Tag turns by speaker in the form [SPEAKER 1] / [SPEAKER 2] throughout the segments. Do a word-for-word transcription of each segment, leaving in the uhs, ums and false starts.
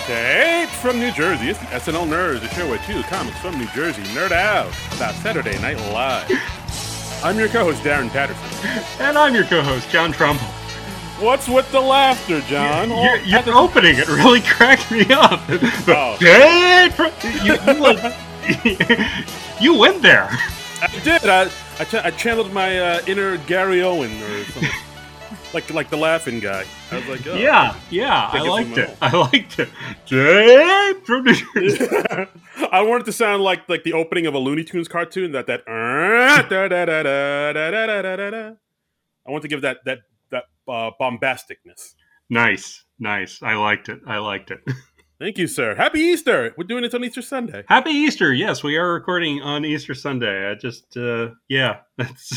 [SPEAKER 1] Straight from New Jersey, it's the S N L Nerds, the show where two comics from New Jersey nerd out about Saturday Night Live. I'm your co-host, Darren Patterson.
[SPEAKER 2] And I'm your co-host, John Trumbull.
[SPEAKER 1] What's with the laughter, John?
[SPEAKER 2] You, you're you're the opening, it really cracked me up.
[SPEAKER 1] Oh.
[SPEAKER 2] you, you, like, you went there.
[SPEAKER 1] I did. I, I, ch- I channeled my uh, inner Gary Owen or something. like like the laughing guy. I was like, oh.
[SPEAKER 2] Yeah, yeah, I liked it. I liked it. Jay from New Jersey.
[SPEAKER 1] I wanted it to sound like like the opening of a Looney Tunes cartoon. That that. Uh, da, da, da, da, da, da, da, da, da. I want to give that that that uh, bombasticness.
[SPEAKER 2] Nice, nice. I liked it. I liked it.
[SPEAKER 1] Thank you, sir. Happy Easter. We're doing it on Easter Sunday.
[SPEAKER 2] Happy Easter. Yes, we are recording on Easter Sunday. I just, uh, yeah, that's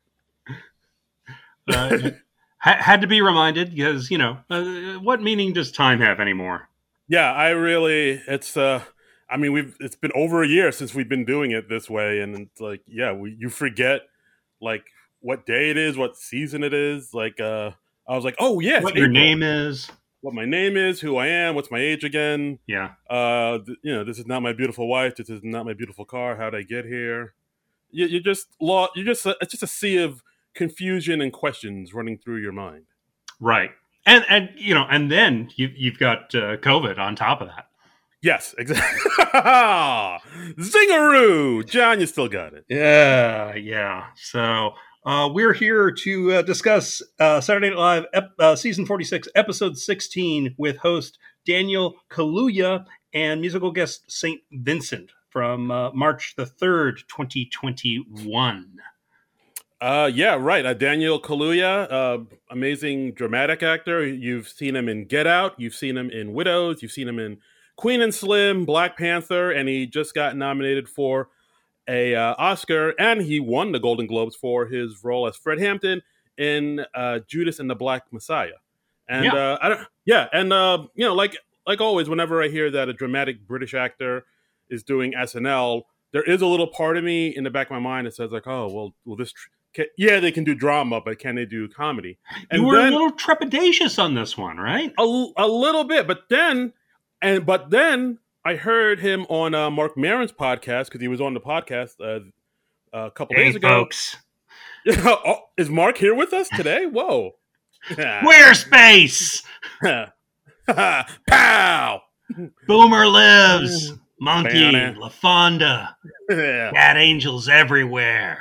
[SPEAKER 2] uh, ha- had to be reminded because, you know, uh, what meaning does time have anymore?
[SPEAKER 1] Yeah, I really, it's, uh, I mean, we've, it's been over a year since we've been doing it this way. And it's like, yeah, we, you forget like what day it is, what season it is. Like, uh, I was like, oh, yes.
[SPEAKER 2] What your name is.
[SPEAKER 1] What my name is, who I am, what's my age again.
[SPEAKER 2] Yeah.
[SPEAKER 1] Uh, th- you know, this is not my beautiful wife. This is not my beautiful car. How'd I get here? You, you just law. You just uh, it's just a sea of confusion and questions running through your mind.
[SPEAKER 2] Right. And and you know, and then you you've got uh, COVID on top of that.
[SPEAKER 1] Yes, exactly. Zingaroo, John, you still got it.
[SPEAKER 2] Yeah, yeah. So. Uh, we're here to uh, discuss uh, Saturday Night Live ep- uh, season forty-six, episode sixteen, with host Daniel Kaluuya and musical guest Saint Vincent from uh, March the third, twenty twenty-one.
[SPEAKER 1] Uh, yeah, right. Uh, Daniel Kaluuya, uh, amazing dramatic actor. You've seen him in Get Out. You've seen him in Widows. You've seen him in Queen and Slim, Black Panther, and he just got nominated for a uh, Oscar, and he won the Golden Globes for his role as Fred Hampton in uh, Judas and the Black Messiah. And yeah, uh, I don't, yeah, and uh, you know, like like always, whenever I hear that a dramatic British actor is doing S N L, there is a little part of me in the back of my mind that says like, oh, well, well, this, tr- can, yeah, they can do drama, but can they do comedy? And
[SPEAKER 2] you were
[SPEAKER 1] then,
[SPEAKER 2] a little trepidatious on this one, right?
[SPEAKER 1] A, a little bit, but then, and but then. I heard him on uh, Mark Maron's podcast because he was on the podcast uh, a couple
[SPEAKER 2] hey,
[SPEAKER 1] days ago.
[SPEAKER 2] Folks.
[SPEAKER 1] Oh, is Mark here with us today? Whoa.
[SPEAKER 2] Squarespace!
[SPEAKER 1] Pow!
[SPEAKER 2] Boomer lives! Monkey, LaFonda, cat angels everywhere.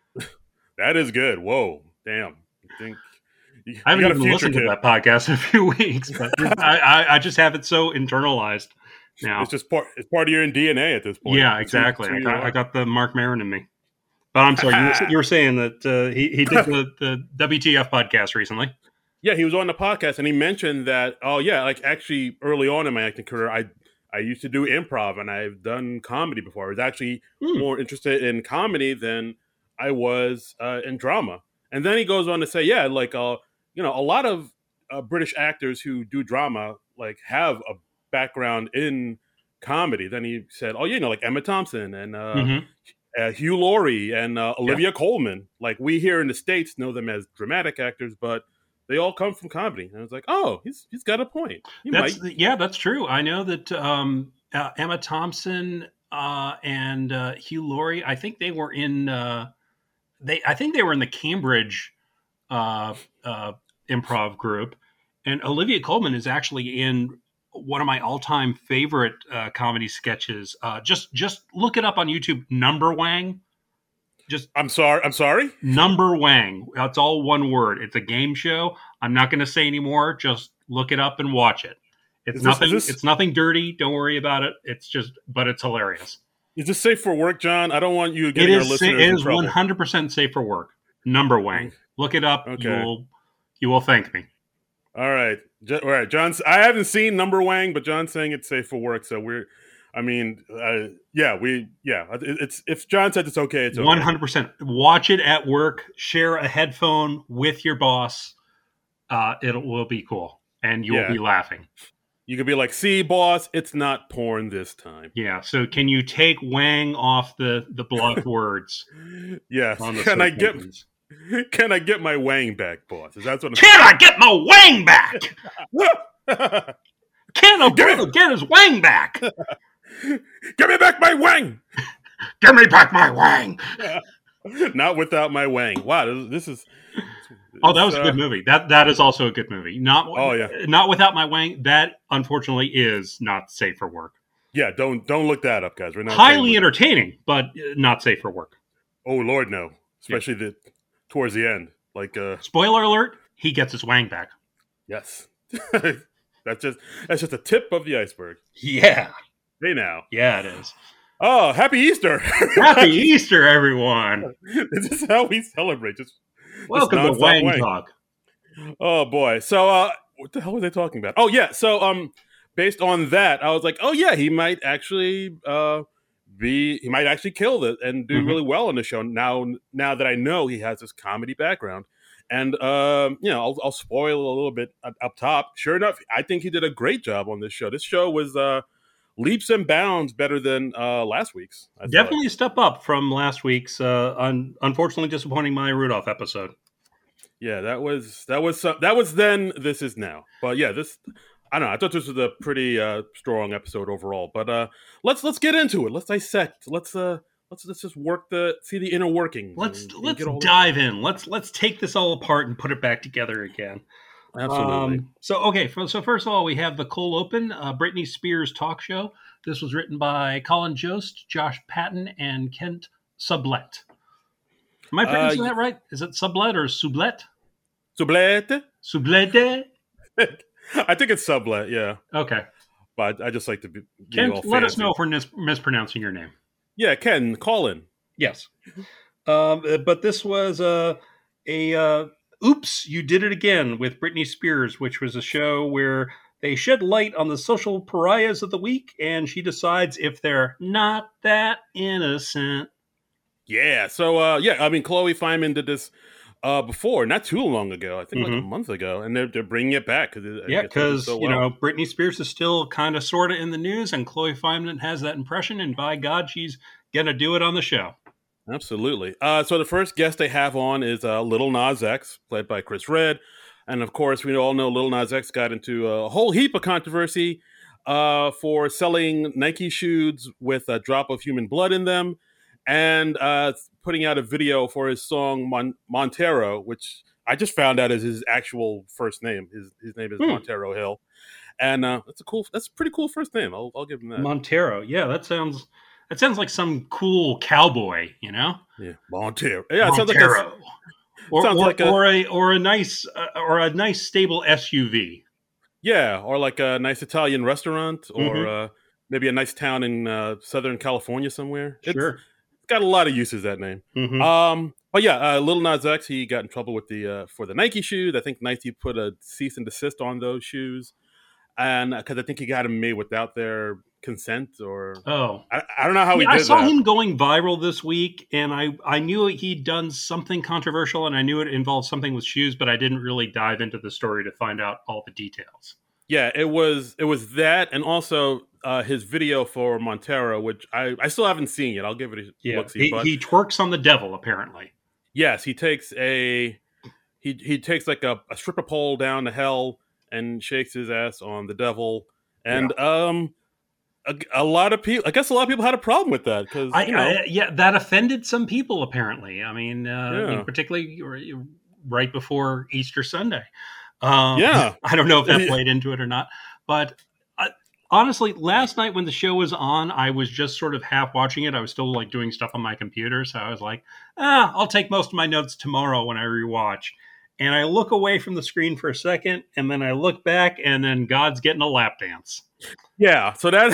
[SPEAKER 1] That is good. Whoa. Damn. I think
[SPEAKER 2] you, I haven't you even listened kid. to that podcast in a few weeks, but I, I, I just have it so internalized. Now.
[SPEAKER 1] It's just part. It's part of your D N A at this point.
[SPEAKER 2] Yeah, exactly. I got, I got the Mark Maron in me. But I'm sorry, you were, you were saying that uh, he he did the, the W T F podcast recently.
[SPEAKER 1] Yeah, he was on the podcast and he mentioned that. Oh yeah, like actually early on in my acting career, I I used to do improv and I've done comedy before. I was actually mm. more interested in comedy than I was uh, in drama. And then he goes on to say, yeah, like uh, you know, a lot of uh, British actors who do drama like have a background in comedy. Then he said, oh, you know, like Emma Thompson and uh, mm-hmm. uh, Hugh Laurie and uh, Olivia yeah. Colman. Like we here in the States know them as dramatic actors, but they all come from comedy. And I was like, oh, he's he's got a point. He
[SPEAKER 2] that's,
[SPEAKER 1] might.
[SPEAKER 2] Yeah, that's true. I know that um, uh, Emma Thompson uh, and uh, Hugh Laurie, I think they were in uh, they. I think they were in the Cambridge uh, uh, improv group, and Olivia Colman is actually in one of my all-time favorite uh, comedy sketches. Uh, just just look it up on YouTube. Number Wang. Just
[SPEAKER 1] I'm sorry. I'm sorry.
[SPEAKER 2] Number Wang. That's all one word. It's a game show. I'm not going to say anymore. Just look it up and watch it. It's
[SPEAKER 1] is
[SPEAKER 2] nothing.
[SPEAKER 1] This, this...
[SPEAKER 2] It's nothing dirty. Don't worry about it. It's just, but it's hilarious.
[SPEAKER 1] Is this safe for work, John? I don't want you getting
[SPEAKER 2] it
[SPEAKER 1] our
[SPEAKER 2] is,
[SPEAKER 1] listeners
[SPEAKER 2] It
[SPEAKER 1] in
[SPEAKER 2] is
[SPEAKER 1] trouble.
[SPEAKER 2] one hundred percent safe for work. Number Wang. Look it up.
[SPEAKER 1] Okay.
[SPEAKER 2] You will. You will thank me.
[SPEAKER 1] All right. All right, John. I haven't seen Number Wang, but John's saying it's safe for work. So we're, I mean, uh, yeah, we, yeah, it's, if John said it's okay, it's okay.
[SPEAKER 2] one hundred percent. Watch it at work, share a headphone with your boss. Uh, it will be cool. And you'll yeah. be laughing.
[SPEAKER 1] You could be like, see, boss, it's not porn this time.
[SPEAKER 2] Yeah. So can you take Wang off the, the blocked words?
[SPEAKER 1] Yes. Can I get... Engines? Can I get my Wang back, boss? Is that what I'm
[SPEAKER 2] Can I get my Wang back? Can Alberto get his wang back?
[SPEAKER 1] Give me back my wang!
[SPEAKER 2] Give me back my wang!
[SPEAKER 1] Not without my wang. Wow, this is...
[SPEAKER 2] Oh, that was a good uh, movie. That That is also a good movie. Not,
[SPEAKER 1] oh, yeah.
[SPEAKER 2] Not Without My Wang. That, unfortunately, is not safe for work.
[SPEAKER 1] Yeah, don't don't look that up, guys. We're not
[SPEAKER 2] highly entertaining, but not safe for work.
[SPEAKER 1] Oh, Lord, no. Especially yeah. the towards the end. Like, uh,
[SPEAKER 2] spoiler alert, he gets his wang back.
[SPEAKER 1] Yes. that's just that's just the tip of the iceberg.
[SPEAKER 2] Yeah.
[SPEAKER 1] Hey, now.
[SPEAKER 2] Yeah, it is.
[SPEAKER 1] Oh, happy Easter.
[SPEAKER 2] Happy Easter, everyone.
[SPEAKER 1] This is how we celebrate. Just
[SPEAKER 2] Welcome to Wang, Wang Talk.
[SPEAKER 1] Oh, boy. So, uh, what the hell was I talking about? Oh, yeah. So, um, based on that, I was like, oh, yeah, he might actually uh, be, he might actually kill it and do mm-hmm. really well on the show now, now that I know he has this comedy background. And, um, you know, I'll, I'll spoil a little bit up top. Sure enough, I think he did a great job on this show. This show was uh, leaps and bounds better than uh, last week's. I
[SPEAKER 2] Definitely a step up from last week's, uh, un- unfortunately disappointing Maya Rudolph episode.
[SPEAKER 1] Yeah, that was, that was, uh, that was then, this is now. But yeah, this... I don't know. I thought this was a pretty uh, strong episode overall, but uh, let's let's get into it. Let's dissect. Let's uh, let's let's just work the see the inner workings.
[SPEAKER 2] Let's
[SPEAKER 1] and,
[SPEAKER 2] let's
[SPEAKER 1] and
[SPEAKER 2] dive in. Let's let's take this all apart and put it back together again.
[SPEAKER 1] Absolutely.
[SPEAKER 2] Um, so okay, so first of all, we have the cold open, uh, Britney Spears talk show. This was written by Colin Jost, Josh Patton, and Kent Sublette. Am I pronouncing uh, that right? Is it Sublette or Sublette?
[SPEAKER 1] Sublette.
[SPEAKER 2] Sublette.
[SPEAKER 1] I think it's Sublet, yeah.
[SPEAKER 2] Okay.
[SPEAKER 1] But I just like to be
[SPEAKER 2] Ken,
[SPEAKER 1] all
[SPEAKER 2] let us know if we're mis- mispronouncing your name.
[SPEAKER 1] Yeah, Ken, call in.
[SPEAKER 2] Yes. Um, but this was uh, a uh, Oops, You Did It Again with Britney Spears, which was a show where they shed light on the social pariahs of the week, and she decides if they're not that innocent.
[SPEAKER 1] Yeah, so, uh, yeah, I mean, Chloe Fineman did this Uh, before, not too long ago, I think mm-hmm. like a month ago, and they're, they're bringing it back. Cause it,
[SPEAKER 2] yeah, because, so
[SPEAKER 1] well.
[SPEAKER 2] you know, Britney Spears is still kind of sort of in the news, and Chloe Fineman has that impression, and by God, she's going to do it on the show.
[SPEAKER 1] Absolutely. Uh, so the first guest they have on is uh, Lil Nas X, played by Chris Redd. And, of course, we all know Lil Nas X got into a whole heap of controversy uh, for selling Nike shoes with a drop of human blood in them. And uh, putting out a video for his song Mon- Montero, which I just found out is his actual first name. His his name is hmm. Montero Hill, and uh, that's a cool. That's a pretty cool first name. I'll I'll give him that.
[SPEAKER 2] Montero, yeah, that sounds that sounds like some cool cowboy, you know?
[SPEAKER 1] Yeah, Montero. Yeah,
[SPEAKER 2] Montero.
[SPEAKER 1] It sounds like a,
[SPEAKER 2] or
[SPEAKER 1] sounds
[SPEAKER 2] or,
[SPEAKER 1] like a,
[SPEAKER 2] or a or a nice uh, or a nice stable S U V.
[SPEAKER 1] Yeah, or like a nice Italian restaurant, or mm-hmm. uh, maybe a nice town in uh, Southern California somewhere. It's,
[SPEAKER 2] sure.
[SPEAKER 1] Got a lot of uses, that name.
[SPEAKER 2] Mm-hmm.
[SPEAKER 1] Um, but yeah, uh, Lil Nas X, he got in trouble with the uh, for the Nike shoes. I think Nike put a cease and desist on those shoes, and because I think he got them made without their consent, or
[SPEAKER 2] oh,
[SPEAKER 1] I, I don't know how
[SPEAKER 2] yeah,
[SPEAKER 1] he did
[SPEAKER 2] I saw
[SPEAKER 1] that.
[SPEAKER 2] him going viral this week, and I I knew he'd done something controversial, and I knew it involved something with shoes, but I didn't really dive into the story to find out all the details.
[SPEAKER 1] Yeah, it was it was that, and also uh, his video for Montero, which I, I still haven't seen yet. I'll give it a
[SPEAKER 2] yeah.
[SPEAKER 1] look. See,
[SPEAKER 2] he, he twerks on the devil, apparently.
[SPEAKER 1] Yes, he takes a he he takes like a, a stripper pole down to hell and shakes his ass on the devil, and yeah. um, a, a lot of people. I guess a lot of people had a problem with that because you know,
[SPEAKER 2] I, yeah, that offended some people. Apparently, I mean, uh,
[SPEAKER 1] yeah.
[SPEAKER 2] I mean, particularly right before Easter Sunday. Um,
[SPEAKER 1] yeah,
[SPEAKER 2] I don't know if that played into it or not, but I, honestly, last night when the show was on, I was just sort of half watching it. I was still like doing stuff on my computer, so I was like, ah, I'll take most of my notes tomorrow when I rewatch. And I look away from the screen for a second, and then I look back, and then God's getting a lap dance.
[SPEAKER 1] Yeah, so that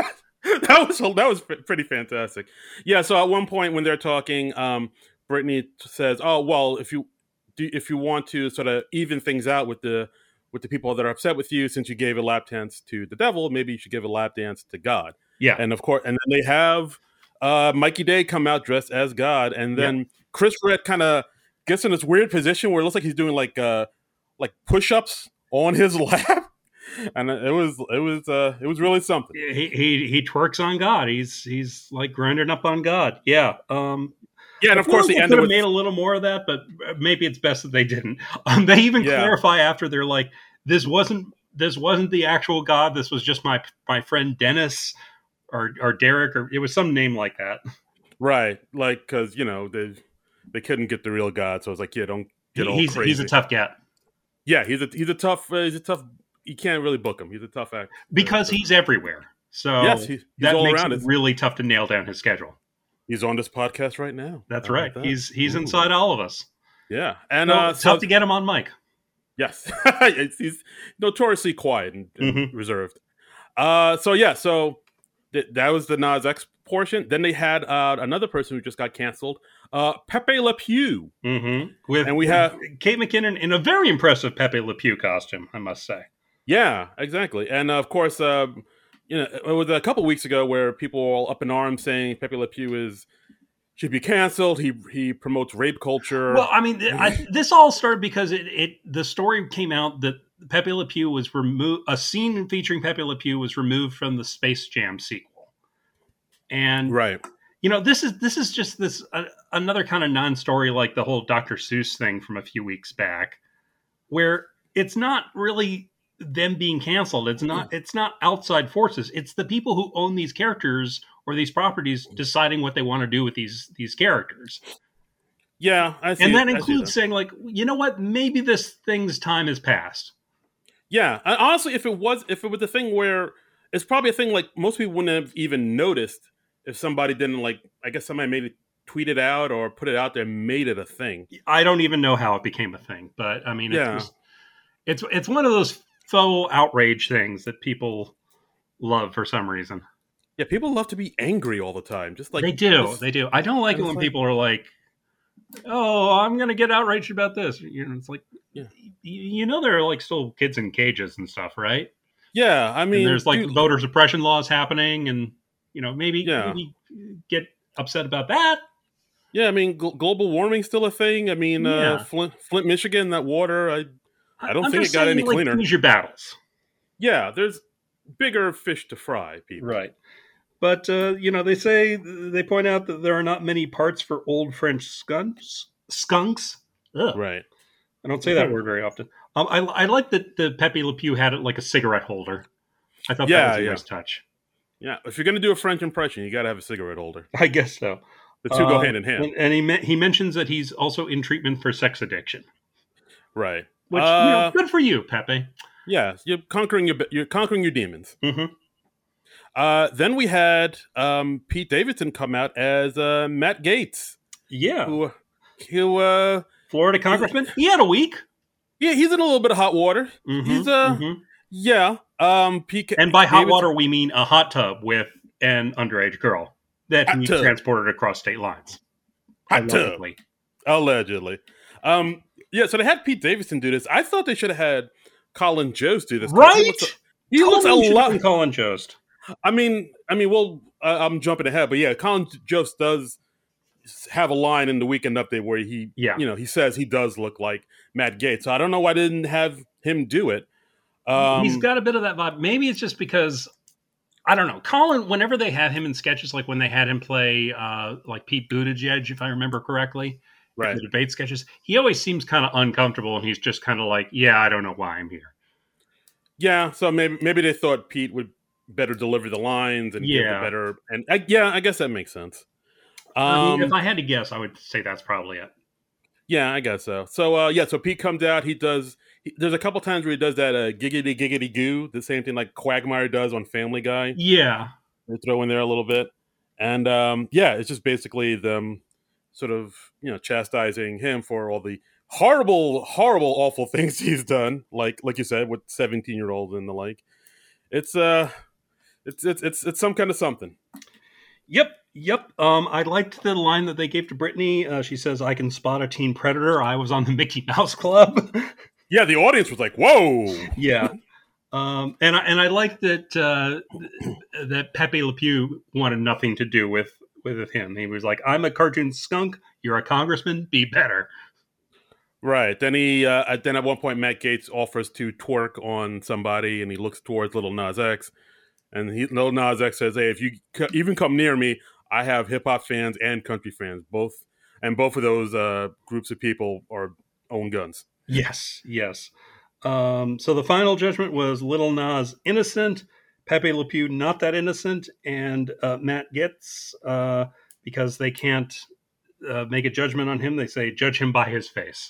[SPEAKER 1] that was that was pretty fantastic. Yeah, so at one point when they're talking, um, Britney says, "Oh well, if you." If you want to sort of even things out with the with the people that are upset with you, since you gave a lap dance to the devil, maybe you should give a lap dance to God.
[SPEAKER 2] Yeah,
[SPEAKER 1] and of course, and then they have uh, Mikey Day come out dressed as God, and then yeah. Chris Redd kind of gets in this weird position where it looks like he's doing like uh, like push-ups on his lap, and it was it was uh, it was really something.
[SPEAKER 2] He he he twerks on God. He's he's like grinding up on God. Yeah. Um,
[SPEAKER 1] Yeah, and of course
[SPEAKER 2] they
[SPEAKER 1] the end
[SPEAKER 2] could have
[SPEAKER 1] with...
[SPEAKER 2] made a little more of that, but maybe it's best that they didn't. Um, they even
[SPEAKER 1] yeah.
[SPEAKER 2] clarify after they're like, "This wasn't this wasn't the actual God. This was just my my friend Dennis or or Derek, or it was some name like that.
[SPEAKER 1] Right, like because you know they they couldn't get the real God, so I was like, yeah, don't get
[SPEAKER 2] He,
[SPEAKER 1] all
[SPEAKER 2] he's
[SPEAKER 1] crazy.
[SPEAKER 2] he's a tough cat.
[SPEAKER 1] Yeah, he's a he's a tough uh, he's a tough. You can't really book him. He's a tough act
[SPEAKER 2] because he's everywhere. So
[SPEAKER 1] yes, he, he's
[SPEAKER 2] that
[SPEAKER 1] all
[SPEAKER 2] makes
[SPEAKER 1] around.
[SPEAKER 2] it
[SPEAKER 1] It's,
[SPEAKER 2] really tough to nail down his schedule.
[SPEAKER 1] he's on this podcast right now.
[SPEAKER 2] That's
[SPEAKER 1] How
[SPEAKER 2] right.
[SPEAKER 1] about that?
[SPEAKER 2] He's he's
[SPEAKER 1] Ooh.
[SPEAKER 2] inside all of us.
[SPEAKER 1] Yeah, and
[SPEAKER 2] So
[SPEAKER 1] uh,
[SPEAKER 2] it's
[SPEAKER 1] so,
[SPEAKER 2] tough to get him on mic.
[SPEAKER 1] Yes, he's notoriously quiet and, and
[SPEAKER 2] Mm-hmm.
[SPEAKER 1] reserved. Uh, so yeah, so th- that was the Nas X portion. Then they had uh, another person who just got canceled, uh, Pepe Le Pew.
[SPEAKER 2] Mm-hmm. With
[SPEAKER 1] And we have-
[SPEAKER 2] Kate McKinnon in a very impressive Pepe Le Pew costume, I must say.
[SPEAKER 1] Yeah, exactly. And uh, of course, uh, you know, it was a couple weeks ago where people were all up in arms saying Pepe Le Pew is should be canceled. He he promotes rape culture.
[SPEAKER 2] Well, I mean, I, this all started because it, it the story came out that Pepe Le Pew was removed. A scene featuring Pepe Le Pew was removed from the Space Jam sequel, and
[SPEAKER 1] right.
[SPEAKER 2] you know, this is this is just this uh, another kind of non-story like the whole Doctor Seuss thing from a few weeks back, where it's not really them being canceled. It's not it's not outside forces. It's the people who own these characters or these properties deciding what they want to do with these these characters.
[SPEAKER 1] Yeah, I see.
[SPEAKER 2] And that
[SPEAKER 1] I see
[SPEAKER 2] includes saying, like, you know what, maybe this thing's time has passed.
[SPEAKER 1] Yeah, and honestly, if it was if it was a thing where it's probably a thing like most people wouldn't have even noticed if somebody didn't like. I guess somebody made it, tweet it out or put it out there, and made it a thing.
[SPEAKER 2] I don't even know how it became a thing, but I mean, it's
[SPEAKER 1] Yeah.
[SPEAKER 2] just, it's it's one of those faux outrage things that people love for some reason.
[SPEAKER 1] Yeah, people love to be angry all the time. Just like
[SPEAKER 2] they do,
[SPEAKER 1] this-
[SPEAKER 2] they do. I don't like it
[SPEAKER 1] it's
[SPEAKER 2] when
[SPEAKER 1] like-
[SPEAKER 2] people are like, "Oh, I'm going to get outraged about this." You know, it's like,
[SPEAKER 1] Yeah.
[SPEAKER 2] you, you know, there are like still kids in cages and stuff, right?
[SPEAKER 1] Yeah, I mean,
[SPEAKER 2] And there's like
[SPEAKER 1] dude,
[SPEAKER 2] voter suppression laws happening, and you know, maybe
[SPEAKER 1] Yeah.
[SPEAKER 2] maybe get upset about that.
[SPEAKER 1] yeah, I mean, gl- global warming's still a thing. I mean,
[SPEAKER 2] Yeah.
[SPEAKER 1] uh, Flint, Flint, Michigan, that water. I I don't
[SPEAKER 2] I'm
[SPEAKER 1] think
[SPEAKER 2] just
[SPEAKER 1] it got
[SPEAKER 2] saying,
[SPEAKER 1] any
[SPEAKER 2] like,
[SPEAKER 1] cleaner.
[SPEAKER 2] choose your battles.
[SPEAKER 1] Yeah, there's bigger fish to fry, people.
[SPEAKER 2] Right. But, uh, you know, they say, they point out that there are not many parts for old French skunks. Skunks? Ugh.
[SPEAKER 1] Right.
[SPEAKER 2] I don't say that word very often. Um, I, I like that the Pepe Le Pew had it like a cigarette holder. I thought
[SPEAKER 1] Yeah,
[SPEAKER 2] that was a
[SPEAKER 1] yeah.
[SPEAKER 2] nice touch.
[SPEAKER 1] Yeah, if you're gonna do a French impression, you got to have a cigarette holder.
[SPEAKER 2] I guess so.
[SPEAKER 1] The two go
[SPEAKER 2] Um,
[SPEAKER 1] hand in hand.
[SPEAKER 2] And, and he me- he mentions that he's also in treatment for sex addiction.
[SPEAKER 1] Right.
[SPEAKER 2] Which, you
[SPEAKER 1] Uh,
[SPEAKER 2] know, good for you, Pepe.
[SPEAKER 1] Yeah, you're conquering your you're conquering your demons.
[SPEAKER 2] Mm-hmm.
[SPEAKER 1] Uh, then we had um, Pete Davidson come out as uh, Matt Gaetz,
[SPEAKER 2] Yeah.
[SPEAKER 1] who who uh,
[SPEAKER 2] Florida congressman. He had a week.
[SPEAKER 1] yeah, he's in a little bit of hot water.
[SPEAKER 2] Mhm,
[SPEAKER 1] He's uh
[SPEAKER 2] mhm.
[SPEAKER 1] yeah. Um, Pete
[SPEAKER 2] And by hot
[SPEAKER 1] Davidson-
[SPEAKER 2] water, we mean a hot tub with an underage girl that
[SPEAKER 1] Hot
[SPEAKER 2] he
[SPEAKER 1] tub.
[SPEAKER 2] transported across state lines.
[SPEAKER 1] Hot tub.
[SPEAKER 2] Allegedly.
[SPEAKER 1] allegedly. Um, yeah, so they had Pete Davidson do this. I thought they should have had Colin Jost do this. 'cause
[SPEAKER 2] Right?
[SPEAKER 1] He looks, a- he looks
[SPEAKER 2] Totally
[SPEAKER 1] a
[SPEAKER 2] should've
[SPEAKER 1] lot.
[SPEAKER 2] been Colin Jost.
[SPEAKER 1] I mean, I mean, well, uh, I'm jumping ahead, but yeah, Colin Jost does have a line in the Weekend Update where he,
[SPEAKER 2] Yeah.
[SPEAKER 1] you know, he says he does look like Matt Gaetz. So I don't know why they didn't have him do it. Um,
[SPEAKER 2] He's got a bit of that vibe. Maybe it's just because I don't know. Colin, whenever they had him in sketches, like when they had him play uh, like Pete Buttigieg, if I remember correctly,
[SPEAKER 1] right.
[SPEAKER 2] the debate sketches, he always seems kind of uncomfortable, and he's just kind of like, "Yeah, I don't know why I'm here."
[SPEAKER 1] Yeah, so maybe maybe they thought Pete would better deliver the lines and give
[SPEAKER 2] Yeah.
[SPEAKER 1] the better. And uh, yeah, I guess that makes sense. Um,
[SPEAKER 2] I mean, if I had to guess, I would say that's probably it.
[SPEAKER 1] Yeah, I guess so. So uh, yeah, so Pete comes out. He does. He, there's a couple times where he does that uh, giggity giggity goo, the same thing like Quagmire does on Family Guy.
[SPEAKER 2] Yeah.
[SPEAKER 1] They throw in there a little bit, and um, yeah, it's just basically them sort of you know chastising him for all the horrible, horrible, awful things he's done. Like like you said, with seventeen year olds and the like. It's uh, it's it's it's it's some kind of something.
[SPEAKER 2] Yep. Yep. Um, I liked the line that they gave to Brittany. Uh, she says, "I can spot a teen predator. I was on the Mickey Mouse Club."
[SPEAKER 1] Yeah, the audience was like, "Whoa!"
[SPEAKER 2] Yeah. Um, and I, and I like that uh, that Pepe Le Pew wanted nothing to do with with him. He was like, "I'm a cartoon skunk. You're a congressman. Be better."
[SPEAKER 1] Right. Then he uh, then at one point Matt Gaetz offers to twerk on somebody, and he looks towards Little Nas X, and he, Little Nas X says, "Hey, if you c- even come near me, I have hip hop fans and country fans, both, and both of those uh, groups of people are own guns."
[SPEAKER 2] Yes. Yes. Um, so the final judgment was Little Nas innocent, Pepe Le Pew not that innocent, and uh, Matt Getz, uh, because they can't uh, make a judgment on him, they say judge him by his face.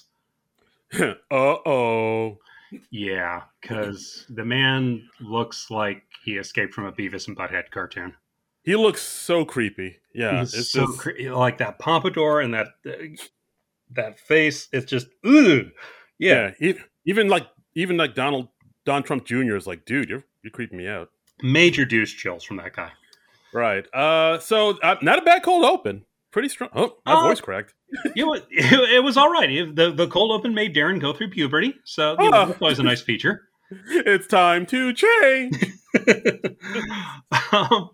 [SPEAKER 1] Uh-oh.
[SPEAKER 2] Yeah, because the man looks like he escaped from a Beavis and Butthead cartoon.
[SPEAKER 1] He looks so creepy. Yeah,
[SPEAKER 2] He's
[SPEAKER 1] it's
[SPEAKER 2] so
[SPEAKER 1] just,
[SPEAKER 2] cre- like that pompadour and that uh, that face. It's just ugh. Yeah,
[SPEAKER 1] yeah. e- Even like even like Donald Don Trump Junior is like, dude, you're you're creeping me out.
[SPEAKER 2] major douche chills from that guy.
[SPEAKER 1] Right. Uh. So uh, not a bad cold open. Pretty strong. Oh, my
[SPEAKER 2] Uh,
[SPEAKER 1] voice cracked.
[SPEAKER 2] You know, it, it was all right. It- the The cold open made Darren go through puberty, so you know,
[SPEAKER 1] Ah.
[SPEAKER 2] that's always a nice feature.
[SPEAKER 1] It's time to change.
[SPEAKER 2] um,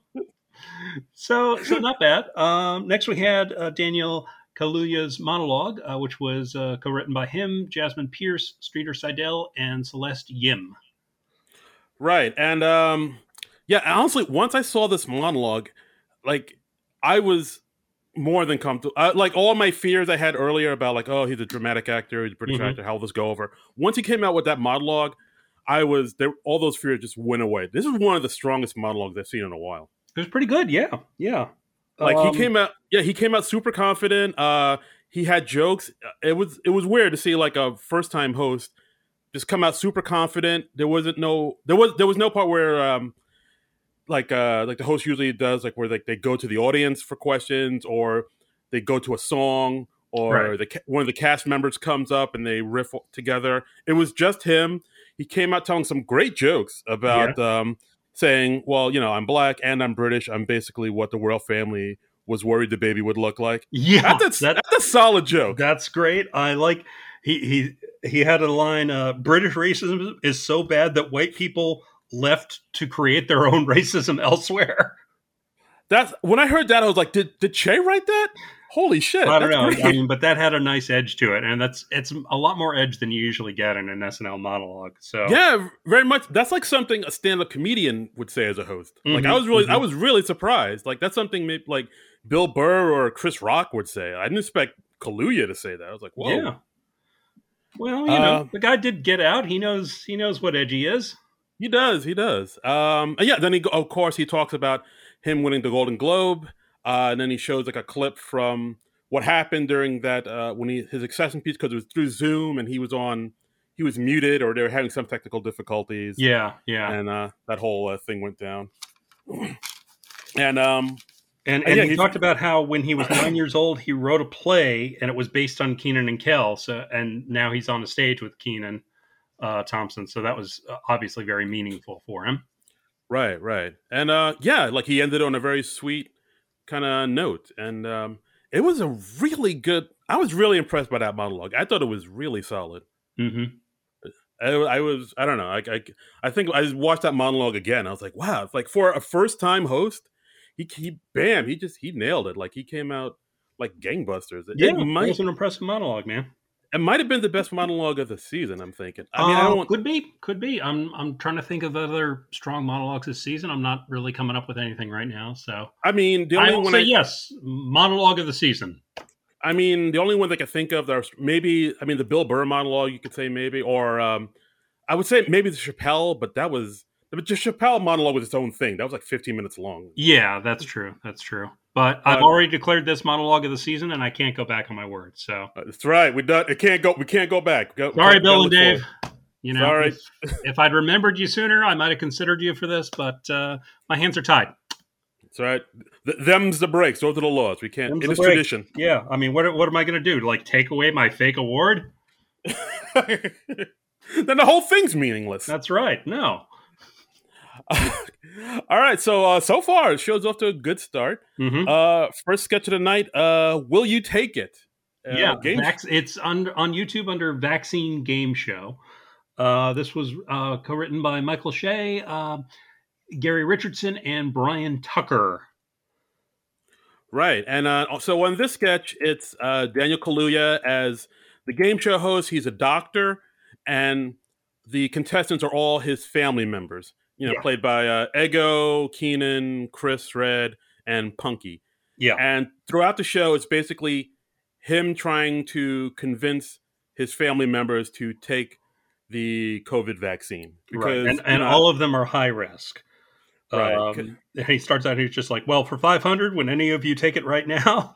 [SPEAKER 2] so so not bad. Um, next we had uh, Daniel Kaluuya's monologue, uh, which was uh, co-written by him, Jasmine Pierce, Streeter Seidel, and Celeste Yim.
[SPEAKER 1] Right. And um, yeah. Honestly, once I saw this monologue, like I was more than comfortable. Uh, like all my fears I had earlier about like, oh, he's a dramatic actor, he's a British
[SPEAKER 2] Mhm.
[SPEAKER 1] actor, how will this go over? Once he came out with that monologue, I was there. All those fears just went away. This is one of the strongest monologues I've seen in a while.
[SPEAKER 2] It was pretty good. Yeah, yeah.
[SPEAKER 1] Like
[SPEAKER 2] Um,
[SPEAKER 1] he came out, yeah, he came out super confident. Uh, he had jokes. It was it was weird to see like a first time host just come out super confident. There wasn't no there was there was no part where um like uh like the host usually does, like where like they go to the audience for questions, or they go to a song, or
[SPEAKER 2] Right.
[SPEAKER 1] the ca- one of the cast members comes up and they riff together. It was just him. He came out telling some great jokes about um saying, well, you know, I'm black and I'm British. I'm basically what the royal family was worried the baby would look like.
[SPEAKER 2] Yeah,
[SPEAKER 1] That's a,
[SPEAKER 2] that,
[SPEAKER 1] that's a solid joke.
[SPEAKER 2] that's great. I like he he he had a line. Uh, British racism is so bad that white people left to create their own racism elsewhere.
[SPEAKER 1] That's when I heard that, I was like, did did Che write that? Holy shit!
[SPEAKER 2] I don't
[SPEAKER 1] that's
[SPEAKER 2] know.
[SPEAKER 1] great.
[SPEAKER 2] I mean, but that had a nice edge to it, and that's it's a lot more edge than you usually get in an S N L monologue. So
[SPEAKER 1] Yeah, very much. That's like something a stand-up comedian would say as a host. Like I
[SPEAKER 2] Mhm,
[SPEAKER 1] was really, I
[SPEAKER 2] mhm.
[SPEAKER 1] was really surprised. Like that's something maybe like Bill Burr or Chris Rock would say. I didn't expect Kaluuya to say that. I was like, whoa.
[SPEAKER 2] Yeah. Well, you know,
[SPEAKER 1] Uh,
[SPEAKER 2] the guy did get out. He knows he knows what edgy is.
[SPEAKER 1] He does. He does. Um, and yeah. Then he, go- of course, he talks about him winning the Golden Globe, uh, and then he shows like a clip from what happened during that uh, when he his accession piece, because it was through Zoom and he was on, he was muted, or they were having some technical difficulties.
[SPEAKER 2] Yeah, yeah.
[SPEAKER 1] And uh, that whole uh, thing went down. And um,
[SPEAKER 2] And,
[SPEAKER 1] Uh,
[SPEAKER 2] and
[SPEAKER 1] yeah,
[SPEAKER 2] he
[SPEAKER 1] he's-
[SPEAKER 2] talked about how when he was nine years old, he wrote a play, and it was based on Keenan and Kel. So, and now he's on the stage with Keenan uh, Thompson. So that was uh, obviously very meaningful for him.
[SPEAKER 1] right, right, and uh, yeah, like he ended on a very sweet kind of note, and um, it was a really good. I was really impressed by that monologue. I thought it was really solid.
[SPEAKER 2] hmm
[SPEAKER 1] I, I was, I don't know, I, I, I think I just watched that monologue again. I was like, wow, it's like for a first time host, he, he, bam, he just he nailed it. Like he came out like gangbusters. It,
[SPEAKER 2] Yeah,
[SPEAKER 1] it
[SPEAKER 2] it
[SPEAKER 1] might,
[SPEAKER 2] was an impressive monologue, man.
[SPEAKER 1] it might have been the best monologue of the season. I'm thinking. I mean, I
[SPEAKER 2] Uh,
[SPEAKER 1] don't want.
[SPEAKER 2] could be, could be. I'm I'm trying to think of other strong monologues this season. I'm not really coming up with anything right now. So
[SPEAKER 1] I mean, the
[SPEAKER 2] I
[SPEAKER 1] only
[SPEAKER 2] will
[SPEAKER 1] one
[SPEAKER 2] say
[SPEAKER 1] I,
[SPEAKER 2] yes, monologue of the season.
[SPEAKER 1] I mean, the only one that I can think of that are maybe, I mean, the Bill Burr monologue, you could say maybe, or um, I would say maybe the Chappelle, but that was the Chappelle monologue was its own thing. That was like fifteen minutes long.
[SPEAKER 2] Yeah, that's true. That's true. But I've
[SPEAKER 1] Uh,
[SPEAKER 2] already declared this monologue of the season, and I can't go back on my word. So
[SPEAKER 1] Uh, That's right. We done. It can't go. We can't go back. Go,
[SPEAKER 2] sorry,
[SPEAKER 1] go-
[SPEAKER 2] Bill
[SPEAKER 1] go
[SPEAKER 2] and
[SPEAKER 1] look
[SPEAKER 2] Dave.
[SPEAKER 1] forward.
[SPEAKER 2] You know,
[SPEAKER 1] Sorry.
[SPEAKER 2] if, if I'd remembered you sooner, I might have considered you for this. But uh, my hands are tied.
[SPEAKER 1] That's right. Th- them's the breaks. Those are the laws. We can't.
[SPEAKER 2] Them's
[SPEAKER 1] It
[SPEAKER 2] the
[SPEAKER 1] is
[SPEAKER 2] breaks.
[SPEAKER 1] tradition.
[SPEAKER 2] Yeah, I mean, what what am I going to do? Like take away my fake award?
[SPEAKER 1] Then the whole thing's meaningless.
[SPEAKER 2] That's right. No.
[SPEAKER 1] All right. So uh, so far, the show's off to a good start.
[SPEAKER 2] hmm
[SPEAKER 1] Uh, first sketch of the night. Uh, will you take it? Uh,
[SPEAKER 2] yeah,
[SPEAKER 1] game.
[SPEAKER 2] vac- it's on on YouTube under Vaccine Game Show. Uh, this was uh, co-written by Michael Shea, uh, Gary Richardson, and Brian Tucker.
[SPEAKER 1] Right. And uh, so on this sketch, it's uh, Daniel Kaluuya as the game show host. He's a doctor, and the contestants are all his family members, you know,
[SPEAKER 2] Yeah.
[SPEAKER 1] played by uh, Ego, Keenan, Chris Red, and Punky.
[SPEAKER 2] Yeah,
[SPEAKER 1] And throughout the show, it's basically him trying to convince his family members to take the COVID vaccine
[SPEAKER 2] Right,
[SPEAKER 1] because
[SPEAKER 2] and
[SPEAKER 1] you
[SPEAKER 2] and
[SPEAKER 1] know,
[SPEAKER 2] all of them are high risk.
[SPEAKER 1] right.
[SPEAKER 2] Um, and he starts out, he's just like, well, for five hundred, when any of you take it right now?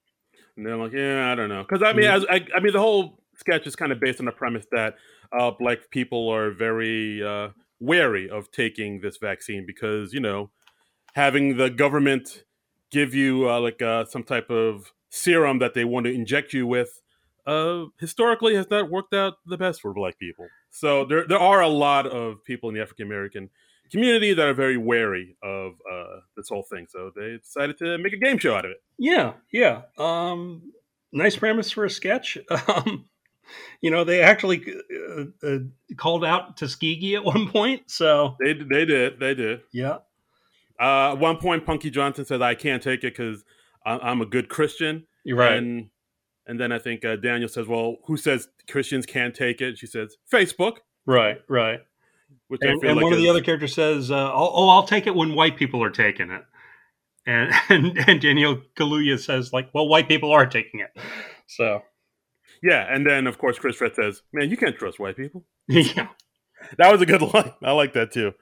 [SPEAKER 1] And they're like, yeah, I don't know, because I mean,
[SPEAKER 2] Mhm.
[SPEAKER 1] as, I, I mean, the whole sketch is kind of based on the premise that uh, black people are very uh, wary of taking this vaccine because you know having the government give you uh, like uh, some type of serum that they want to inject you with uh, historically has not worked out the best for black people. So there there are a lot of people in the African American community that are very wary of uh, this whole thing. So they decided to make a game show out of it.
[SPEAKER 2] Yeah, yeah. Um, nice premise for a sketch. Um, you know, they actually uh, uh, called out Tuskegee at one point. So,
[SPEAKER 1] They they did they did.
[SPEAKER 2] yeah,
[SPEAKER 1] Uh, at one point, Punky Johnson says, "I can't take it because I'm a good Christian,"
[SPEAKER 2] you're right.
[SPEAKER 1] and and then I think uh, Daniel says, "Well, who says Christians can't take it?" She says, "Facebook,"
[SPEAKER 2] Right, right.
[SPEAKER 1] which I
[SPEAKER 2] And,
[SPEAKER 1] feel
[SPEAKER 2] and
[SPEAKER 1] like
[SPEAKER 2] one of the
[SPEAKER 1] is
[SPEAKER 2] other characters says, uh, oh, oh, I'll take it when white people are taking it. And, and, and Daniel Kaluuya says, like, well, white people are taking it. So,
[SPEAKER 1] yeah. And then of course Chris Pratt says, "Man, you can't trust white people."
[SPEAKER 2] yeah.
[SPEAKER 1] That was a good line. I like that too.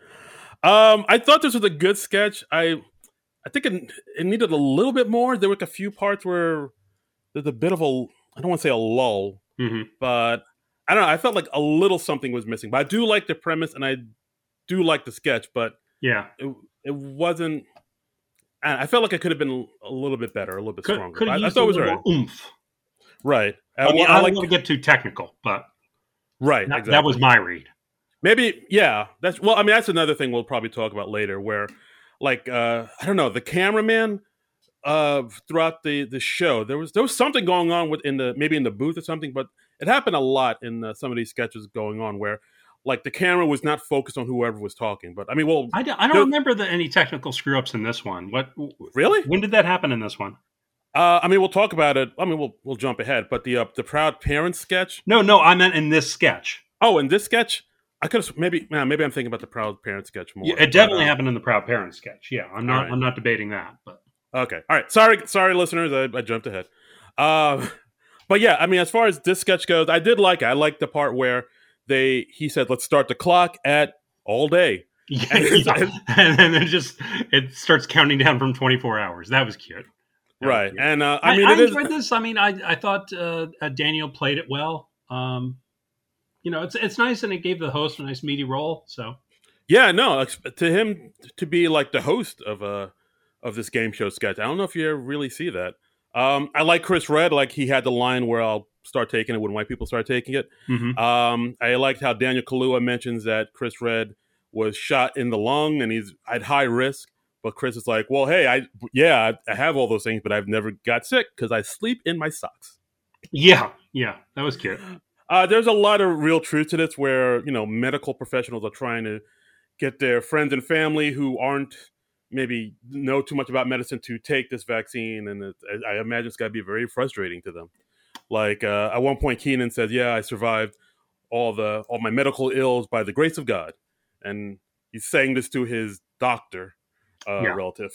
[SPEAKER 1] Um, I thought this was a good sketch. I I think it, it needed a little bit more. There were like a few parts where there's a bit of a I don't want to say a lull,
[SPEAKER 2] hmm
[SPEAKER 1] but I don't know. I felt like a little something was missing. But I do like the premise and I do like the sketch, but
[SPEAKER 2] Yeah.
[SPEAKER 1] it it wasn't. I I felt like it could have been a little bit better, a little bit
[SPEAKER 2] Could,
[SPEAKER 1] stronger.
[SPEAKER 2] could
[SPEAKER 1] But
[SPEAKER 2] have
[SPEAKER 1] I, I
[SPEAKER 2] used
[SPEAKER 1] thought
[SPEAKER 2] a
[SPEAKER 1] it was
[SPEAKER 2] little
[SPEAKER 1] right.
[SPEAKER 2] more oomph.
[SPEAKER 1] Right.
[SPEAKER 2] I
[SPEAKER 1] Uh,
[SPEAKER 2] mean,
[SPEAKER 1] well,
[SPEAKER 2] I
[SPEAKER 1] I
[SPEAKER 2] don't
[SPEAKER 1] like
[SPEAKER 2] want to get too technical, but
[SPEAKER 1] right.
[SPEAKER 2] that,
[SPEAKER 1] Exactly.
[SPEAKER 2] that was my read.
[SPEAKER 1] Maybe yeah. That's well. I mean, that's another thing we'll probably talk about later. Where, like, uh, I don't know, the cameraman uh, throughout the the show, there was there was something going on with in the maybe in the booth or something, but it happened a lot in uh, some of these sketches going on where, like, the camera was not focused on whoever was talking. But I mean, well,
[SPEAKER 2] I don't, I don't
[SPEAKER 1] there-
[SPEAKER 2] remember the, any technical screw ups in this one. What?
[SPEAKER 1] really?
[SPEAKER 2] When did that happen in this one?
[SPEAKER 1] Uh, I mean, we'll talk about it. I mean, we'll we'll jump ahead, but the uh, the Proud Parents sketch.
[SPEAKER 2] No, no, I meant in this sketch.
[SPEAKER 1] Oh, in this sketch, I could have maybe nah, maybe I'm thinking about the Proud Parents sketch more.
[SPEAKER 2] Yeah, it
[SPEAKER 1] but,
[SPEAKER 2] definitely
[SPEAKER 1] uh,
[SPEAKER 2] happened in the Proud Parents sketch. Yeah, I'm not.
[SPEAKER 1] right.
[SPEAKER 2] I'm not debating that. But
[SPEAKER 1] Okay. All right. Sorry, sorry, listeners. I, I jumped ahead. Uh, but yeah, I mean, as far as this sketch goes, I did like it. I liked the part where they he said, "Let's start the clock at all day."
[SPEAKER 2] yeah,
[SPEAKER 1] And-
[SPEAKER 2] yeah. and then it just it starts counting down from twenty-four hours. That was cute. That was
[SPEAKER 1] Right.
[SPEAKER 2] cute.
[SPEAKER 1] And uh,
[SPEAKER 2] I,
[SPEAKER 1] I mean,
[SPEAKER 2] I
[SPEAKER 1] it is.
[SPEAKER 2] enjoyed this. I mean, I I thought uh, uh, Daniel played it well. Um, you know, it's it's nice, and it gave the host a nice meaty role. So
[SPEAKER 1] Yeah. No. ex- To him to be like the host of a of this game show sketch, I don't know if you ever really see that. Um, I like Chris Red. Like he had the line where I'll start taking it when white people start taking it.
[SPEAKER 2] mhm.
[SPEAKER 1] Um, I liked how Daniel Kaluuya mentions that Chris Red was shot in the lung and he's at high risk. But Chris is like, well, hey, I yeah, I, I have all those things, but I've never got sick because I sleep in my socks.
[SPEAKER 2] yeah, yeah, that was cute.
[SPEAKER 1] Uh, there's a lot of real truth to this, where you know medical professionals are trying to get their friends and family who aren't maybe know too much about medicine to take this vaccine, and it, I I imagine it's got to be very frustrating to them. Like uh, at one point, Keenan says, "Yeah, I survived all the all my medical ills by the grace of God," and he's saying this to his doctor uh,
[SPEAKER 2] Yeah.
[SPEAKER 1] relative.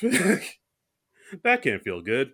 [SPEAKER 1] That can't feel good.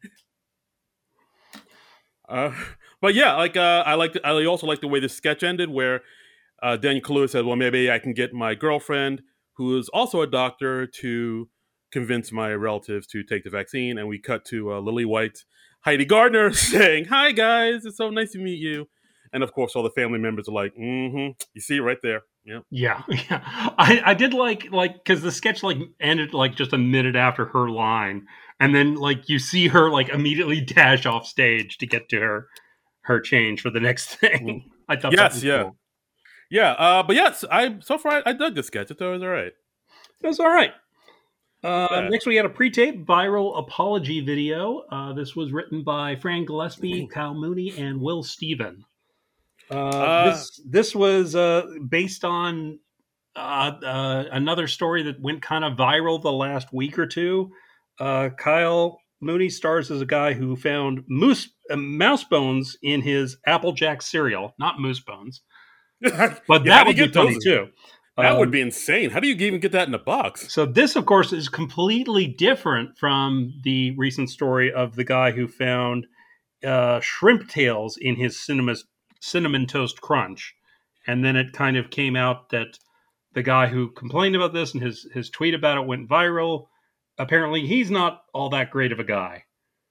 [SPEAKER 1] Uh, but yeah, like uh, I like I also like the way the sketch ended, where uh, Daniel Kaluuya said, "Well, maybe I can get my girlfriend, who is also a doctor, to convince my relatives to take the vaccine." And we cut to uh, Lily White, Heidi Gardner saying, "Hi guys, it's so nice to meet you." And of course, all the family members are like, "Mm-hmm, you see right there." Yeah,
[SPEAKER 2] Yeah, yeah. I, I did like like because the sketch like ended like just a minute after her line, and then like you see her like immediately dash off stage to get to her her change for the next thing. I thought that
[SPEAKER 1] Yes,
[SPEAKER 2] was
[SPEAKER 1] yeah.
[SPEAKER 2] cool.
[SPEAKER 1] yeah. Uh, but yes, I so far I, I dug the sketch. I thought it was all right.
[SPEAKER 2] It was all right. Uh,
[SPEAKER 1] Yeah.
[SPEAKER 2] Next, we had a pre-tape viral apology video. Uh, this was written by Fran Gillespie, Kyle Mooney, and Will Steven. Uh,
[SPEAKER 1] Uh,
[SPEAKER 2] this this was uh, based on uh, uh, another story that went kind of viral the last week or two. Uh, Kyle Mooney stars as a guy who found moose uh, mouse bones in his Applejack cereal, not moose bones, but
[SPEAKER 1] Yeah,
[SPEAKER 2] that
[SPEAKER 1] how do
[SPEAKER 2] would
[SPEAKER 1] you
[SPEAKER 2] be
[SPEAKER 1] get
[SPEAKER 2] funny
[SPEAKER 1] those?
[SPEAKER 2] too.
[SPEAKER 1] That
[SPEAKER 2] Um,
[SPEAKER 1] would be insane. How do you even get that in a box?
[SPEAKER 2] So this, of course, is completely different from the recent story of the guy who found uh, shrimp tails in his cinnamon cinnamon toast crunch, and then it kind of came out that the guy who complained about this and his his tweet about it went viral. Apparently, he's not all that great of a guy.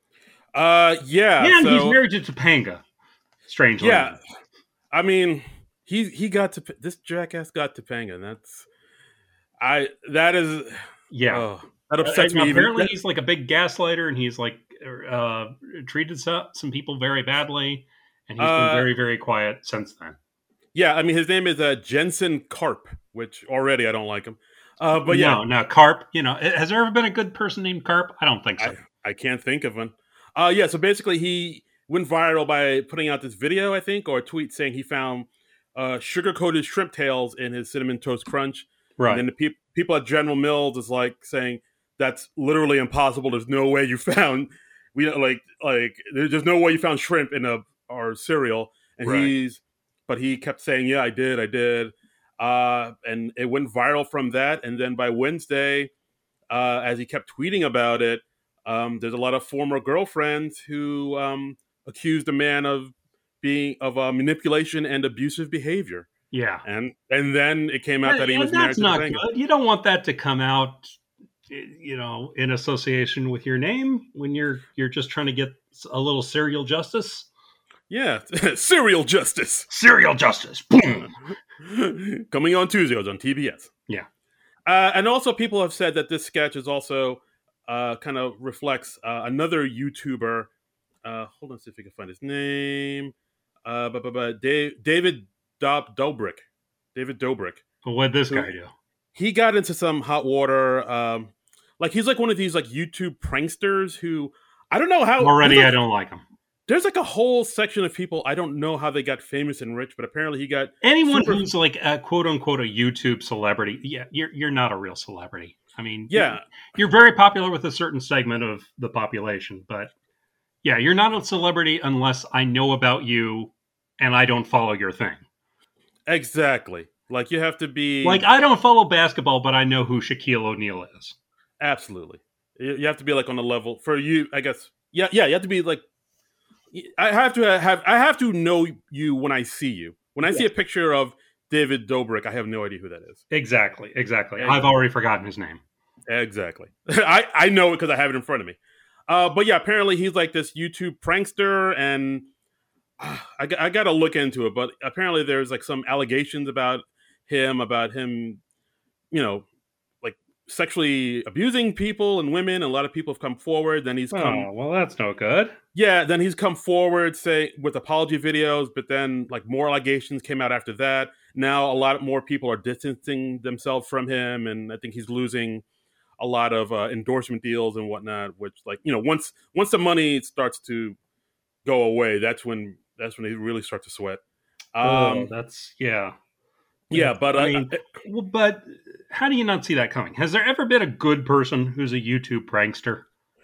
[SPEAKER 1] Uh, yeah.
[SPEAKER 2] And
[SPEAKER 1] so,
[SPEAKER 2] he's married to Topanga. Strangely,
[SPEAKER 1] yeah. I mean, he he got to this jackass got Topanga. And that's I that is
[SPEAKER 2] yeah.
[SPEAKER 1] Oh, that upsets
[SPEAKER 2] uh,
[SPEAKER 1] me.
[SPEAKER 2] Apparently,
[SPEAKER 1] even.
[SPEAKER 2] he's like a big gaslighter, and he's like uh, treated some people very badly, and he's
[SPEAKER 1] Uh,
[SPEAKER 2] been very very quiet since then.
[SPEAKER 1] Yeah, I mean, his name is uh, Jensen Karp, which already I don't like him. Uh, but yeah,
[SPEAKER 2] no, no, Karp. You know, has there ever been a good person named Karp? I don't think so.
[SPEAKER 1] I, I can't think of one. Uh, yeah, so basically, he went viral by putting out this video, I think, or a tweet saying he found uh, sugar-coated shrimp tails in his cinnamon toast crunch.
[SPEAKER 2] Right.
[SPEAKER 1] And then the pe- people at General Mills is like saying that's literally impossible. There's no way you found we like like there's no way you found shrimp in a our cereal. And
[SPEAKER 2] Right.
[SPEAKER 1] he's but he kept saying, yeah, I did, I did. Uh, and it went viral from that. And then by Wednesday, uh, as he kept tweeting about it, um, there's a lot of former girlfriends who um, accused a man of being of uh, manipulation and abusive behavior.
[SPEAKER 2] Yeah,
[SPEAKER 1] and and then it came out
[SPEAKER 2] and,
[SPEAKER 1] that he was
[SPEAKER 2] that's
[SPEAKER 1] married
[SPEAKER 2] not
[SPEAKER 1] to
[SPEAKER 2] good. You don't want that to come out, you know, in association with your name when you're you're just trying to get a little serial justice.
[SPEAKER 1] Yeah, serial justice.
[SPEAKER 2] Serial justice. Boom.
[SPEAKER 1] Coming on Tuesdays on T B S.
[SPEAKER 2] Yeah.
[SPEAKER 1] Uh, and also people have said that this sketch is also uh, kind of reflects uh, another YouTuber. Uh, hold on, see if we can find his name. Uh, but, but, but Dave, David Dob- Dobrik. David Dobrik.
[SPEAKER 2] What'd this guy do?
[SPEAKER 1] He got into some hot water. Um, like he's like one of these like YouTube pranksters who I don't know how.
[SPEAKER 2] Already, I don't like him.
[SPEAKER 1] There's like a whole section of people, I don't know how they got famous and rich, but apparently he got...
[SPEAKER 2] Anyone
[SPEAKER 1] super...
[SPEAKER 2] who's like a quote-unquote a YouTube celebrity, yeah, you're you're not a real celebrity. I mean,
[SPEAKER 1] yeah,
[SPEAKER 2] you're, you're very popular with a certain segment of the population, but yeah, you're not a celebrity unless I know about you and I don't follow your thing.
[SPEAKER 1] Exactly. Like, you have to be...
[SPEAKER 2] Like, I don't follow basketball, but I know who Shaquille O'Neal is.
[SPEAKER 1] Absolutely. You have to be like on the level... For you, I guess... Yeah, yeah, you have to be like... I have to have I have to know you when I see you. When I yeah. see a picture of David Dobrik, I have no idea who that is.
[SPEAKER 2] Exactly, exactly.
[SPEAKER 1] Yeah.
[SPEAKER 2] I've already forgotten his name.
[SPEAKER 1] Exactly. I, I know it because I have it in front of me. Uh, but yeah, apparently he's like this YouTube prankster, and uh, I, I got to look into it. But apparently there's like some allegations about him, about him, you know, like sexually abusing people and women. And a lot of people have come forward. Then he's come.
[SPEAKER 2] Oh, well, that's no good.
[SPEAKER 1] Yeah, then he's come forward, say, with apology videos, but then like more allegations came out after that. Now a lot more people are distancing themselves from him, and I think he's losing a lot of uh, endorsement deals and whatnot. Which, like, you know, once once the money starts to go away, that's when that's when they really start to sweat. Um,
[SPEAKER 2] oh, that's yeah,
[SPEAKER 1] yeah. But
[SPEAKER 2] I
[SPEAKER 1] uh,
[SPEAKER 2] mean, well, but how do you not see that coming? Has there ever been a good person who's a YouTube prankster?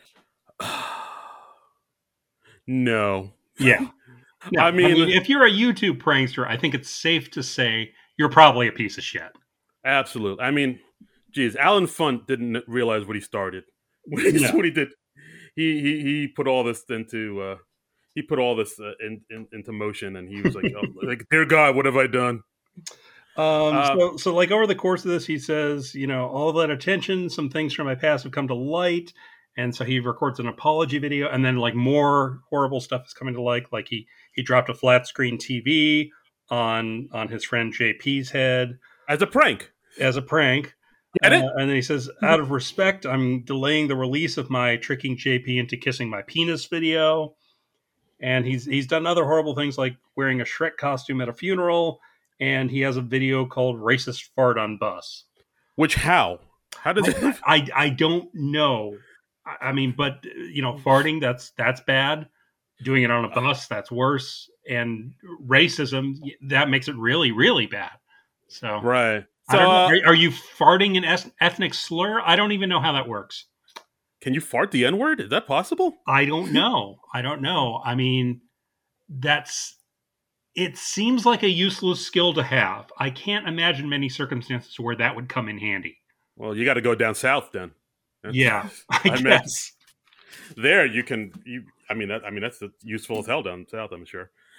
[SPEAKER 1] No.
[SPEAKER 2] Yeah. No,
[SPEAKER 1] I, mean,
[SPEAKER 2] I mean, if you're a YouTube prankster, I think it's safe to say you're probably a piece of shit.
[SPEAKER 1] Absolutely. I mean, geez, Alan Funt didn't realize what he started. What he,
[SPEAKER 2] yeah.
[SPEAKER 1] what he did. He, he he put all this into uh, he put all this uh, in, in, into motion, and he was like, oh, like, dear God, what have I done?
[SPEAKER 2] Um,
[SPEAKER 1] uh,
[SPEAKER 2] so, so like over the course of this, he says, you know, all that attention, some things from my past have come to light. And so he records an apology video, and then like more horrible stuff is coming to light. Like he he dropped a flat screen T V on on his friend J P's head
[SPEAKER 1] as a prank.
[SPEAKER 2] As a prank,
[SPEAKER 1] uh,
[SPEAKER 2] and then he says, "Out of respect, I'm delaying the release of my tricking J P into kissing my penis video." And he's he's done other horrible things like wearing a Shrek costume at a funeral, and he has a video called "Racist Fart on Bus."
[SPEAKER 1] Which how how does it?
[SPEAKER 2] I, I I don't know. I mean, but, you know, farting, that's that's bad. Doing it on a bus, that's worse. And racism, that makes it really, really bad. So,
[SPEAKER 1] right.
[SPEAKER 2] So,
[SPEAKER 1] uh,
[SPEAKER 2] are, are you farting an es- ethnic slur? I don't even know how that works.
[SPEAKER 1] Can you fart the N-word? Is that possible?
[SPEAKER 2] I don't know. I don't know. I mean, that's, it seems like a useless skill to have. I can't imagine many circumstances where that would come in handy.
[SPEAKER 1] Well, you got to go down south then.
[SPEAKER 2] Yeah, I, I
[SPEAKER 1] Mean,
[SPEAKER 2] guess.
[SPEAKER 1] there you can. You, I mean, that, I mean that's useful as hell down south. I'm sure.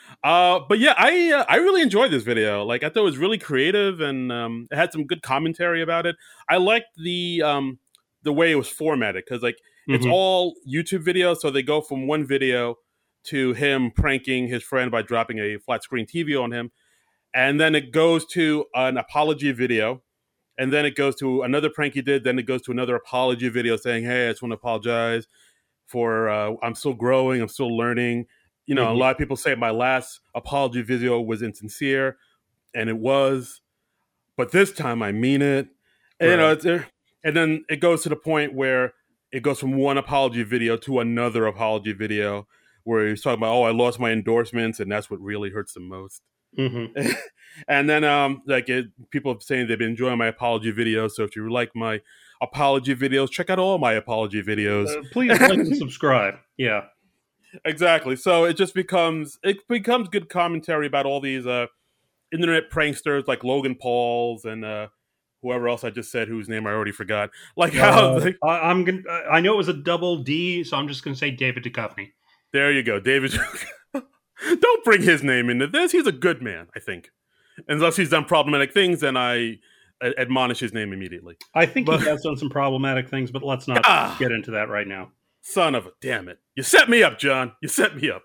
[SPEAKER 1] Uh, but yeah, I uh, I really enjoyed this video. Like I thought it was really creative and um, it had some good commentary about it. I liked the um, the way it was formatted because like it's
[SPEAKER 2] Mm-hmm.
[SPEAKER 1] all YouTube videos, so they go from one video to him pranking his friend by dropping a flat screen T V on him, and then it goes to an apology video, and then it goes to another prank he did. Then it goes to another apology video saying, "Hey, I just want to apologize for uh, I'm still growing, I'm still learning." You know, a
[SPEAKER 2] Mm-hmm.
[SPEAKER 1] lot of people say my last apology video was insincere, and it was, but this time I mean it. And, you know,
[SPEAKER 2] Right.
[SPEAKER 1] it's, uh, and then it goes to the point where it goes from one apology video to another apology video where he's talking about, oh, I lost my endorsements, and that's what really hurts the most.
[SPEAKER 2] Mm-hmm.
[SPEAKER 1] And then, um, like it, people are saying they've been enjoying my apology videos. So if you like my apology videos, check out all my apology videos.
[SPEAKER 2] Uh, please like and subscribe. Yeah.
[SPEAKER 1] Exactly. So it just becomes it becomes good commentary about all these uh, internet pranksters like Logan Pauls and uh, whoever else I just said whose name I already forgot. Like how
[SPEAKER 2] Uh,
[SPEAKER 1] they,
[SPEAKER 2] I, I'm gonna. I know it was a double D, so I'm just gonna say David Duchovny.
[SPEAKER 1] there you go, David. Don't bring his name into this. He's a good man, I think. Unless he's done problematic things, then I uh, admonish his name immediately.
[SPEAKER 2] I think he
[SPEAKER 1] But
[SPEAKER 2] has done some problematic things, but let's not
[SPEAKER 1] ah,
[SPEAKER 2] get into that right now.
[SPEAKER 1] son of a damn it! You set me up, John. You set me up.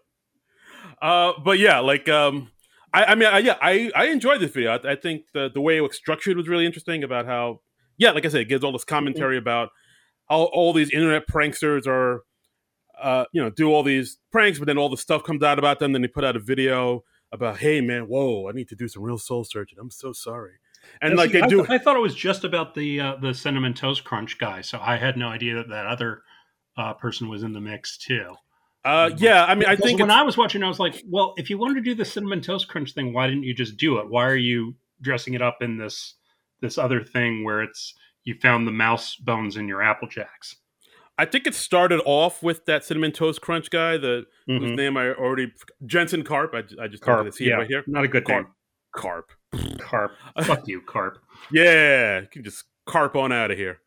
[SPEAKER 1] Uh, but yeah, like um, I, I mean, I, yeah, I, I enjoyed this video. I, I think the the way it was structured was really interesting about how, yeah, like I said, it gives all this commentary about how all these internet pranksters are, uh, you know, do all these pranks, but then all the stuff comes out about them. Then they put out a video about, hey man, whoa, I need to do some real soul searching. I'm so sorry, and
[SPEAKER 2] Yeah,
[SPEAKER 1] like
[SPEAKER 2] see,
[SPEAKER 1] they
[SPEAKER 2] I, th-
[SPEAKER 1] do,
[SPEAKER 2] I thought it was just about the uh, the cinnamon toast crunch guy, so I had no idea that that other uh, person was in the mix too.
[SPEAKER 1] uh,
[SPEAKER 2] Um,
[SPEAKER 1] yeah, I mean, I
[SPEAKER 2] because
[SPEAKER 1] think
[SPEAKER 2] when
[SPEAKER 1] it's
[SPEAKER 2] I was watching, I was like, "Well, if you wanted to do the cinnamon toast crunch thing, why didn't you just do it? Why are you dressing it up in this this other thing where it's you found the mouse bones in your apple jacks?"
[SPEAKER 1] I think it started off with that cinnamon toast crunch guy, the whose
[SPEAKER 2] Mm-hmm.
[SPEAKER 1] name I already Jensen Karp. I, I just don't
[SPEAKER 2] Carp,
[SPEAKER 1] see it
[SPEAKER 2] yeah,
[SPEAKER 1] right here.
[SPEAKER 2] not a good
[SPEAKER 1] Karp,
[SPEAKER 2] name.
[SPEAKER 1] Karp.
[SPEAKER 2] Carp, fuck you, Carp.
[SPEAKER 1] Yeah, you can just carp on out of here.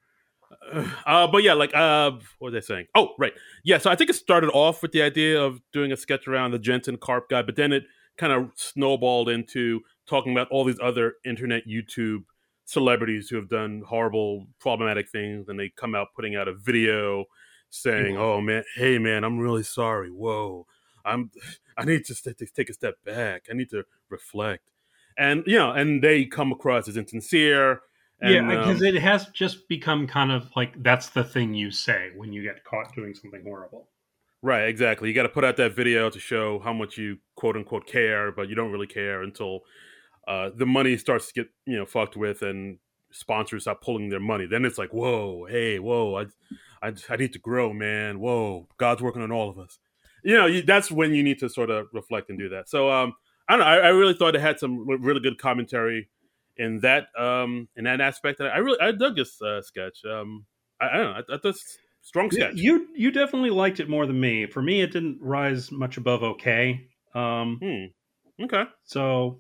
[SPEAKER 1] Uh, but yeah, like uh, what was I saying? Oh, right. Yeah, so I think it started off with the idea of doing a sketch around the Jensen Karp guy, but then it kind of snowballed into talking about all these other internet YouTube celebrities who have done horrible, problematic things, and they come out putting out a video saying,
[SPEAKER 2] Yeah.
[SPEAKER 1] "Oh man, hey man, I'm really sorry. Whoa, I'm, I need to st- take a step back. I need to reflect." And you know, and they come across as insincere
[SPEAKER 2] Yeah,
[SPEAKER 1] and
[SPEAKER 2] because
[SPEAKER 1] um,
[SPEAKER 2] it has just become kind of like that's the thing you say when you get caught doing something horrible.
[SPEAKER 1] right, exactly. You got to put out that video to show how much you quote unquote care, but you don't really care until uh, the money starts to get you know fucked with and sponsors stop pulling their money. Then it's like, whoa, hey, whoa, I, I, I need to grow, man. Whoa, God's working on all of us. You know, you, that's when you need to sort of reflect and do that. So, um, I don't know. I, I really thought it had some re- really good commentary in that um in that aspect. I really I dug this uh, sketch. Um, I, I don't know. I, I thought strong
[SPEAKER 2] Yeah,
[SPEAKER 1] sketch.
[SPEAKER 2] you you definitely liked it more than me. For me, it didn't rise much above okay. Um,
[SPEAKER 1] Hmm. Okay.
[SPEAKER 2] so,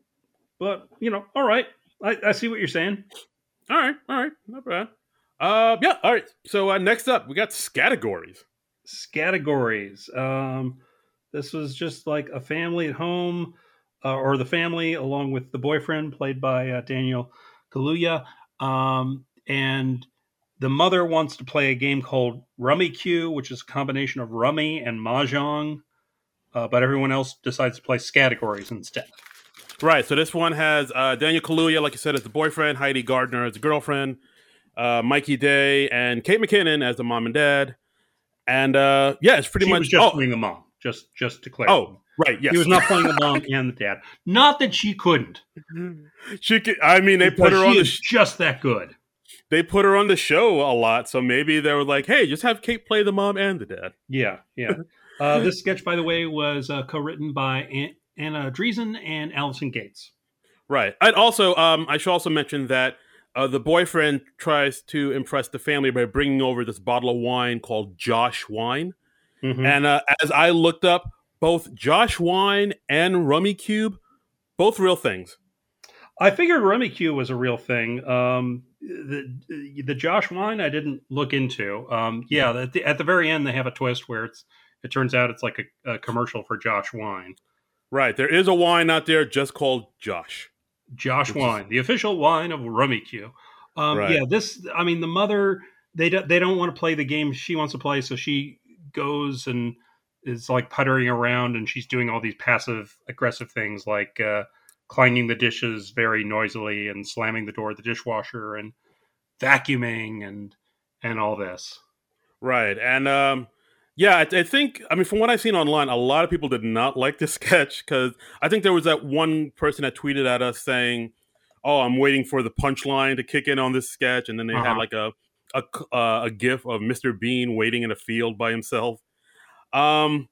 [SPEAKER 2] but you know, all right. I, I see what you're saying.
[SPEAKER 1] All right. All right. Not bad. Uh, yeah. All right. So uh, next up, we got categories.
[SPEAKER 2] Categories. Um, this was just like a family at home, uh, or the family along with the boyfriend, played by uh, Daniel Kaluuya, um, and the mother wants to play a game called Rummy Q, which is a combination of rummy and mahjong. Uh, but everyone else decides to play categories instead.
[SPEAKER 1] Right. So this one has uh, Daniel Kaluuya, like you said, as the boyfriend, Heidi Gardner as the girlfriend, uh, Mikey Day and Kate McKinnon as the mom and dad. And uh, yeah, it's pretty
[SPEAKER 2] She
[SPEAKER 1] much.
[SPEAKER 2] was just
[SPEAKER 1] Oh,
[SPEAKER 2] playing the mom, just just to clarify.
[SPEAKER 1] oh, right. Yes.
[SPEAKER 2] She was not playing the mom and the dad. Not that she couldn't.
[SPEAKER 1] she. Could, I mean, they put
[SPEAKER 2] Because
[SPEAKER 1] her
[SPEAKER 2] she
[SPEAKER 1] on the.
[SPEAKER 2] is
[SPEAKER 1] Sh-
[SPEAKER 2] just that good.
[SPEAKER 1] they put her on the show a lot, so maybe they were like, "Hey, just have Kate play the mom and the dad."
[SPEAKER 2] Yeah, yeah. Uh, this sketch, by the way, was uh, co-written by An- Anna Dreesen and Allison Gates.
[SPEAKER 1] Right. And also, um, I should also mention that uh, the boyfriend tries to impress the family by bringing over this bottle of wine called Josh Wine.
[SPEAKER 2] Mm-hmm.
[SPEAKER 1] And uh, as I looked up, both Josh Wine and Rummy Cube, both real things.
[SPEAKER 2] I figured Rummy Q was a real thing. Um, the the Josh Wine I didn't look into. Um, yeah, at the, at the very end they have a twist where it's it turns out it's like a, a commercial for Josh Wine.
[SPEAKER 1] Right. There is a wine out there just called Josh.
[SPEAKER 2] Josh
[SPEAKER 1] Which
[SPEAKER 2] wine,
[SPEAKER 1] is,
[SPEAKER 2] the official wine of Rummikub. Um,
[SPEAKER 1] right.
[SPEAKER 2] yeah, this. I mean, the mother they do, they don't want to play the game she wants to play, so she goes and is like puttering around, and she's doing all these passive aggressive things like uh, clanging the dishes very noisily and slamming the door of the dishwasher and vacuuming and and all this.
[SPEAKER 1] Right. And um, yeah, I, I think, I mean, from what I've seen online, a lot of people did not like this sketch because I think there was that one person that tweeted at us saying, oh, I'm waiting for the punchline to kick in on this sketch. And then they uh-huh. had like a, a, uh, a gif of Mister Bean waiting in a field by himself. Um,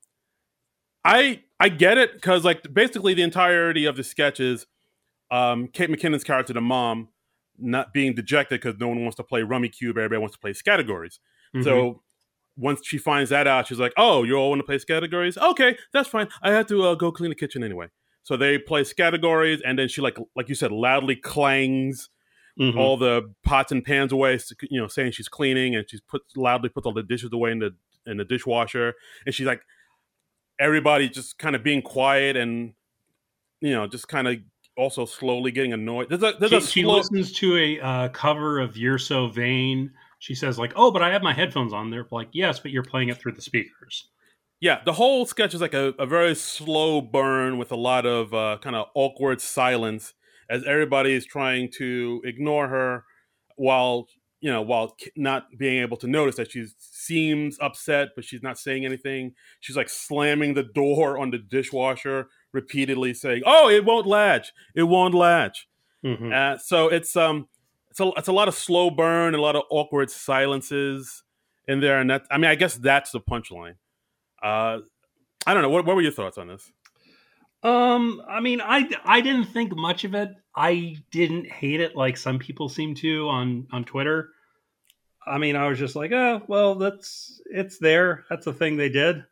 [SPEAKER 1] I I get it because like basically the entirety of the sketch is um, Kate McKinnon's character, the mom, not being dejected because no one wants to play Rummikub, everybody wants to play Scattergories. Mm-hmm. So once she finds that out, she's like, "Oh, you all want to play Scattergories? Okay, that's fine. I have to uh, go clean the kitchen anyway." So they play Scattergories, and then she like like you said, loudly clangs mm-hmm. all the pots and pans away, you know, saying she's cleaning, and she's put loudly puts all the dishes away in the in the dishwasher, and she's like, everybody just kind of being quiet and you know just kind of also slowly getting annoyed. There's a, there's
[SPEAKER 2] she,
[SPEAKER 1] a slow...
[SPEAKER 2] she listens to a uh, cover of "You're So Vain." She says like, "Oh, but I have my headphones on." They're like, "Yes, but you're playing it through the speakers."
[SPEAKER 1] Yeah, the whole sketch is like a, a very slow burn with a lot of uh, kind of awkward silence as everybody is trying to ignore her while you know while not being able to notice that she seems upset, but she's not saying anything. She's like slamming the door on the dishwasher repeatedly, saying, "Oh, it won't latch! It won't latch!" Mm-hmm. Uh, so it's um. It's a, it's a lot of slow burn, and a lot of awkward silences in there, and that I mean, I guess that's the punchline. Uh, I don't know. What, what were your thoughts on this?
[SPEAKER 2] Um, I mean, I I didn't think much of it. I didn't hate it like some people seem to on on Twitter. I mean, I was just like, oh, well, that's it's there. That's the thing they did.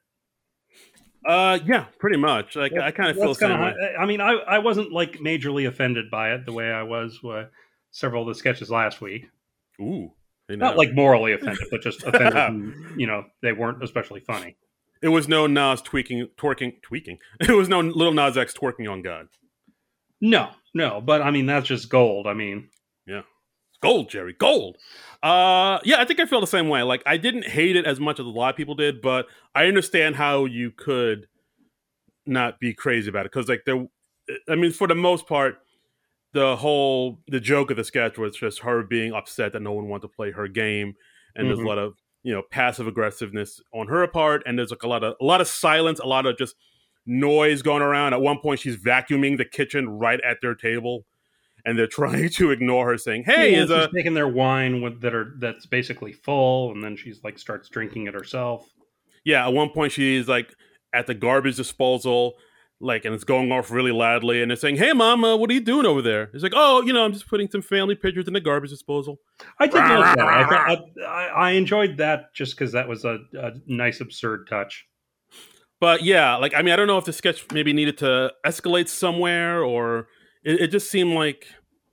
[SPEAKER 1] Uh, yeah, pretty much. Like that's, I kind of feel the same way.
[SPEAKER 2] I mean, I I wasn't like majorly offended by it the way I was. Uh, several of the sketches last week.
[SPEAKER 1] Ooh.
[SPEAKER 2] Not like morally offended, but just offended and, you know, they weren't especially funny.
[SPEAKER 1] It was no Nas tweaking, twerking, tweaking. It was no Little Nas X twerking on God.
[SPEAKER 2] No, no, but I mean, that's just gold. I mean.
[SPEAKER 1] Yeah. Gold, Jerry, gold. Uh, yeah, I think I feel the same way. Like, I didn't hate it as much as a lot of people did, but I understand how you could not be crazy about it. Because, like, there, I mean, for the most part, the whole the joke of the sketch was just her being upset that no one wanted to play her game, and mm-hmm. there's a lot of you know passive aggressiveness on her part, and there's like a lot of a lot of silence, a lot of just noise going around. At one point, she's vacuuming the kitchen right at their table, and they're trying to ignore her, saying, "Hey,
[SPEAKER 2] yeah,
[SPEAKER 1] is
[SPEAKER 2] she's
[SPEAKER 1] a
[SPEAKER 2] taking their wine with that are that's basically full," and then she's like starts drinking it herself.
[SPEAKER 1] Yeah, at one point she's like at the garbage disposal. Like, and it's going off really loudly, and it's saying, "Hey, Mama, what are you doing over there?" It's like, "Oh, you know, I'm just putting some family pictures in the garbage disposal."
[SPEAKER 2] I did like that. I, I, I enjoyed that just because that was a, a nice, absurd touch.
[SPEAKER 1] But yeah, like, I mean, I don't know if the sketch maybe needed to escalate somewhere, or it, it just seemed like,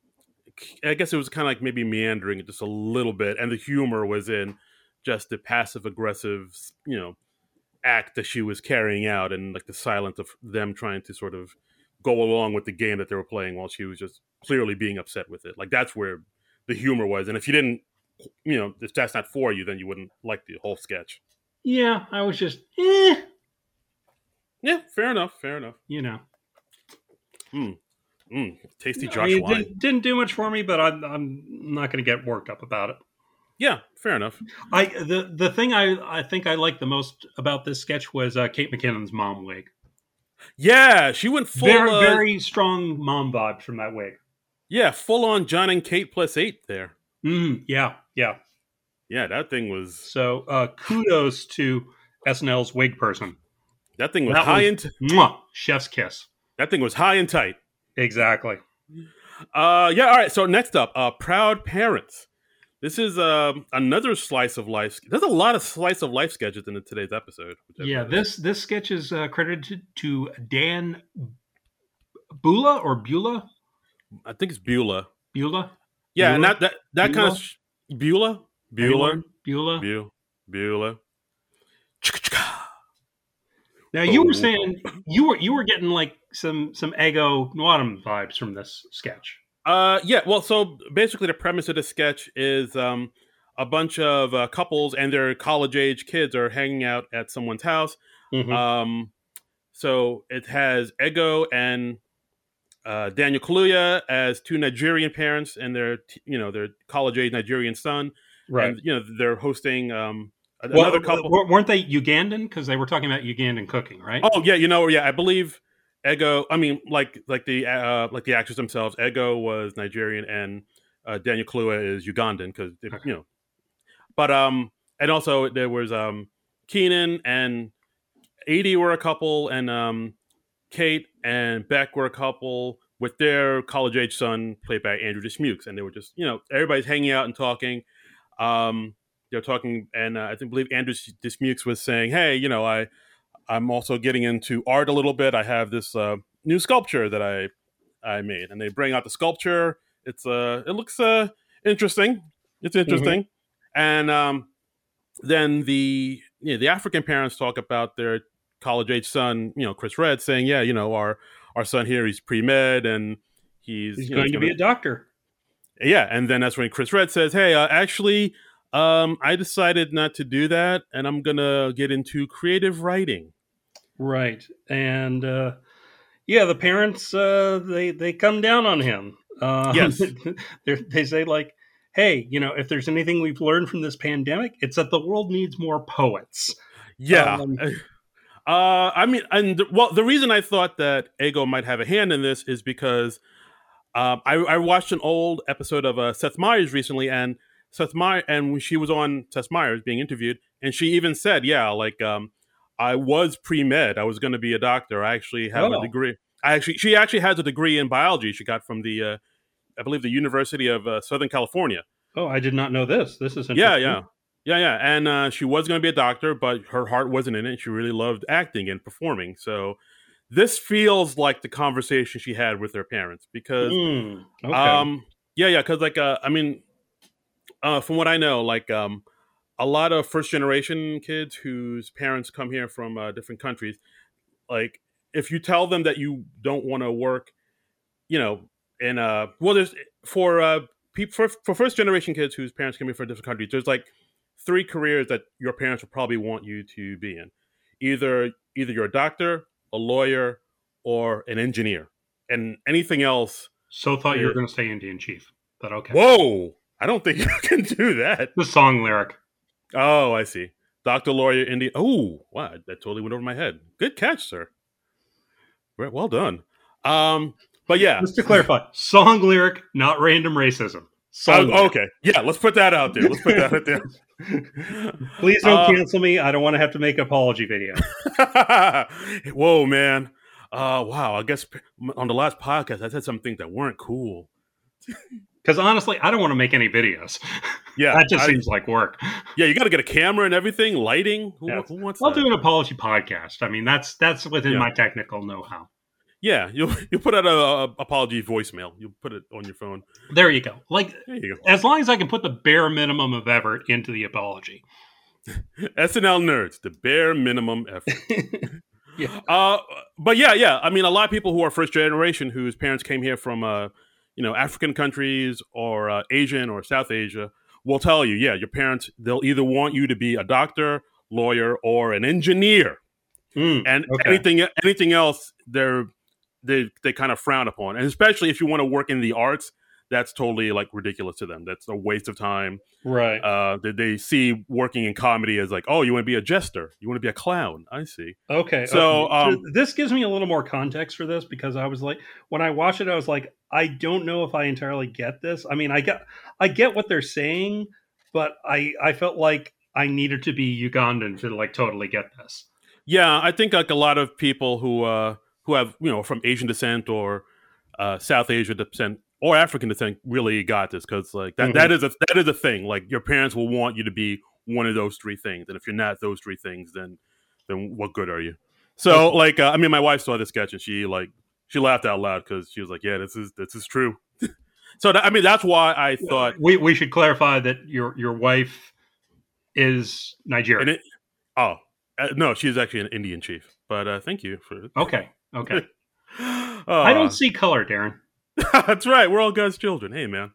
[SPEAKER 1] I guess it was kind of like maybe meandering just a little bit, and the humor was in just the passive aggressive, you know, act that she was carrying out, and like the silence of them trying to sort of go along with the game that they were playing while she was just clearly being upset with it. Like that's where the humor was. And if you didn't, you know, if that's not for you, then you wouldn't like the whole sketch.
[SPEAKER 2] Yeah, I was just, eh.
[SPEAKER 1] Yeah, fair enough. Fair enough.
[SPEAKER 2] You know.
[SPEAKER 1] Mm. Mm. Tasty Josh
[SPEAKER 2] I mean,
[SPEAKER 1] wine.
[SPEAKER 2] Didn't, didn't do much for me, but I'm, I'm not going to get worked up about it.
[SPEAKER 1] Yeah, fair enough.
[SPEAKER 2] I the the thing I, I think I liked the most about this sketch was uh, Kate McKinnon's mom wig.
[SPEAKER 1] Yeah, she went full
[SPEAKER 2] very
[SPEAKER 1] uh,
[SPEAKER 2] very strong mom vibes from that wig.
[SPEAKER 1] Yeah, full on John and Kate plus eight there.
[SPEAKER 2] Mm, yeah, yeah,
[SPEAKER 1] yeah. That thing was
[SPEAKER 2] so. Uh, kudos to S N L's wig person.
[SPEAKER 1] That thing was that high
[SPEAKER 2] was,
[SPEAKER 1] and
[SPEAKER 2] t- mwah, chef's kiss.
[SPEAKER 1] That thing was high and tight.
[SPEAKER 2] Exactly.
[SPEAKER 1] Uh, yeah. All right. So next up, uh, Proud Parents. This is uh, another slice of life. There's a lot of slice of life sketches in today's episode.
[SPEAKER 2] Yeah, this this sketch is uh, credited to Dan Bula or Beulah.
[SPEAKER 1] I think it's Beulah.
[SPEAKER 2] Beulah.
[SPEAKER 1] Yeah,
[SPEAKER 2] Beulah?
[SPEAKER 1] and that that, that kind of sh- Beulah, Beulah,
[SPEAKER 2] Beulah,
[SPEAKER 1] Beulah, Beulah.
[SPEAKER 2] Now you were saying you were you were getting like some some Ego Nwadum vibes from this sketch.
[SPEAKER 1] Uh, yeah. Well, so basically, the premise of the sketch is um, a bunch of uh, couples and their college age kids are hanging out at someone's house.
[SPEAKER 2] Mm-hmm.
[SPEAKER 1] Um, so it has Ego and uh, Daniel Kaluuya as two Nigerian parents and their t- you know their college age Nigerian son,
[SPEAKER 2] Right.
[SPEAKER 1] and you know they're hosting um, a-
[SPEAKER 2] Well,
[SPEAKER 1] another couple.
[SPEAKER 2] w- weren't they Ugandan? Because they were talking about Ugandan cooking, right?
[SPEAKER 1] Oh yeah, you know yeah, I believe Ego. I mean, like like the uh, like the actors themselves. Ego was Nigerian and uh, Daniel Kaluuya is Ugandan because
[SPEAKER 2] Okay.
[SPEAKER 1] you know. But um, and also there was um, Keenan and Edie were a couple, and um, Kate and Beck were a couple with their college age son played by Andrew Dismukes, and they were just you know everybody's hanging out and talking. Um, they're talking, and uh, I think believe Andrew Dismukes was saying, "Hey, you know, I I'm also getting into art a little bit. I have this uh, new sculpture that I I made," and they bring out the sculpture. It's uh, it looks uh interesting. It's interesting, mm-hmm. and um, then the you know, the African parents talk about their college age son, you know, Chris Redd, saying, "Yeah, you know, our our son here, he's pre med and he's,
[SPEAKER 2] he's
[SPEAKER 1] you
[SPEAKER 2] going
[SPEAKER 1] know,
[SPEAKER 2] to
[SPEAKER 1] gonna,
[SPEAKER 2] be a doctor."
[SPEAKER 1] Yeah, and then that's when Chris Redd says, "Hey, uh, actually, um, I decided not to do that, and I'm gonna get into creative writing."
[SPEAKER 2] Right, and uh, yeah, the parents uh, they they come down on him. Uh,
[SPEAKER 1] yes,
[SPEAKER 2] they say like, "Hey, you know, if there's anything we've learned from this pandemic, it's that the world needs more poets."
[SPEAKER 1] Yeah.
[SPEAKER 2] Um,
[SPEAKER 1] uh, I mean, and well, the reason I thought that Ego might have a hand in this is because um, I, I watched an old episode of uh, Seth Meyers recently, and Seth Meyers, and when she was on Seth Meyers being interviewed, and she even said, "Yeah, like um, I was pre med. I was going to be a doctor. I actually have
[SPEAKER 2] oh.
[SPEAKER 1] a degree. I actually, she actually has a degree in biology. She got from the, uh, I believe, the University of uh, Southern California."
[SPEAKER 2] Oh, I did not know this. This is interesting.
[SPEAKER 1] Yeah, yeah. Yeah, yeah, and uh, she was going to be a doctor, but her heart wasn't in it. She really loved acting and performing. So this feels like the conversation she had with her parents because,
[SPEAKER 2] mm, okay.
[SPEAKER 1] um, yeah, yeah, because like, uh, I mean, uh, from what I know, like um, a lot of first generation kids whose parents come here from uh, different countries, like if you tell them that you don't want to work, you know, in uh, well, there's for uh, people for, for first generation kids whose parents come here from different countries, there's like three careers that your parents will probably want you to be in. Either either you're a doctor, a lawyer, or an engineer. And anything else.
[SPEAKER 2] So thought is, you were going to say Indian chief, but okay.
[SPEAKER 1] Whoa! I don't think you can do that.
[SPEAKER 2] The song lyric.
[SPEAKER 1] Oh, I see. Doctor, lawyer, Indian. Oh, wow. That totally went over my head. Good catch, sir. Well done. Um, but yeah.
[SPEAKER 2] Just to clarify, song lyric, not random racism.
[SPEAKER 1] Uh, okay. Yeah, let's put that out there. Let's put that out there.
[SPEAKER 2] Please don't uh, cancel me. I don't want to have to make an apology video.
[SPEAKER 1] Whoa, man. Uh, wow. I guess on the last podcast, I said some things that weren't cool.
[SPEAKER 2] Because honestly, I don't want to make any videos.
[SPEAKER 1] Yeah.
[SPEAKER 2] That just
[SPEAKER 1] I,
[SPEAKER 2] seems like work.
[SPEAKER 1] Yeah, you got to get a camera and everything, lighting. Who,
[SPEAKER 2] yeah.
[SPEAKER 1] who wants
[SPEAKER 2] I'll
[SPEAKER 1] that?
[SPEAKER 2] do an apology podcast. I mean, that's that's within
[SPEAKER 1] yeah.
[SPEAKER 2] my technical know-how.
[SPEAKER 1] Yeah, you'll you put out a, a apology voicemail. You'll put it on your phone.
[SPEAKER 2] There you go. Like,
[SPEAKER 1] there you go.
[SPEAKER 2] As long as I can put the bare minimum of effort into the apology.
[SPEAKER 1] S N L nerds, the bare minimum effort.
[SPEAKER 2] yeah.
[SPEAKER 1] Uh, but yeah, yeah. I mean, a lot of people who are first generation whose parents came here from, uh, you know, African countries or uh, Asian or South Asia will tell you, yeah, your parents, they'll either want you to be a doctor, lawyer, or an engineer.
[SPEAKER 2] Mm,
[SPEAKER 1] and
[SPEAKER 2] okay.
[SPEAKER 1] anything anything else, they're they they kind of frown upon, and especially if you want to work in the arts, that's totally like ridiculous to them. That's a waste of time.
[SPEAKER 2] Right.
[SPEAKER 1] Uh, they, they see working in comedy as like, oh, you want to be a jester, you want to be a clown. I see.
[SPEAKER 2] Okay.
[SPEAKER 1] So,
[SPEAKER 2] okay.
[SPEAKER 1] Um,
[SPEAKER 2] so this gives me a little more context for this because I was like, when I watched it, I was like, I don't know if I entirely get this. I mean, I get I get what they're saying, but I I felt like I needed to be Ugandan to like totally get this.
[SPEAKER 1] Yeah, I think like a lot of people who uh, who have you know from Asian descent or uh, South Asia descent or African descent really got this because like that, mm-hmm. that is a that is a thing. Like your parents will want you to be one of those three things, and if you're not those three things, then then what good are you? So okay. like uh, I mean, my wife saw this sketch and she like she laughed out loud because she was like, "Yeah, this is this is true." So that, I mean, that's why I thought
[SPEAKER 2] we we should clarify that your your wife is Nigerian.
[SPEAKER 1] It, oh. Uh, no, she's actually an Indian chief. but uh, thank you for.
[SPEAKER 2] Okay, okay.
[SPEAKER 1] uh,
[SPEAKER 2] I don't see color, Darren.
[SPEAKER 1] That's right. We're all God's children. Hey, man.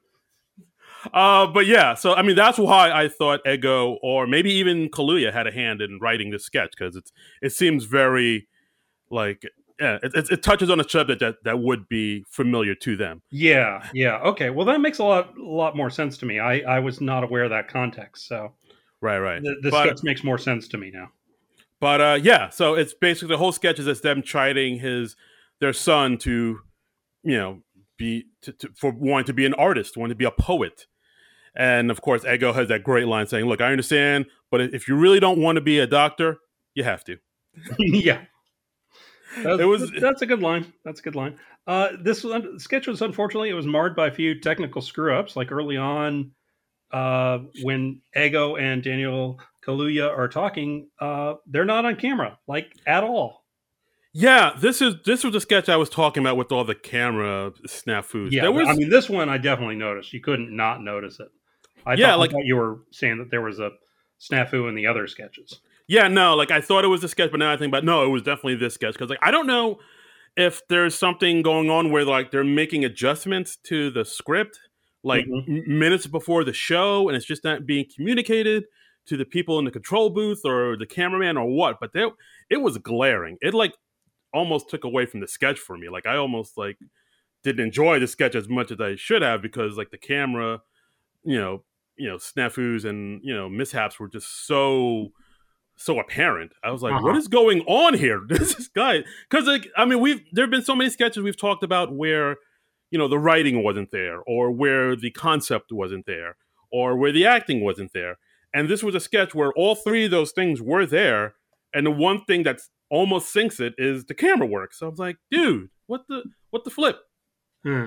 [SPEAKER 1] Uh, but yeah, so I mean, that's why I thought Ego or maybe even Kaluuya had a hand in writing this sketch, because it's it seems very like yeah, it, it, it touches on a subject that, that would be familiar to them.
[SPEAKER 2] Yeah, yeah. Okay, well, that makes a lot a lot more sense to me. I, I was not aware of that context, so
[SPEAKER 1] right, right.
[SPEAKER 2] The, the
[SPEAKER 1] but,
[SPEAKER 2] sketch makes more sense to me now.
[SPEAKER 1] But uh, yeah, so it's basically the whole sketch is it's them chiding his their son to, you know, be to, to, for wanting to be an artist, wanting to be a poet. And of course, Ego has that great line saying, "Look, I understand, but if you really don't want to be a doctor, you have to."
[SPEAKER 2] Yeah, that's,
[SPEAKER 1] it was.
[SPEAKER 2] That's a good line. That's a good line. Uh, this was, sketch was unfortunately it was marred by a few technical screw ups. Like early on, uh, when Ego and Daniel Kaluuya are talking, uh, they're not on camera, like at all.
[SPEAKER 1] Yeah, this is this was the sketch I was talking about with all the camera snafus.
[SPEAKER 2] Yeah,
[SPEAKER 1] there was,
[SPEAKER 2] I mean, this one I definitely noticed. You couldn't not notice it. I
[SPEAKER 1] yeah,
[SPEAKER 2] thought,
[SPEAKER 1] like
[SPEAKER 2] I thought you were saying that there was a snafu in the other sketches.
[SPEAKER 1] Yeah, no, like I thought it was a sketch, but now I think about no, it was definitely this sketch, because like I don't know if there's something going on where like they're making adjustments to the script like
[SPEAKER 2] mm-hmm.
[SPEAKER 1] m- minutes before the show, and it's just not being communicated to the people in the control booth or the cameraman or what. But they, it was glaring. It like almost took away from the sketch for me. Like I almost like didn't enjoy the sketch as much as I should have, because like the camera, you know. you know, snafus and, you know, mishaps were just so, so apparent. I was like, uh-huh. what is going on here? This is guy. Cause like, I mean, we've, there've been so many sketches we've talked about where, you know, the writing wasn't there, or where the concept wasn't there, or where the acting wasn't there. And this was a sketch where all three of those things were there. And the one thing that almost sinks it is the camera work. So I was like, dude, what the, what the flip?
[SPEAKER 2] Hmm.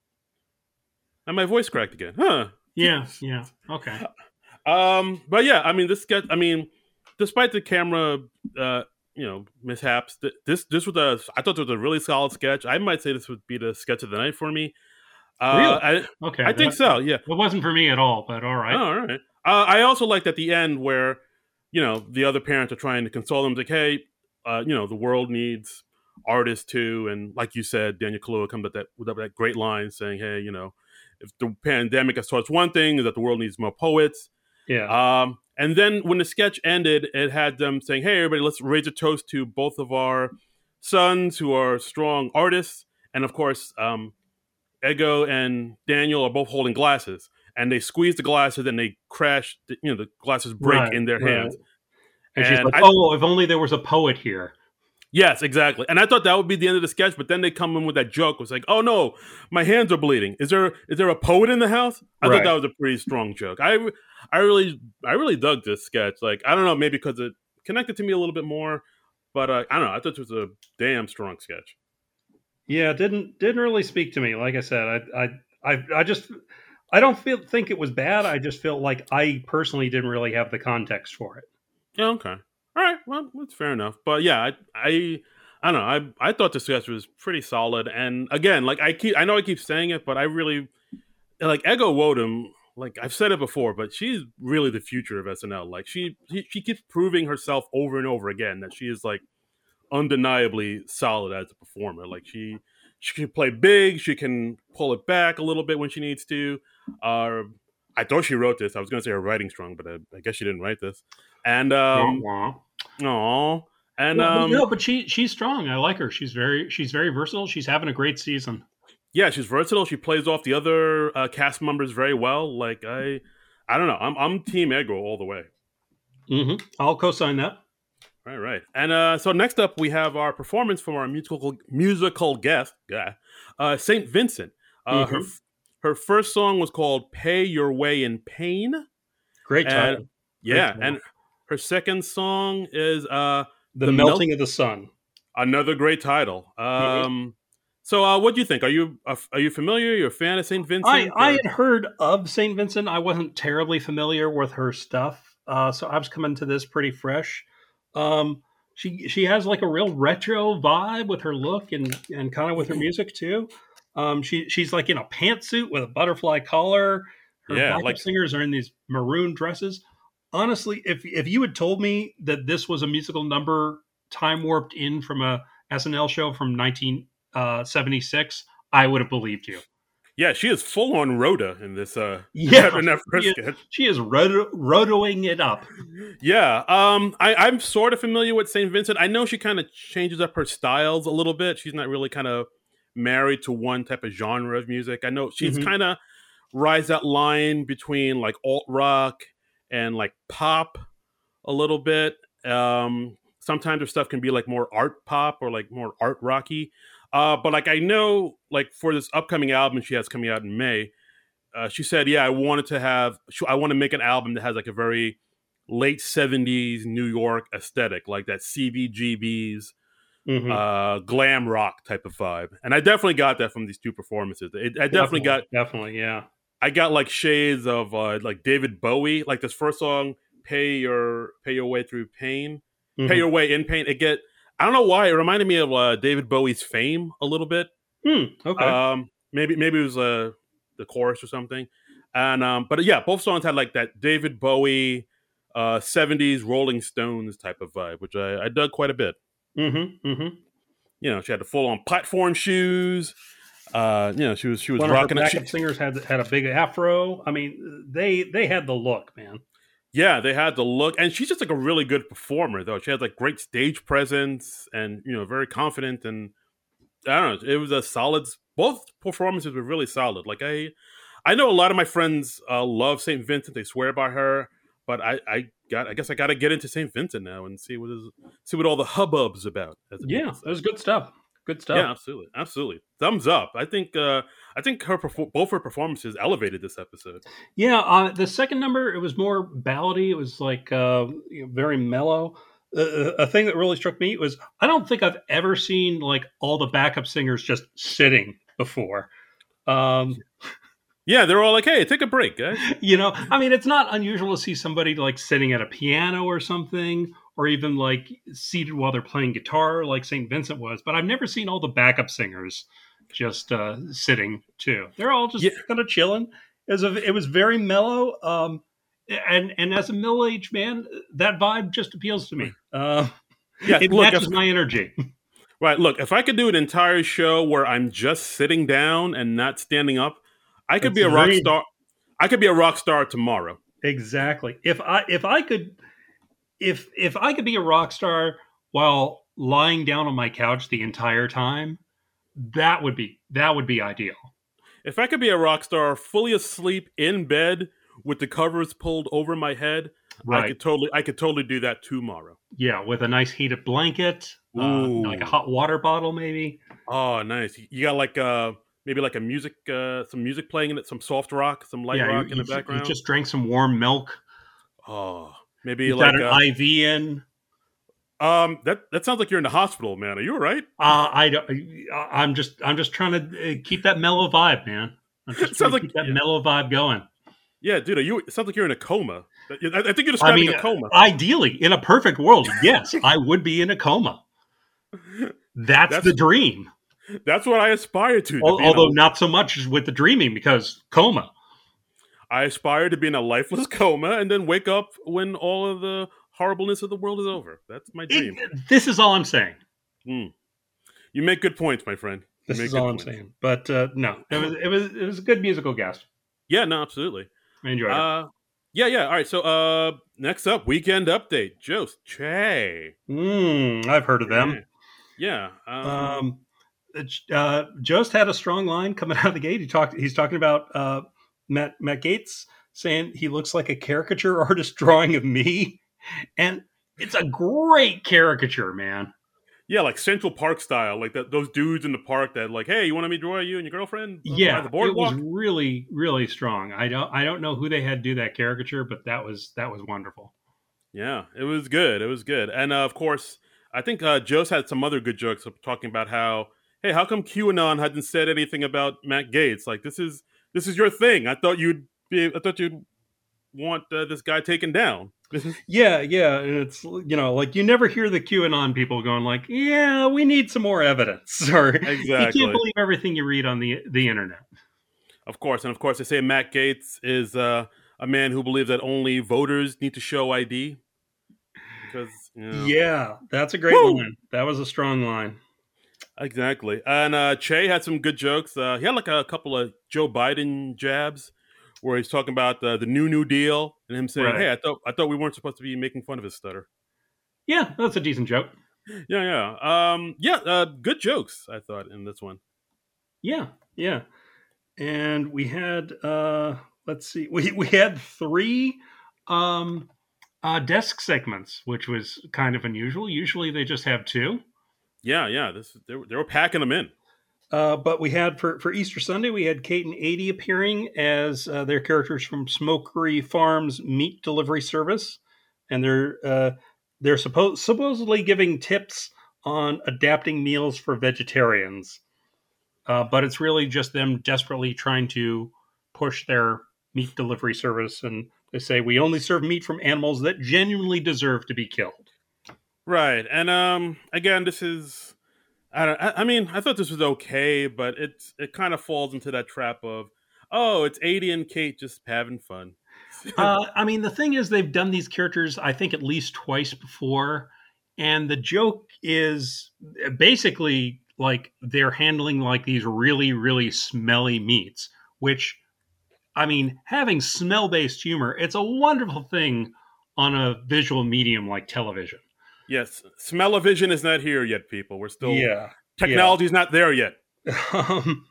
[SPEAKER 1] And my voice cracked again. Huh.
[SPEAKER 2] Yeah, yeah, okay.
[SPEAKER 1] Um, but yeah, I mean, this sketch. I mean, despite the camera, uh, you know, mishaps, th- this this was a. I thought it was a really solid sketch. I might say this would be the sketch of the night for me. Uh,
[SPEAKER 2] really?
[SPEAKER 1] I,
[SPEAKER 2] okay,
[SPEAKER 1] I think
[SPEAKER 2] that,
[SPEAKER 1] so. Yeah,
[SPEAKER 2] it wasn't for me at all, but all right.
[SPEAKER 1] Oh, all right. Uh, I also liked at the end where, you know, the other parents are trying to console them, like, hey, uh, you know, the world needs artists too, and like you said, Daniel Kaluuya comes up that with that great line saying, hey, you know, if the pandemic has taught us one thing, is that the world needs more poets.
[SPEAKER 2] Yeah.
[SPEAKER 1] Um, and then when the sketch ended, it had them saying, hey, everybody, let's raise a toast to both of our sons who are strong artists. And of course, um, Ego and Daniel are both holding glasses. And they squeeze the glasses and they crash, you know, the glasses break
[SPEAKER 2] right,
[SPEAKER 1] in their
[SPEAKER 2] right.
[SPEAKER 1] hands.
[SPEAKER 2] And, and she's like,
[SPEAKER 1] I,
[SPEAKER 2] oh, if only there was a poet here.
[SPEAKER 1] Yes, exactly. And I thought that would be the end of the sketch, but then they come in with that joke. It was like, oh no, my hands are bleeding. Is there is there a poet in the house? I right. thought that was a pretty strong joke. I, I really I really dug this sketch. Like, I don't know, maybe because it connected to me a little bit more, but uh, I don't know. I thought it was a damn strong sketch.
[SPEAKER 2] Yeah, didn't didn't really speak to me. Like I said, I I I, I just I don't feel think it was bad. I just felt like I personally didn't really have the context for it.
[SPEAKER 1] Yeah, okay. All right, well, that's fair enough. But yeah, I, I, I don't know. I, I thought the sketch was pretty solid. And again, like I keep, I know I keep saying it, but I really like Ego Nwodim. Like I've said it before, but she's really the future of S N L. Like she, she, she keeps proving herself over and over again that she is like undeniably solid as a performer. Like she, she can play big. She can pull it back a little bit when she needs to. Uh, I thought she wrote this. I was going to say her writing strong, but I, I guess she didn't write this. And um, oh, and
[SPEAKER 2] no,
[SPEAKER 1] um,
[SPEAKER 2] no, but she she's strong. I like her. She's very she's very versatile. She's having a great season.
[SPEAKER 1] Yeah, she's versatile. She plays off the other uh, cast members very well. Like I, I don't know. I'm I'm Team Ego all the way.
[SPEAKER 2] Mm-hmm. I'll co-sign that.
[SPEAKER 1] Right, right. And uh, so next up, we have our performance from our musical musical guest, yeah, uh, Saint Vincent. Uh, mm-hmm. Her her first song was called "Pay Your Way in Pain."
[SPEAKER 2] Great title.
[SPEAKER 1] And, yeah, Great and her second song is uh,
[SPEAKER 2] "The, the Melting Melt- of the Sun."
[SPEAKER 1] Another great title. Um, mm-hmm. So, uh, what do you think? Are you uh, are you familiar? You're a fan of Saint Vincent?
[SPEAKER 2] I, I had heard of Saint Vincent. I wasn't terribly familiar with her stuff, uh, so I was coming to this pretty fresh. Um, she she has like a real retro vibe with her look and and kind of with her music too. Um, she she's like in a pantsuit with a butterfly collar. Her
[SPEAKER 1] yeah,
[SPEAKER 2] backup
[SPEAKER 1] like
[SPEAKER 2] singers are in these maroon dresses. Honestly, if if you had told me that this was a musical number time warped in from a S N L show from nineteen seventy-six, I would have believed you.
[SPEAKER 1] Yeah, she is full on Rhoda in this. Uh,
[SPEAKER 2] Yeah,
[SPEAKER 1] in that first
[SPEAKER 2] she,
[SPEAKER 1] sketch.
[SPEAKER 2] she is roto- rotoing it up.
[SPEAKER 1] Yeah, um, I, I'm sort of familiar with Saint Vincent. I know she kind of changes up her styles a little bit. She's not really kind of married to one type of genre of music. I know she's
[SPEAKER 2] Mhm.
[SPEAKER 1] kind of rides that line between like alt rock and like pop a little bit. Um, sometimes her stuff can be like more art pop or like more art rocky. Uh, but like I know, like for this upcoming album she has coming out in May, uh, she said, "Yeah, I wanted to have, I want to make an album that has like a very late seventies New York aesthetic, like that C B G B's
[SPEAKER 2] Mhm.
[SPEAKER 1] uh, glam rock type of vibe." And I definitely got that from these two performances. It, I definitely,
[SPEAKER 2] Definitely,
[SPEAKER 1] got,
[SPEAKER 2] definitely, yeah.
[SPEAKER 1] I got like shades of uh, like David Bowie, like this first song, "Pay Your Pay Your Way Through Pain,"
[SPEAKER 2] Mhm.
[SPEAKER 1] "Pay Your Way in Pain." It get, I don't know why, it reminded me of uh, David Bowie's "Fame" a little bit.
[SPEAKER 2] Hmm, okay.
[SPEAKER 1] Um, maybe maybe it was uh, the chorus or something. And um, but yeah, both songs had like that David Bowie, uh, seventies Rolling Stones type of vibe, which I, I dug quite a bit.
[SPEAKER 2] Mm-hmm, mm-hmm.
[SPEAKER 1] You know, she had the full on platform shoes. Uh, you know, she was she was
[SPEAKER 2] One
[SPEAKER 1] rocking
[SPEAKER 2] of her
[SPEAKER 1] it.
[SPEAKER 2] backup
[SPEAKER 1] She,
[SPEAKER 2] singers had had a big afro. I mean, they they had the look, man.
[SPEAKER 1] yeah, they had the look, and she's just like a really good performer, though. She had like great stage presence, and you know, very confident. And I don't know, it was a solid. Both performances were really solid. Like I, I know a lot of my friends uh, love Saint Vincent; they swear by her. But I, I got, I guess I got to get into Saint Vincent now and see what is, see what all the hubbub's about. As the
[SPEAKER 2] Yeah,
[SPEAKER 1] people
[SPEAKER 2] it
[SPEAKER 1] say.
[SPEAKER 2] was good stuff. Good stuff.
[SPEAKER 1] Yeah, absolutely, absolutely. Thumbs up. I think, uh, I think her perfor- both her performances elevated this episode.
[SPEAKER 2] Yeah, uh, the second number, it was more ballady. It was like uh, you know, very mellow. Uh, a thing that really struck me was I don't think I've ever seen like all the backup singers just sitting before. Um,
[SPEAKER 1] Yeah, they're all like, "Hey, take a break, guys."
[SPEAKER 2] you know, I mean, it's not unusual to see somebody like sitting at a piano or something, or even like seated while they're playing guitar, like Saint Vincent was. But I've never seen all the backup singers just uh, sitting too. They're all just
[SPEAKER 1] Yeah,
[SPEAKER 2] kind of chilling. It was, a, it was very mellow. Um, and and as a middle aged man, that vibe just appeals to me. Uh,
[SPEAKER 1] yeah.
[SPEAKER 2] it
[SPEAKER 1] Look, if,
[SPEAKER 2] matches my energy.
[SPEAKER 1] right. Look, if I could do an entire show where I'm just sitting down and not standing up, I could
[SPEAKER 2] That's
[SPEAKER 1] be a
[SPEAKER 2] the
[SPEAKER 1] rock
[SPEAKER 2] dream.
[SPEAKER 1] star. I could be a rock star tomorrow.
[SPEAKER 2] Exactly. If I if I could if if I could be a rock star while lying down on my couch the entire time, that would be that would be ideal.
[SPEAKER 1] If I could be a rock star fully asleep in bed with the covers pulled over my head, I
[SPEAKER 2] Right.
[SPEAKER 1] could totally I could totally do that tomorrow.
[SPEAKER 2] Yeah, with a nice heated blanket, uh, like a
[SPEAKER 1] Ooh.
[SPEAKER 2] hot water bottle, maybe.
[SPEAKER 1] Oh, nice. You got like uh maybe like a music uh some music playing in it, some soft rock, some light
[SPEAKER 2] Yeah, you,
[SPEAKER 1] rock in
[SPEAKER 2] you,
[SPEAKER 1] the
[SPEAKER 2] you
[SPEAKER 1] background.
[SPEAKER 2] just drank some warm milk.
[SPEAKER 1] Oh, maybe
[SPEAKER 2] You've got
[SPEAKER 1] like
[SPEAKER 2] an
[SPEAKER 1] uh
[SPEAKER 2] I V in.
[SPEAKER 1] um that that sounds like you're in the hospital, man. Are you all right?
[SPEAKER 2] Uh, I don't. I- I'm just. I'm just trying to uh, keep that mellow vibe, man. I'm just
[SPEAKER 1] It
[SPEAKER 2] trying
[SPEAKER 1] sounds
[SPEAKER 2] to
[SPEAKER 1] like
[SPEAKER 2] keep that
[SPEAKER 1] yeah,
[SPEAKER 2] mellow vibe going.
[SPEAKER 1] yeah, dude. Are you? It sounds like you're in a coma. I, I think you're
[SPEAKER 2] I
[SPEAKER 1] describing
[SPEAKER 2] mean,
[SPEAKER 1] a coma.
[SPEAKER 2] ideally, in a perfect world, yes, I would be in a coma. That's,
[SPEAKER 1] That's
[SPEAKER 2] the dream.
[SPEAKER 1] that's what I aspire to. to
[SPEAKER 2] Al-
[SPEAKER 1] be in a,
[SPEAKER 2] Although not so much with the dreaming because coma.
[SPEAKER 1] I aspire to be in a lifeless coma and then wake up when all of the horribleness of the world is over. That's my dream.
[SPEAKER 2] It- this is all I'm saying.
[SPEAKER 1] Mm. You make good points, my friend. You
[SPEAKER 2] This
[SPEAKER 1] make
[SPEAKER 2] is
[SPEAKER 1] good
[SPEAKER 2] all I'm
[SPEAKER 1] points.
[SPEAKER 2] saying. But uh, no, it was it was it was a good musical guest.
[SPEAKER 1] Yeah, no, absolutely.
[SPEAKER 2] I enjoyed it.
[SPEAKER 1] Uh, yeah, yeah. All right. So, uh, next up, weekend update. Jost Che.
[SPEAKER 2] Mm, I've heard of them.
[SPEAKER 1] Yeah. Um,
[SPEAKER 2] Um, uh, Jost had a strong line coming out of the gate. He talked. He's talking about uh, Matt Matt Gaetz saying he looks like a caricature artist drawing of me, and it's a great caricature, man.
[SPEAKER 1] yeah, like Central Park style, like that. Those dudes in the park that, like, hey, you want me to draw you and your girlfriend by
[SPEAKER 2] Yeah,
[SPEAKER 1] the
[SPEAKER 2] it was
[SPEAKER 1] boardwalk?
[SPEAKER 2] really really strong. I don't I don't know who they had do that caricature, but that was that was wonderful.
[SPEAKER 1] Yeah, it was good. It was good. And uh, of course, I think uh, Joe's had some other good jokes of talking about how, hey, how come QAnon hadn't said anything about Matt Gaetz? Like, this is this is your thing. I thought you'd be. I thought you'd want uh, this guy taken down.
[SPEAKER 2] Yeah, yeah, and it's you know like you never hear the QAnon people going like, yeah, we need some more evidence, or
[SPEAKER 1] Exactly.
[SPEAKER 2] you can't believe everything you read on the the internet.
[SPEAKER 1] Of course, and of course, they say Matt Gaetz is uh, a man who believes that only voters need to show I D because Yeah.
[SPEAKER 2] Yeah, that's a great
[SPEAKER 1] Woo!
[SPEAKER 2] line. That was a strong line.
[SPEAKER 1] Exactly. And uh, Che had some good jokes. Uh, he had like a couple of Joe Biden jabs where he's talking about uh, the new New Deal and him saying,
[SPEAKER 2] Right.
[SPEAKER 1] "Hey, I thought I thought we weren't supposed to be making fun of his stutter."
[SPEAKER 2] Yeah, that's a decent joke.
[SPEAKER 1] Yeah, yeah, um, yeah. Uh, good jokes, I thought, in this one.
[SPEAKER 2] Yeah, yeah. And we had uh let's see, we we had three um uh desk segments, which was kind of unusual. Usually they just have two.
[SPEAKER 1] Yeah, yeah. This they were, they were packing them in.
[SPEAKER 2] Uh, but we had for, for Easter Sunday, we had Kate and Adie appearing as uh, their characters from Smokery Farms Meat Delivery Service, and they're uh, they're suppo- supposedly giving tips on adapting meals for vegetarians. Uh, but it's really just them desperately trying to push their meat delivery service, and they say we only serve meat from animals that genuinely deserve to be killed.
[SPEAKER 1] Right, and um, again, this is I don't. I, I mean, I thought this was okay, but it's it kind of falls into that trap of, oh, it's Adie and Kate just having fun.
[SPEAKER 2] Uh, I mean, the thing is, they've done these characters, I think, at least twice before. And the joke is basically like they're handling like these really, really smelly meats, which, I mean, having smell based humor, it's a wonderful thing on a visual medium like television.
[SPEAKER 1] Yes, smell-o-vision is not here yet, people. We're still
[SPEAKER 2] Yeah.
[SPEAKER 1] technology's not there yet.
[SPEAKER 2] Um,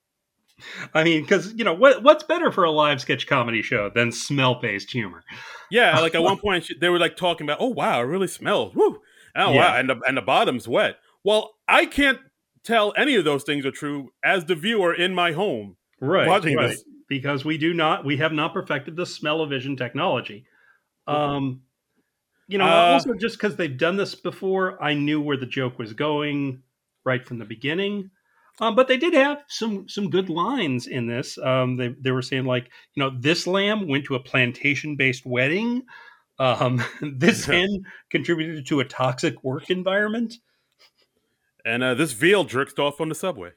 [SPEAKER 2] I mean, because, you know, what what's better for a live sketch comedy show than smell based humor?
[SPEAKER 1] Yeah, like at one point they were like talking about, oh wow, it really smells. Woo! Oh
[SPEAKER 2] Yeah.
[SPEAKER 1] wow, and the and the bottom's wet. Well, I can't tell any of those things are true as the viewer in my home
[SPEAKER 2] Right,
[SPEAKER 1] watching
[SPEAKER 2] right.
[SPEAKER 1] this.
[SPEAKER 2] Because we do not, we have not perfected the smell-o-vision technology. Um, you know,
[SPEAKER 1] Uh,
[SPEAKER 2] also just because they've done this before, I knew where the joke was going right from the beginning. Um, but they did have some some good lines in this. Um, they they were saying like, you know, this lamb went to a plantation-based wedding. Um, this hen contributed to a toxic work environment.
[SPEAKER 1] and uh, this veal jerked off on the subway.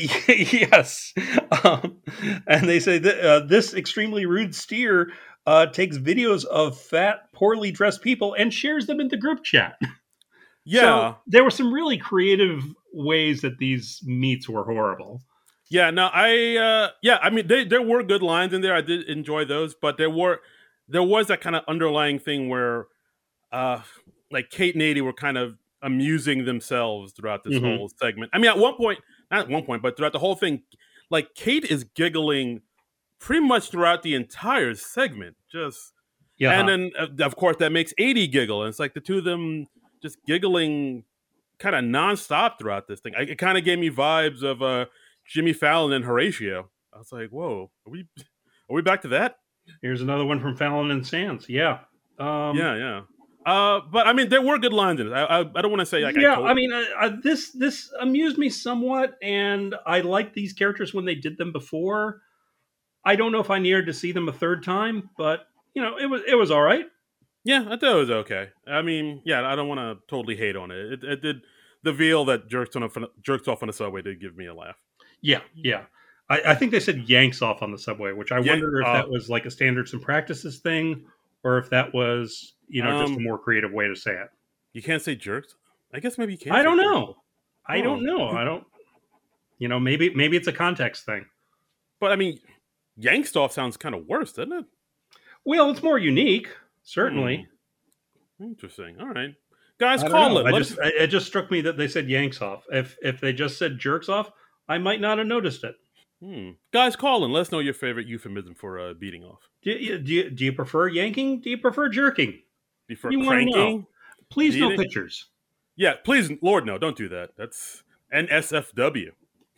[SPEAKER 2] Yes. Um, and they say that uh, this extremely rude steer uh, takes videos of fat, poorly dressed people and shares them in the group chat.
[SPEAKER 1] Yeah,
[SPEAKER 2] So there were some really creative ways that these meets were horrible.
[SPEAKER 1] yeah. No, I uh, yeah. I mean, they, there were good lines in there. I did enjoy those, but there were there was that kind of underlying thing where, uh, like Kate and Adie were kind of amusing themselves throughout this
[SPEAKER 2] Mhm.
[SPEAKER 1] whole segment. I mean, at one point, not at one point, but throughout the whole thing, like Kate is giggling pretty much throughout the entire segment. Just
[SPEAKER 2] Yeah.
[SPEAKER 1] and then uh, of course that makes Adie giggle, and it's like the two of them just giggling kind of nonstop throughout this thing. I, it kind of gave me vibes of uh, Jimmy Fallon and Horatio. I was like, whoa, are we are we back to that?
[SPEAKER 2] Here's another one from Fallon and Sands. Yeah. Um,
[SPEAKER 1] Yeah, yeah. Uh, but I mean, there were good lines in it. I, I, I don't want to say like
[SPEAKER 2] yeah,
[SPEAKER 1] I, told-
[SPEAKER 2] I mean, uh, uh, this this amused me somewhat, and I liked these characters when they did them before. I don't know if I needed to see them a third time, but you know, it was it was all right.
[SPEAKER 1] yeah, I thought it was okay. I mean, yeah, I don't want to totally hate on it. It, it did the veal that jerks on a, jerks off on the subway did give me a laugh.
[SPEAKER 2] Yeah, yeah. I, I think they said yanks off on the subway, which I
[SPEAKER 1] Yeah,
[SPEAKER 2] wonder if
[SPEAKER 1] uh,
[SPEAKER 2] that was like a standards and practices thing, or if that was you know just a
[SPEAKER 1] Um,
[SPEAKER 2] more creative way to say it.
[SPEAKER 1] You can't say jerks. I guess maybe you can.
[SPEAKER 2] I
[SPEAKER 1] say
[SPEAKER 2] don't
[SPEAKER 1] jerks.
[SPEAKER 2] know. I
[SPEAKER 1] Oh.
[SPEAKER 2] don't know. I don't. You know, maybe maybe it's a context thing.
[SPEAKER 1] But I mean, yanked off sounds kind of worse, doesn't it?
[SPEAKER 2] Well, it's more unique, certainly.
[SPEAKER 1] Hmm. Interesting. All right, guys,
[SPEAKER 2] I don't
[SPEAKER 1] call
[SPEAKER 2] know.
[SPEAKER 1] it.
[SPEAKER 2] I
[SPEAKER 1] Let's-
[SPEAKER 2] just I- it just struck me that they said yanks off. If if they just said jerks off, I might not have noticed it.
[SPEAKER 1] Hmm. Guys, call in. Let us know your favorite euphemism for uh, beating off.
[SPEAKER 2] Do you, do you do you prefer yanking? Do you prefer jerking?
[SPEAKER 1] Before
[SPEAKER 2] You wanna
[SPEAKER 1] cranking.
[SPEAKER 2] know. Please no
[SPEAKER 1] Beating?
[SPEAKER 2] pictures.
[SPEAKER 1] Yeah, please, Lord, no, don't do that. That's N S F W.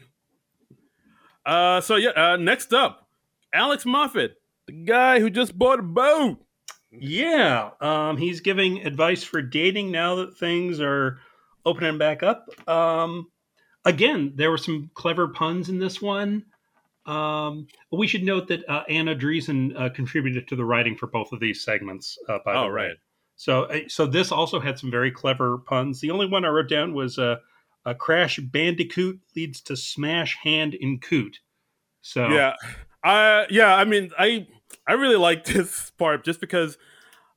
[SPEAKER 1] Uh, so yeah, uh, next up, Alex Moffat, the guy who just bought a boat.
[SPEAKER 2] Yeah, um, he's giving advice for dating now that things are opening back up. Um, again, there were some clever puns in this one. Um, we should note that uh, Anna Dreesen uh, contributed to the writing for both of these segments. Uh, by
[SPEAKER 1] Oh,
[SPEAKER 2] the way,
[SPEAKER 1] right.
[SPEAKER 2] so uh, so this also had some very clever puns. The only one I wrote down was uh, a Crash Bandicoot leads to Smash Hand in Coot. So
[SPEAKER 1] Yeah, I yeah, I mean, I I really like this part just because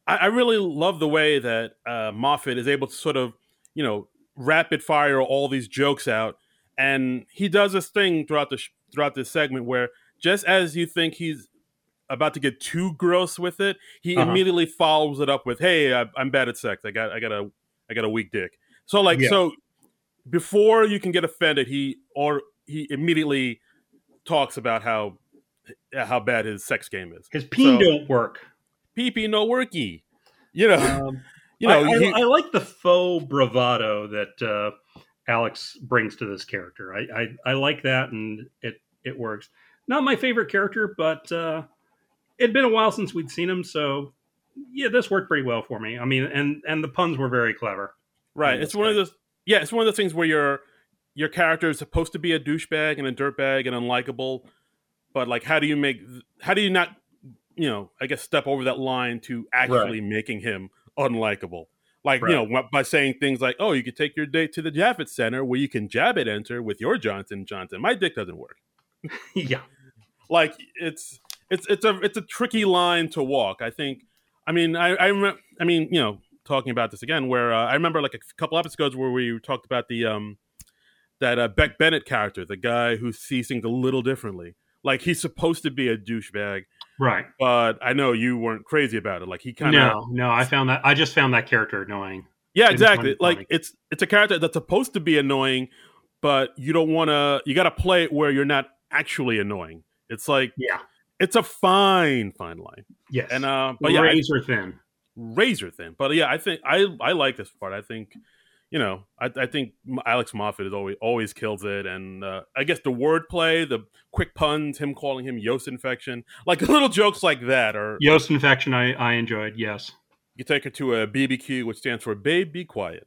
[SPEAKER 1] I, I really love the way that uh, Moffat is able to sort of, you know, rapid fire all these jokes out, and he does this thing throughout the sh- throughout this segment where just as you think he's about to get too gross with it, he
[SPEAKER 2] Uh-huh.
[SPEAKER 1] immediately follows it up with, "Hey, I, I'm bad at sex. I got I got a I got a weak dick." So like
[SPEAKER 2] Yeah.
[SPEAKER 1] so before you can get offended, he or he immediately talks about how how bad his sex game is.
[SPEAKER 2] His peen
[SPEAKER 1] So
[SPEAKER 2] don't work.
[SPEAKER 1] pee pee no worky, you know.
[SPEAKER 2] Um,
[SPEAKER 1] you
[SPEAKER 2] I,
[SPEAKER 1] know
[SPEAKER 2] I,
[SPEAKER 1] he,
[SPEAKER 2] I like the faux bravado that uh, Alex brings to this character. I, I, I like that, and it it works. Not my favorite character, but uh, it'd been a while since we'd seen him, so yeah, this worked pretty well for me. I mean, and and the puns were very clever.
[SPEAKER 1] right. It's one guy. of those. Yeah, it's one of those things where your your character is supposed to be a douchebag and a dirtbag and unlikable, but like, how do you make? How do you not? You know, I guess step over that line to actually right. making him unlikable. Like, right. you know, by saying things like, "Oh, you could take your date to the Javits Center where you can jab it enter with your Johnson Johnson." My dick doesn't work.
[SPEAKER 2] Yeah,
[SPEAKER 1] like it's it's it's a it's a tricky line to walk. I think. I mean, I I, rem- I mean, you know, talking about this again, where uh, I remember like a couple episodes where we talked about the um that uh, Beck Bennett character, the guy who sees things a little differently. Like he's supposed to be a douchebag.
[SPEAKER 2] Right.
[SPEAKER 1] But I know you weren't crazy about it. Like he kind
[SPEAKER 2] of No, no, I found that I just found that character annoying.
[SPEAKER 1] Yeah, exactly. Like it's it's a character that's supposed to be annoying, but you don't want to you got to play it where you're not actually annoying. It's like
[SPEAKER 2] Yeah.
[SPEAKER 1] It's a fine fine line.
[SPEAKER 2] Yes.
[SPEAKER 1] And uh but yeah,
[SPEAKER 2] razor thin.
[SPEAKER 1] Razor thin. But yeah, I think I I like this part. I think you know, I, I think Alex Moffat is always always kills it, and uh, I guess the wordplay, the quick puns, him calling him Yost Infection, like little jokes like that, or
[SPEAKER 2] Yost Infection. I, I enjoyed. Yes,
[SPEAKER 1] you take her to a B B Q, which stands for Babe, Be Quiet.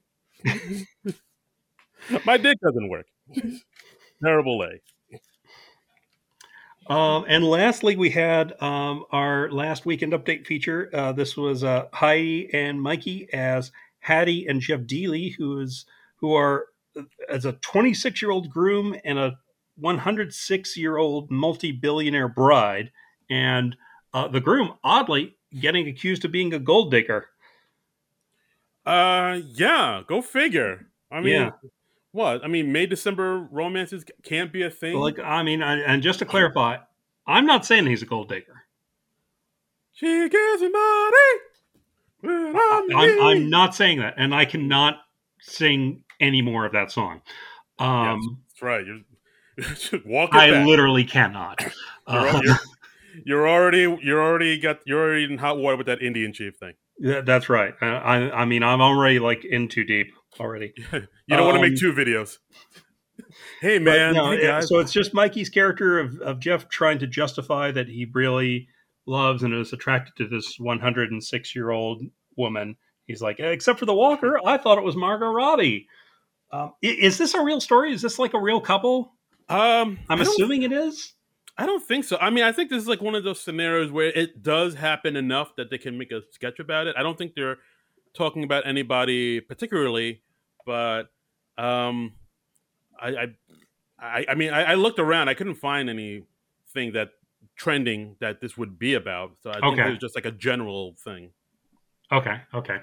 [SPEAKER 1] My dick doesn't work. Terrible
[SPEAKER 2] A. Um, and lastly, we had um, our last weekend update feature. Uh, this was uh, Heidi and Mikey as Hattie and Jeff Dealey, who is who are as a twenty-six-year-old groom and a one hundred six-year-old multi-billionaire bride, and uh, the groom oddly getting accused of being a gold digger.
[SPEAKER 1] Uh, yeah, go figure. I mean,
[SPEAKER 2] yeah.
[SPEAKER 1] what? I mean, May December romances can't be a thing.
[SPEAKER 2] Like, I mean, I, and just to clarify, I'm not saying he's a gold digger.
[SPEAKER 1] She gives me money.
[SPEAKER 2] I'm, I'm not saying that, and I cannot sing any more of that song. Um,
[SPEAKER 1] yes, that's right. You're, you're walking.
[SPEAKER 2] I
[SPEAKER 1] back.
[SPEAKER 2] literally cannot.
[SPEAKER 1] You're, uh, you're, you're already, you're already got, you're already in hot water with that Indian chief thing.
[SPEAKER 2] Yeah, that's right. I, I, I mean, I'm already like in too deep already.
[SPEAKER 1] You don't um, want to make two videos. Hey man,
[SPEAKER 2] no,
[SPEAKER 1] hey guys.
[SPEAKER 2] So it's just Mikey's character of, of Jeff trying to justify that he really loves and is attracted to this one hundred six year old woman. He's like, except for the walker, I thought it was Margot Robbie. Um, is this a real story? Is this like a real couple?
[SPEAKER 1] Um,
[SPEAKER 2] I'm assuming it is.
[SPEAKER 1] I don't think so. I mean, I think this is like one of those scenarios where it does happen enough that they can make a sketch about it. I don't think they're talking about anybody particularly, but um, I, I, I, I mean, I, I looked around. I couldn't find anything that trending that this would be about. So I think
[SPEAKER 2] okay.
[SPEAKER 1] it was just like a general thing.
[SPEAKER 2] Okay. Okay.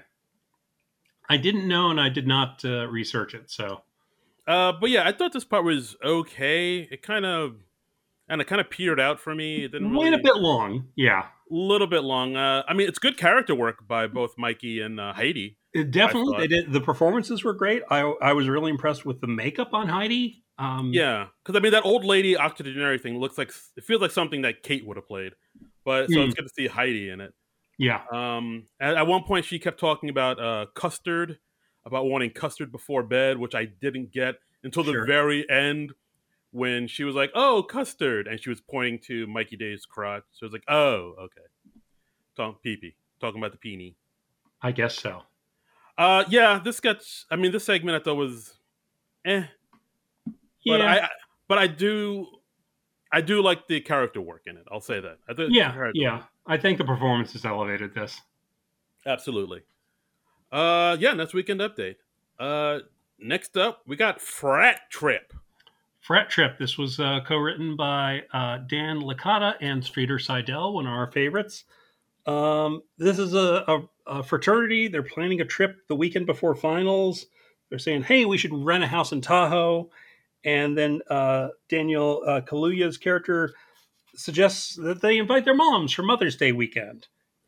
[SPEAKER 2] I didn't know, and I did not uh, research it. So,
[SPEAKER 1] uh, but yeah, I thought this part was okay. It kind of, and it kind of petered out for me. It didn't
[SPEAKER 2] went
[SPEAKER 1] really,
[SPEAKER 2] a bit long. Yeah,
[SPEAKER 1] a little bit long. Uh, I mean, it's good character work by both Mikey and uh, Heidi.
[SPEAKER 2] It definitely, they did. The performances were great. I I was really impressed with the makeup on Heidi. Um,
[SPEAKER 1] yeah, because I mean, that old lady octogenarian thing looks like it feels like something that Kate would have played. But so mm. it's good to see Heidi in it.
[SPEAKER 2] Yeah.
[SPEAKER 1] Um. At, at one point, she kept talking about uh, custard, about wanting custard before bed, which I didn't get until the
[SPEAKER 2] sure.
[SPEAKER 1] very end when she was like, "Oh, custard," and she was pointing to Mikey Day's crotch. So it was like, "Oh, okay." Talk pee-pee. Talking about the peenie.
[SPEAKER 2] I guess so.
[SPEAKER 1] Uh, yeah. This got. I mean, this segment I thought was, eh.
[SPEAKER 2] Yeah.
[SPEAKER 1] But I. But I do. I do like the character work in it. I'll say that. I think
[SPEAKER 2] yeah. Yeah. I think the performances elevated this.
[SPEAKER 1] Absolutely. Uh, yeah, that's Weekend Update. Uh, next up, we got Frat Trip.
[SPEAKER 2] Frat Trip. This was uh, co-written by uh, Dan Licata and Streeter Seidel, one of our favorites. Um, this is a, a, a fraternity. They're planning a trip the weekend before finals. They're saying, "Hey, we should rent a house in Tahoe." And then uh, Daniel uh, Kaluuya's character suggests that they invite their moms for Mother's Day weekend.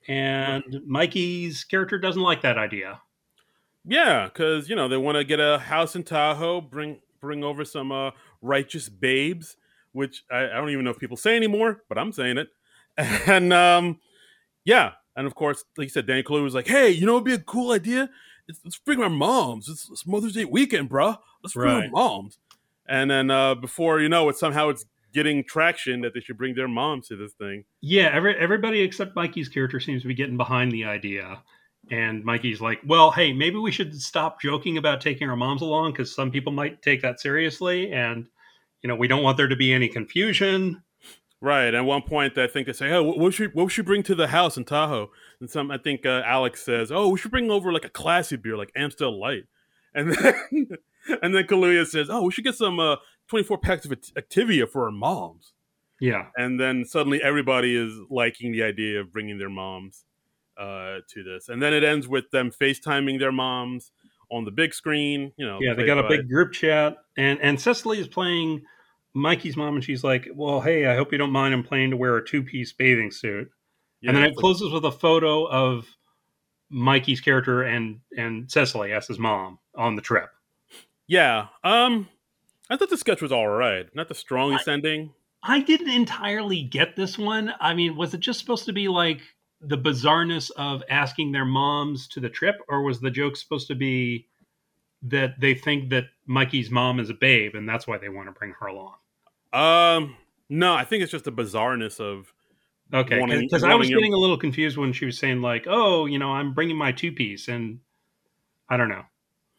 [SPEAKER 2] And Mikey's character doesn't like that idea.
[SPEAKER 1] Yeah, because you know they want to get a house in Tahoe, bring bring over some uh, righteous babes, which I, I don't even know if people say anymore, but I'm saying it. And um, yeah, and of course, like you said, Danny Kaluuya was like, "Hey, you know, it'd be a cool idea. It's, let's bring our moms. It's, it's Mother's Day weekend, bro. Let's bring our
[SPEAKER 2] Right.
[SPEAKER 1] moms." And then uh, before you know it, somehow it's getting traction that they should bring their moms to this thing.
[SPEAKER 2] Yeah, every, everybody except Mikey's character seems to be getting behind the idea. And Mikey's like, well, hey, maybe we should stop joking about taking our moms along because some people might take that seriously. And, you know, we don't want there to be any confusion.
[SPEAKER 1] Right. At one point, I think they say, "Oh, what should what should we bring to the house in Tahoe?" And some, I think uh, Alex says, "Oh, we should bring over like a classy beer, like Amstel Light." And then and then Kaluuya says, "Oh, we should get some uh, twenty-four packs of Activia for our moms."
[SPEAKER 2] Yeah.
[SPEAKER 1] And then suddenly everybody is liking the idea of bringing their moms uh, to this. And then it ends with them FaceTiming their moms on the big screen. You know,
[SPEAKER 2] Yeah, they got a big group chat. And, and Cecily is playing Mikey's mom, and she's like, well, hey, I hope you don't mind I'm planning to wear a two-piece bathing suit.
[SPEAKER 1] Yeah,
[SPEAKER 2] and then it
[SPEAKER 1] like,
[SPEAKER 2] closes with a photo of Mikey's character and, and Cecily as his mom on the trip.
[SPEAKER 1] Yeah. Um, I thought the sketch was all right. Not the strongest I, ending.
[SPEAKER 2] I didn't entirely get this one. I mean, was it just supposed to be like the bizarreness of asking their moms to the trip, or was the joke supposed to be that they think that Mikey's mom is a babe and that's why they want to bring her along?
[SPEAKER 1] Um, no, I think it's just the bizarreness of
[SPEAKER 2] okay, because I was your... getting a little confused when she was saying like, "Oh, you know, I'm bringing my two piece," and I don't know.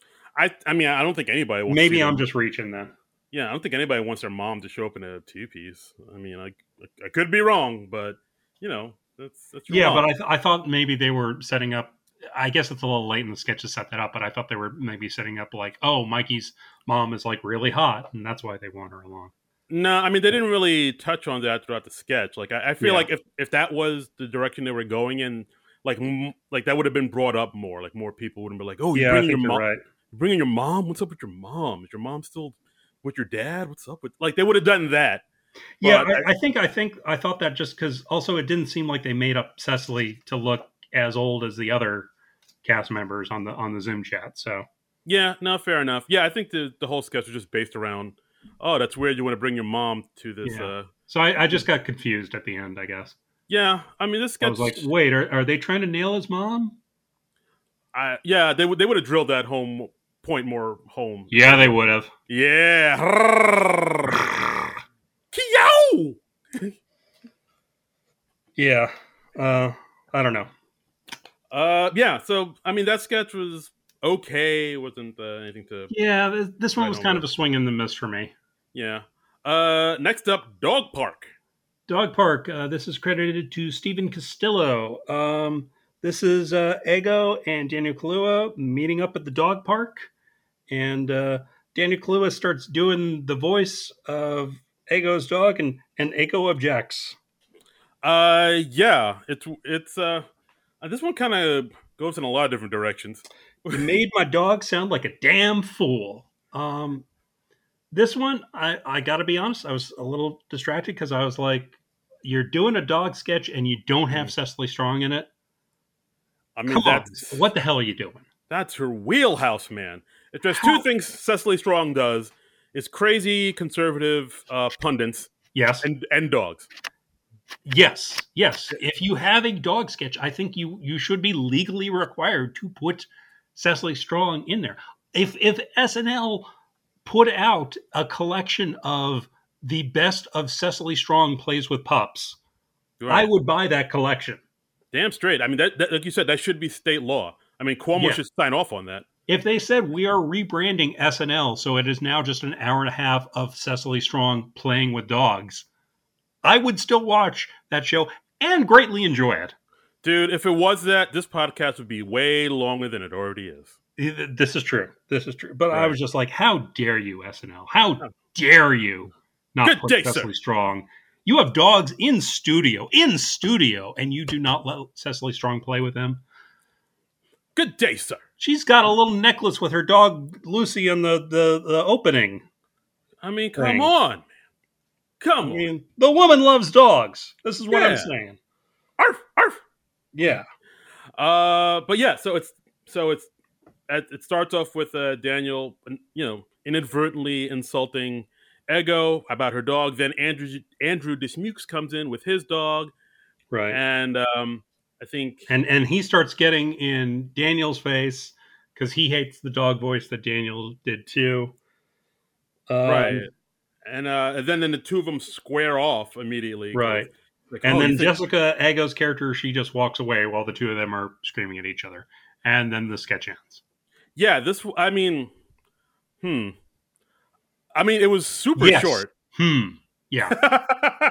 [SPEAKER 1] I I mean, I don't think anybody wants
[SPEAKER 2] maybe
[SPEAKER 1] to
[SPEAKER 2] I'm them. just reaching then.
[SPEAKER 1] Yeah, I don't think anybody wants their mom to show up in a two piece. I mean, I I could be wrong, but you know, that's that's your
[SPEAKER 2] yeah.
[SPEAKER 1] mom.
[SPEAKER 2] But I th- I thought maybe they were setting up. I guess it's a little late in the sketch to set that up, but I thought they were maybe setting up like, oh, Mikey's mom is like really hot, and that's why they want her along.
[SPEAKER 1] No, I mean they didn't really touch on that throughout the sketch. Like I, I feel yeah. like if, if that was the direction they were going in, like m- like that would have been brought up more. Like more people wouldn't be like, "Oh, you're
[SPEAKER 2] yeah,
[SPEAKER 1] bringing your mom,
[SPEAKER 2] right.
[SPEAKER 1] you're bringing your mom. What's up with your mom? Is your mom still with your dad? What's up with?" Like they would have done that.
[SPEAKER 2] Yeah, I, I think I think I thought that just because also it didn't seem like they made up Cecily to look as old as the other cast members on the on the Zoom chat. So
[SPEAKER 1] yeah, no, fair enough. Yeah, I think the the whole sketch was just based around, oh, that's weird. You want to bring your mom to this.
[SPEAKER 2] Yeah.
[SPEAKER 1] Uh,
[SPEAKER 2] so I, I just got confused at the end, I guess.
[SPEAKER 1] Yeah, I mean, this sketch.
[SPEAKER 2] I was like, wait, are, are they trying to nail his mom?
[SPEAKER 1] I yeah, they would they would have drilled that home point more home.
[SPEAKER 2] Yeah, they would have.
[SPEAKER 1] Yeah. Kiyo!
[SPEAKER 2] yeah. Uh, I don't know.
[SPEAKER 1] Uh, yeah. So I mean, that sketch was okay. It wasn't uh, anything to.
[SPEAKER 2] Yeah, this one was kind of a swing and the miss for me.
[SPEAKER 1] Yeah. Uh, next up, Dog Park.
[SPEAKER 2] Dog Park. Uh, this is credited to Stephen Castillo. Um, this is uh, Ego and Daniel Kaluuya meeting up at the dog park, and uh, Daniel Kaluuya starts doing the voice of Ego's dog, and and Ego objects.
[SPEAKER 1] Uh, yeah, it's it's uh, this one kind of goes in a lot of different directions.
[SPEAKER 2] You made my dog sound like a damn fool. Um, this one, I I got to be honest, I was a little distracted because I was like, you're doing a dog sketch and you don't have mm. Cecily Strong in it.
[SPEAKER 1] I mean,
[SPEAKER 2] Come
[SPEAKER 1] that's
[SPEAKER 2] on. What the hell are you doing?
[SPEAKER 1] That's her wheelhouse, man. If there's How? two things Cecily Strong does, is crazy conservative uh, pundits,
[SPEAKER 2] yes,
[SPEAKER 1] and and dogs.
[SPEAKER 2] Yes, yes. If you have a dog sketch, I think you you should be legally required to put Cecily Strong in there. If if S N L put out a collection of the best of Cecily Strong plays with pups, right. I would buy that collection.
[SPEAKER 1] Damn straight. I mean, that, that like you said, that should be state law. I mean, Cuomo yeah. should sign off on that.
[SPEAKER 2] If they said we are rebranding S N L, so it is now just an hour and a half of Cecily Strong playing with dogs, I would still watch that show and greatly enjoy it.
[SPEAKER 1] Dude, if it was that, this podcast would be way longer than it already is.
[SPEAKER 2] This is true. This is true. But right. I was just like, how dare you, S N L? How dare you not
[SPEAKER 1] Good
[SPEAKER 2] put
[SPEAKER 1] day,
[SPEAKER 2] Cecily
[SPEAKER 1] sir.
[SPEAKER 2] Strong You have dogs in studio, in studio, and you do not let Cecily Strong play with them.
[SPEAKER 1] Good day, sir.
[SPEAKER 2] She's got a little necklace with her dog Lucy in the, the, the opening.
[SPEAKER 1] I mean, come
[SPEAKER 2] thing.
[SPEAKER 1] on, man. Come
[SPEAKER 2] I
[SPEAKER 1] on.
[SPEAKER 2] mean, the woman loves dogs. This is what
[SPEAKER 1] Yeah.
[SPEAKER 2] I'm saying.
[SPEAKER 1] Arf, arf.
[SPEAKER 2] Yeah.
[SPEAKER 1] Uh, but yeah, so it's so it's it starts off with uh, Daniel, you know, inadvertently insulting Ego about her dog. Then Andrew Andrew Dismukes comes in with his dog,
[SPEAKER 2] Right.
[SPEAKER 1] and um, I think
[SPEAKER 2] and and he starts getting in Daniel's face because he hates the dog voice that Daniel did too. Um,
[SPEAKER 1] right, and uh, and then then the two of them square off immediately.
[SPEAKER 2] Right.
[SPEAKER 1] Like,
[SPEAKER 2] and
[SPEAKER 1] oh,
[SPEAKER 2] then
[SPEAKER 1] you think-
[SPEAKER 2] Jessica Ego's character, she just walks away while the two of them are screaming at each other, and then the sketch ends.
[SPEAKER 1] Yeah, this. I mean, hmm. I mean, it was super
[SPEAKER 2] Yes.
[SPEAKER 1] short.
[SPEAKER 2] Hmm. Yeah.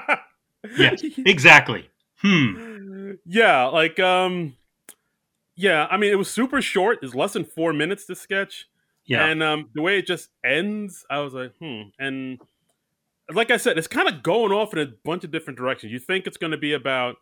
[SPEAKER 2] Yes. Exactly. Hmm.
[SPEAKER 1] Yeah, like um, yeah. I mean, it was super short. It's less than four minutes to sketch.
[SPEAKER 2] Yeah.
[SPEAKER 1] And um, the way it just ends, I was like, hmm. And like I said, it's kind of going off in a bunch of different directions. You think it's going to be about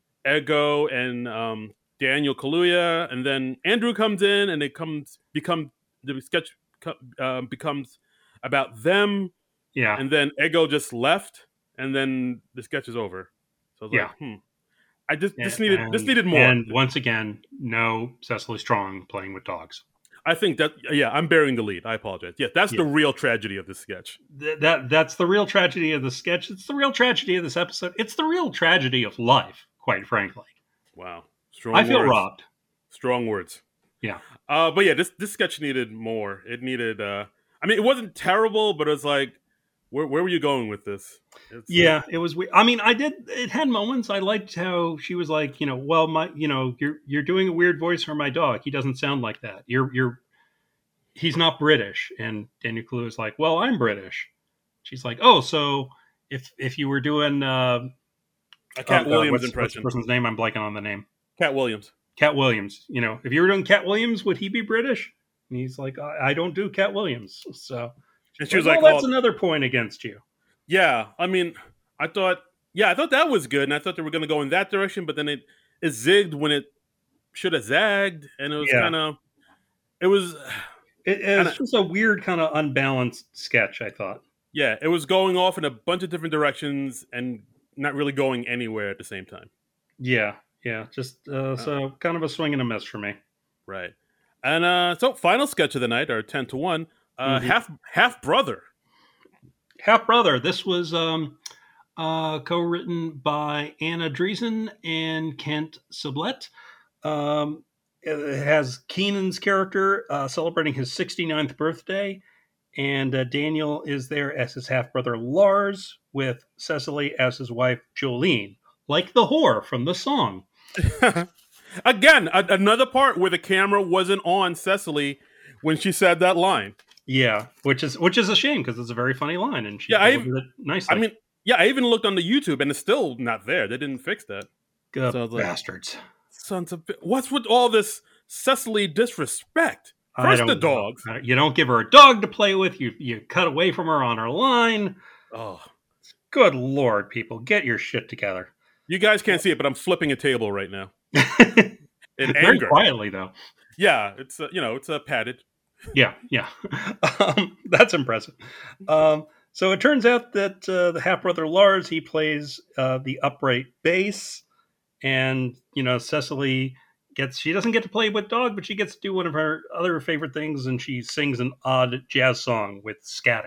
[SPEAKER 1] Ego and um, Daniel Kaluuya, and then Andrew comes in, and it comes become the sketch uh, becomes about them.
[SPEAKER 2] Yeah.
[SPEAKER 1] And then Ego just left, and then the sketch is over. So I was
[SPEAKER 2] Yeah.
[SPEAKER 1] like, hmm. I just this
[SPEAKER 2] And-
[SPEAKER 1] needed
[SPEAKER 2] and-
[SPEAKER 1] this needed more.
[SPEAKER 2] And once again, no Cecily Strong playing with dogs.
[SPEAKER 1] I think that yeah, I'm bearing the lead. I apologize. Yeah, that's
[SPEAKER 2] Yeah.
[SPEAKER 1] the real tragedy of this sketch.
[SPEAKER 2] Th- that that's the real tragedy of the sketch. It's the real tragedy of this episode. It's the real tragedy of life, quite frankly.
[SPEAKER 1] Wow, strong.
[SPEAKER 2] I feel
[SPEAKER 1] words.
[SPEAKER 2] robbed.
[SPEAKER 1] Strong words.
[SPEAKER 2] Yeah.
[SPEAKER 1] Uh, but yeah, this this sketch needed more. It needed. Uh, I mean, it wasn't terrible, but it was like, where where were you going with this? It's,
[SPEAKER 2] Yeah, it was weird. I mean, I did. It had moments. I liked how she was like, you know, well, my, you know, you're you're doing a weird voice for my dog. He doesn't sound like that. You're you're. He's not British. And Daniel Kaluuya is like, well, I'm British. She's like, oh, so if if you were doing uh,
[SPEAKER 1] a Cat
[SPEAKER 2] oh, God,
[SPEAKER 1] Williams
[SPEAKER 2] what's,
[SPEAKER 1] impression.
[SPEAKER 2] What's the person's name? I'm blanking on the name.
[SPEAKER 1] Cat Williams.
[SPEAKER 2] Cat Williams. You know, if you were doing Cat Williams, would he be British? And he's like, I, I don't do Cat Williams. So
[SPEAKER 1] And she was
[SPEAKER 2] well,
[SPEAKER 1] like,
[SPEAKER 2] that's
[SPEAKER 1] oh,
[SPEAKER 2] another point against you.
[SPEAKER 1] yeah. I mean, I thought, yeah, I thought that was good, and I thought they were going to go in that direction, but then it it zigged when it should have zagged, and it was
[SPEAKER 2] Yeah.
[SPEAKER 1] kind of, it was.
[SPEAKER 2] It, it's just a weird kind of unbalanced sketch, I thought.
[SPEAKER 1] Yeah, it was going off in a bunch of different directions and not really going anywhere at the same time.
[SPEAKER 2] Yeah, yeah. Just uh, so kind of a swing and a miss for me.
[SPEAKER 1] Right. And uh, so, final sketch of the night, our ten to one, uh,
[SPEAKER 2] Mhm.
[SPEAKER 1] half half brother.
[SPEAKER 2] Half Brother. This was um, uh, co-written by Anna Dreesen and Kent Sublette. Um, it has Keenan's character uh, celebrating his sixty-ninth birthday, and uh, Daniel is there as his half brother Lars, with Cecily as his wife Jolene, like the whore from the song.
[SPEAKER 1] Again, a- another part where the camera wasn't on Cecily when she said that line.
[SPEAKER 2] Yeah, which is which is a shame because it's a very funny line, and she
[SPEAKER 1] Yeah, I-
[SPEAKER 2] delivered it nicely.
[SPEAKER 1] I mean, yeah, I even looked on the YouTube and it's still not there. They didn't fix that.
[SPEAKER 2] Good
[SPEAKER 1] so I was like-
[SPEAKER 2] bastards.
[SPEAKER 1] Sons of bi- what's with all this Cecily disrespect?
[SPEAKER 2] I
[SPEAKER 1] First
[SPEAKER 2] don't
[SPEAKER 1] the
[SPEAKER 2] know.
[SPEAKER 1] dogs.
[SPEAKER 2] Uh, You don't give her a dog to play with. You you cut away from her on her line.
[SPEAKER 1] Oh,
[SPEAKER 2] Good Lord, people, get your shit together.
[SPEAKER 1] you guys can't see it, but I'm flipping a table right now in
[SPEAKER 2] Very
[SPEAKER 1] anger.
[SPEAKER 2] quietly, though.
[SPEAKER 1] Yeah, it's uh, you know it's a uh, padded.
[SPEAKER 2] Yeah, yeah. um, that's impressive. Um, so it turns out that uh, the half brother Lars, he plays uh, the upright bass, and you know Cecily gets she doesn't get to play with dog, but she gets to do one of her other favorite things, and she sings an odd jazz song with scatting.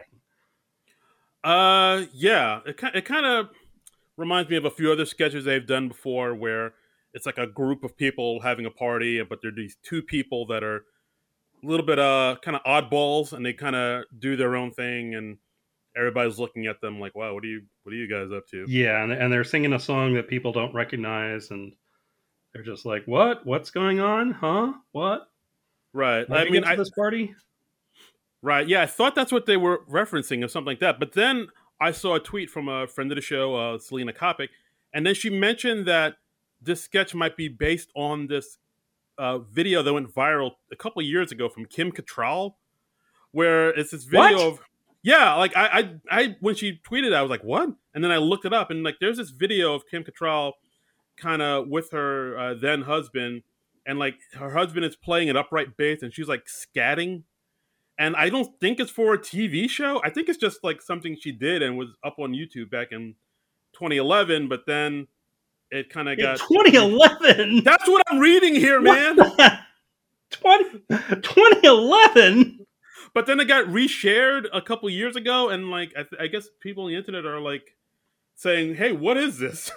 [SPEAKER 1] Uh, yeah, it kind it kind of reminds me of a few other sketches they've done before, where it's like a group of people having a party, but they're these two people that are a little bit uh kind of oddballs, and they kind of do their own thing, and everybody's looking at them like, "Wow, what are you what are you guys up to?"
[SPEAKER 2] Yeah, and, and they're singing a song that people don't recognize, and they're just like, "What? What's going on? Huh? What?
[SPEAKER 1] Right.
[SPEAKER 2] How'd
[SPEAKER 1] I
[SPEAKER 2] you
[SPEAKER 1] mean,
[SPEAKER 2] get to
[SPEAKER 1] I,
[SPEAKER 2] this party?"
[SPEAKER 1] right. Yeah, I thought that's what they were referencing or something like that. But then I saw a tweet from a friend of the show, uh, Selena Kopic, and then she mentioned that this sketch might be based on this uh, video that went viral a couple of years ago from Kim Cattrall, where it's this video
[SPEAKER 2] What?
[SPEAKER 1] of Yeah, like I, I, I, when she tweeted, I was like, "What?" And then I looked it up, and like, there's this video of Kim Cattrall, kind of with her uh, then husband, and like her husband is playing an upright bass, and she's like scatting. And I don't think it's for a T V show. I think it's just like something she did and was up on YouTube back in twenty eleven. But then it kind of
[SPEAKER 2] In
[SPEAKER 1] got
[SPEAKER 2] twenty eleven.
[SPEAKER 1] That's what I'm reading here, man.
[SPEAKER 2] twenty, twenty eleven.
[SPEAKER 1] But then it got reshared a couple years ago, and like I, th- I guess people on the internet are like saying, "Hey, what is this?"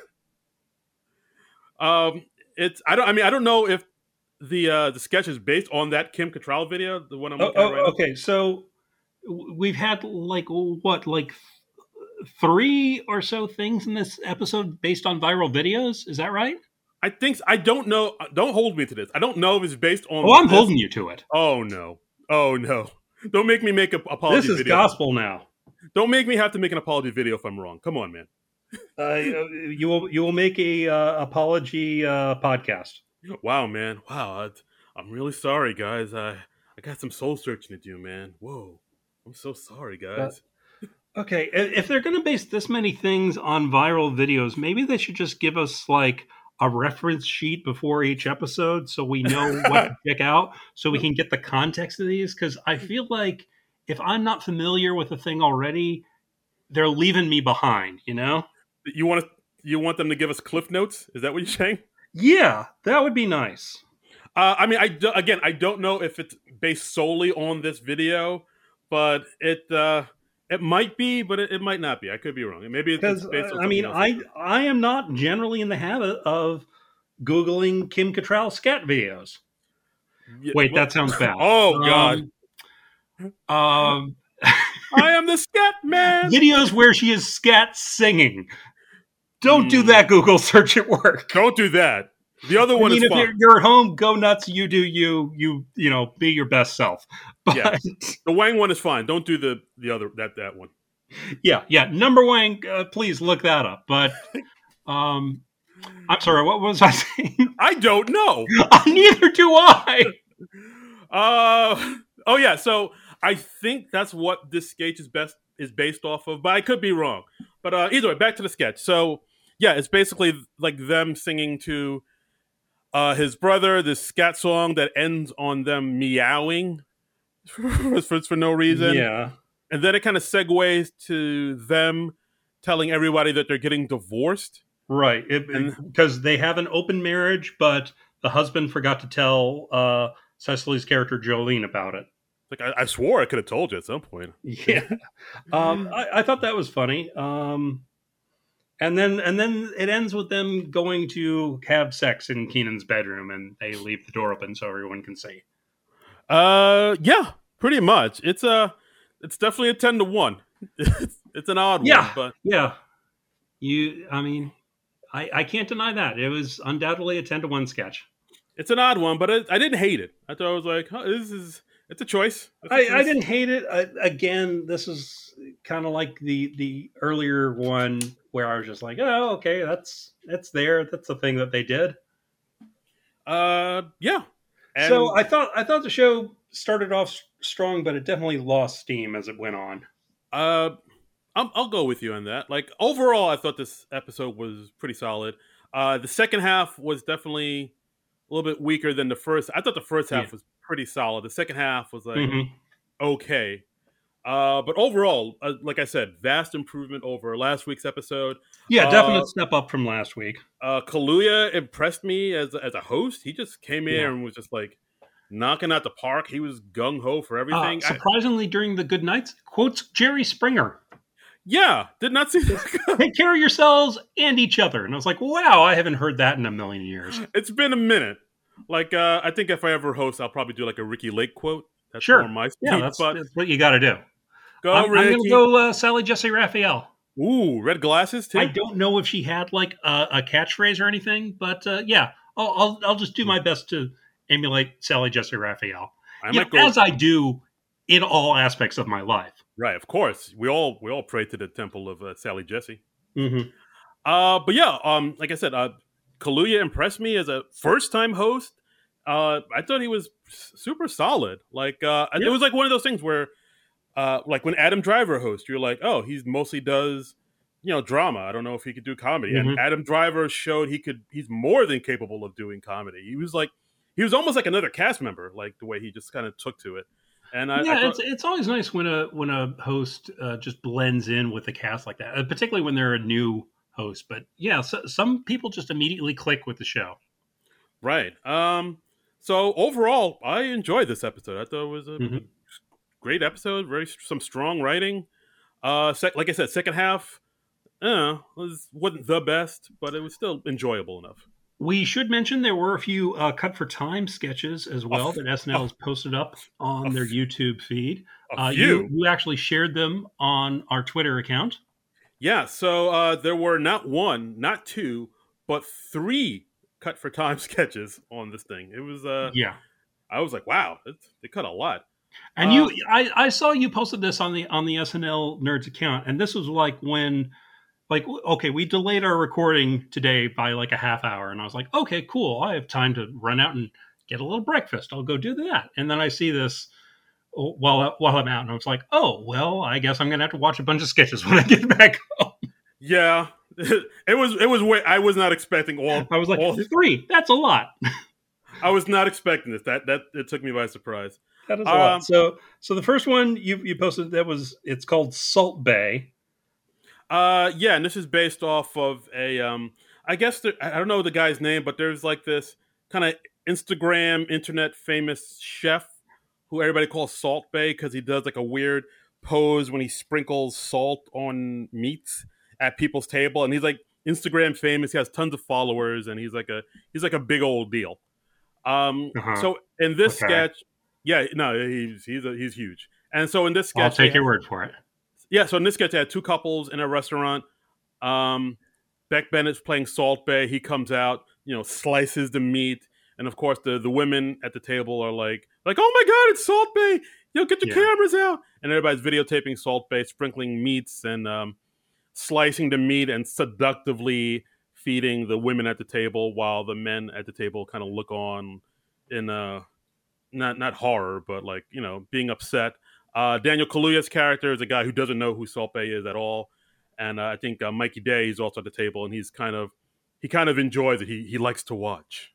[SPEAKER 1] um, it's I don't. I mean, I don't know if the uh, the sketch is based on that Kim Cattrall video, the one I'm
[SPEAKER 2] Oh,
[SPEAKER 1] looking at
[SPEAKER 2] oh,
[SPEAKER 1] right
[SPEAKER 2] okay, so we've had like what, like three or so things in this episode based on viral videos. Is that right?
[SPEAKER 1] I think I don't know. Don't hold me to this. I don't know if it's based on.
[SPEAKER 2] Oh, I'm
[SPEAKER 1] this.
[SPEAKER 2] holding you to it.
[SPEAKER 1] Oh no! Oh no! Don't make me make an apology.
[SPEAKER 2] This is
[SPEAKER 1] video.
[SPEAKER 2] gospel now.
[SPEAKER 1] Don't make me have to make an apology video if I'm wrong. Come on, man.
[SPEAKER 2] Uh, you will you will make a uh, apology uh, podcast.
[SPEAKER 1] Wow, man. Wow. I, I'm really sorry, guys. I I got some soul searching to do, man. Whoa. I'm so sorry, guys.
[SPEAKER 2] Uh, okay, if they're going to base this many things on viral videos, maybe they should just give us like a reference sheet before each episode so we know what to check out, so we can get the context of these. Because I feel like if I'm not familiar with the thing already, they're leaving me behind, you know?
[SPEAKER 1] You want to, you want them to give us cliff notes? Is that what you're saying?
[SPEAKER 2] Yeah, that would be nice.
[SPEAKER 1] Uh, I mean, I do, again, I don't know if it's based solely on this video, but it uh, it might be, but it, it might not be. I could be wrong. Maybe it's
[SPEAKER 2] Because
[SPEAKER 1] based on
[SPEAKER 2] I mean,
[SPEAKER 1] else.
[SPEAKER 2] I I am not generally in the habit of Googling Kim Cattrall scat videos.
[SPEAKER 1] Yeah,
[SPEAKER 2] Wait,
[SPEAKER 1] well,
[SPEAKER 2] that sounds bad.
[SPEAKER 1] Oh God!
[SPEAKER 2] Um, um,
[SPEAKER 1] I am the scat man.
[SPEAKER 2] Videos where she is scat singing. Don't
[SPEAKER 1] Mm.
[SPEAKER 2] do that Google search at work.
[SPEAKER 1] Don't do that. The other
[SPEAKER 2] I
[SPEAKER 1] one
[SPEAKER 2] mean,
[SPEAKER 1] is
[SPEAKER 2] if
[SPEAKER 1] fun.
[SPEAKER 2] you're, you're at home, go nuts. You do you. You you know, be your best self. But
[SPEAKER 1] Yeah. The Wang one is fine. Don't do the the other that that one.
[SPEAKER 2] yeah, yeah. Number Wang, uh, please look that up. But um, I'm sorry. What was I saying?
[SPEAKER 1] I don't know.
[SPEAKER 2] Neither do I.
[SPEAKER 1] Uh oh yeah. So I think that's what this sketch is best is based off of, but I could be wrong. But uh, either way, back to the sketch. So yeah, it's basically like them singing to uh, his brother this scat song that ends on them meowing for, for, for no reason.
[SPEAKER 2] Yeah.
[SPEAKER 1] And then it kind of segues to them telling everybody that they're getting divorced.
[SPEAKER 2] Right. Because they have an open marriage, but the husband forgot to tell uh, Cecily's character Jolene about it.
[SPEAKER 1] Like I, I swore I could have told you at some point.
[SPEAKER 2] Yeah. um, I, I thought that was funny. Um, and then and then it ends with them going to have sex in Keenan's bedroom, and they leave the door open so everyone can see.
[SPEAKER 1] Uh, yeah, pretty much. It's a, it's definitely a ten to one. It's, it's an odd
[SPEAKER 2] Yeah.
[SPEAKER 1] one, but
[SPEAKER 2] Yeah. You, I mean, I, I can't deny that. It was undoubtedly a ten to one sketch.
[SPEAKER 1] it's an odd one. But it, I didn't hate it. I thought it was like, huh, this is, it's a choice. It's a
[SPEAKER 2] I,
[SPEAKER 1] choice.
[SPEAKER 2] I didn't hate it. I, again, this is kind of like the the earlier one where I was just like, oh, okay, that's that's there. That's a thing that they did.
[SPEAKER 1] Uh, yeah. And
[SPEAKER 2] So I thought I thought the show started off s- strong, but it definitely lost steam as it went on.
[SPEAKER 1] uh, I'm, I'll go with you on that. Like overall, I thought this episode was pretty solid. Uh, the second half was definitely a little bit weaker than the first. I thought the first half
[SPEAKER 2] Yeah.
[SPEAKER 1] was pretty solid. The second half was like
[SPEAKER 2] Mhm.
[SPEAKER 1] okay. Uh, but overall, uh, like I said, vast improvement over last week's episode.
[SPEAKER 2] Yeah,
[SPEAKER 1] Uh,
[SPEAKER 2] definite step up from last week.
[SPEAKER 1] Uh, Kaluuya impressed me as as a host. He just came in
[SPEAKER 2] Yeah.
[SPEAKER 1] and was just like knocking out the park. He was gung ho for
[SPEAKER 2] Uh,
[SPEAKER 1] everything. I-
[SPEAKER 2] surprisingly, during the good nights, quotes Jerry Springer.
[SPEAKER 1] yeah, did not see that.
[SPEAKER 2] Take care of yourselves and each other. And I was like, wow, I haven't heard that in a million years.
[SPEAKER 1] It's been a minute. Like, uh, I think if I ever host, I'll probably do like a Ricky Lake quote. That's
[SPEAKER 2] Sure.
[SPEAKER 1] more my speed.
[SPEAKER 2] Yeah, that's,
[SPEAKER 1] but
[SPEAKER 2] that's what you got to do.
[SPEAKER 1] go,
[SPEAKER 2] I'm, I'm
[SPEAKER 1] Ricky.
[SPEAKER 2] going to go uh, Sally Jesse Raphael.
[SPEAKER 1] Ooh, red glasses too.
[SPEAKER 2] I don't know if she had like a, a catchphrase or anything, but uh, yeah, I'll, I'll I'll just do my best to emulate Sally Jesse Raphael,
[SPEAKER 1] I
[SPEAKER 2] You
[SPEAKER 1] might
[SPEAKER 2] know,
[SPEAKER 1] go.
[SPEAKER 2] as I do in all aspects of my life.
[SPEAKER 1] Right, of course. We all we all pray to the temple of uh, Sally Jesse.
[SPEAKER 2] Mm-hmm.
[SPEAKER 1] Uh, but yeah, um, like I said, uh, Kaluuya impressed me as a first time host. Uh, I thought he was s- super solid. Like, uh,
[SPEAKER 2] Yeah.
[SPEAKER 1] it was like one of those things where uh, like when Adam Driver hosts, you're like, oh, he mostly does, you know, drama. I don't know if he could do comedy. And
[SPEAKER 2] Mm-hmm.
[SPEAKER 1] Adam Driver showed he could. He's more than capable of doing comedy. He was like, he was almost like another cast member, like the way he just kind of took to it. And I, I
[SPEAKER 2] Yeah,
[SPEAKER 1] thought,
[SPEAKER 2] it's it's always nice when a when a host uh, just blends in with the cast like that, uh, particularly when they're a new host. But yeah, so, some people just immediately click with the show.
[SPEAKER 1] right. Um. So overall, I enjoyed this episode. I thought it was a, a
[SPEAKER 2] Mm-hmm.
[SPEAKER 1] great episode. Very some strong writing. Uh, sec- like I said, second half, uh, was wasn't the best, but it was still enjoyable enough.
[SPEAKER 2] We should mention there were a few uh, cut for time sketches as
[SPEAKER 1] A,
[SPEAKER 2] well
[SPEAKER 1] f-
[SPEAKER 2] that S N L
[SPEAKER 1] a,
[SPEAKER 2] has posted up
[SPEAKER 1] a,
[SPEAKER 2] on their
[SPEAKER 1] f-
[SPEAKER 2] YouTube feed.
[SPEAKER 1] a
[SPEAKER 2] Uh, you
[SPEAKER 1] few.
[SPEAKER 2] you actually shared them on our Twitter account.
[SPEAKER 1] Yeah, so uh, there were not one, not two, but three cut for time sketches on this thing. It was, uh,
[SPEAKER 2] Yeah,
[SPEAKER 1] I was like, wow, it's, they cut a lot.
[SPEAKER 2] and
[SPEAKER 1] Uh,
[SPEAKER 2] you I, I saw you posted this on the on the S N L Nerds account, and this was like when like okay, we delayed our recording today by like a half hour, and I was like, okay, cool, I have time to run out and get a little breakfast. I'll go do that, and then I see this while while I'm out, and I was like, oh well, I guess I'm gonna have to watch a bunch of sketches when I get back home.
[SPEAKER 1] yeah, it was, it was way, I was not expecting all,
[SPEAKER 2] I was like,
[SPEAKER 1] all,
[SPEAKER 2] three, that's a lot.
[SPEAKER 1] I was not expecting this. That, that, it took me by surprise.
[SPEAKER 2] That is a lot.
[SPEAKER 1] Um,
[SPEAKER 2] So so the first one you you posted, that was, it's called Salt Bay.
[SPEAKER 1] uh, yeah, and this is based off of a, um, I guess, there, I don't know the guy's name, but there's like this kind of Instagram, internet famous chef who everybody calls Salt Bay because he does like a weird pose when he sprinkles salt on meats at people's table, and he's like Instagram famous. He has tons of followers, and he's like a he's like a big old deal. Um,
[SPEAKER 2] Uh-huh.
[SPEAKER 1] so in this
[SPEAKER 2] Okay.
[SPEAKER 1] sketch, yeah, no, he's he's a, he's huge, and so in this sketch,
[SPEAKER 2] I'll take
[SPEAKER 1] they
[SPEAKER 2] your
[SPEAKER 1] had-
[SPEAKER 2] word for it.
[SPEAKER 1] yeah, so in this sketch, they had two couples in a restaurant. Um, Beck Bennett's playing Salt Bay. He comes out, you know, slices the meat, and of course, the the women at the table are like, like, oh my god, it's Salt Bay! Yo, get your
[SPEAKER 2] Yeah.
[SPEAKER 1] cameras out! And everybody's videotaping Salt Bay, sprinkling meats and um, slicing the meat and seductively feeding the women at the table, while the men at the table kind of look on in uh, not not horror, but like, you know, being upset. Uh, Daniel Kaluuya's character is a guy who doesn't know who Salt Bay is at all, and uh, I think uh, Mikey Day is also at the table, and he's kind of he kind of enjoys it. He he likes to watch.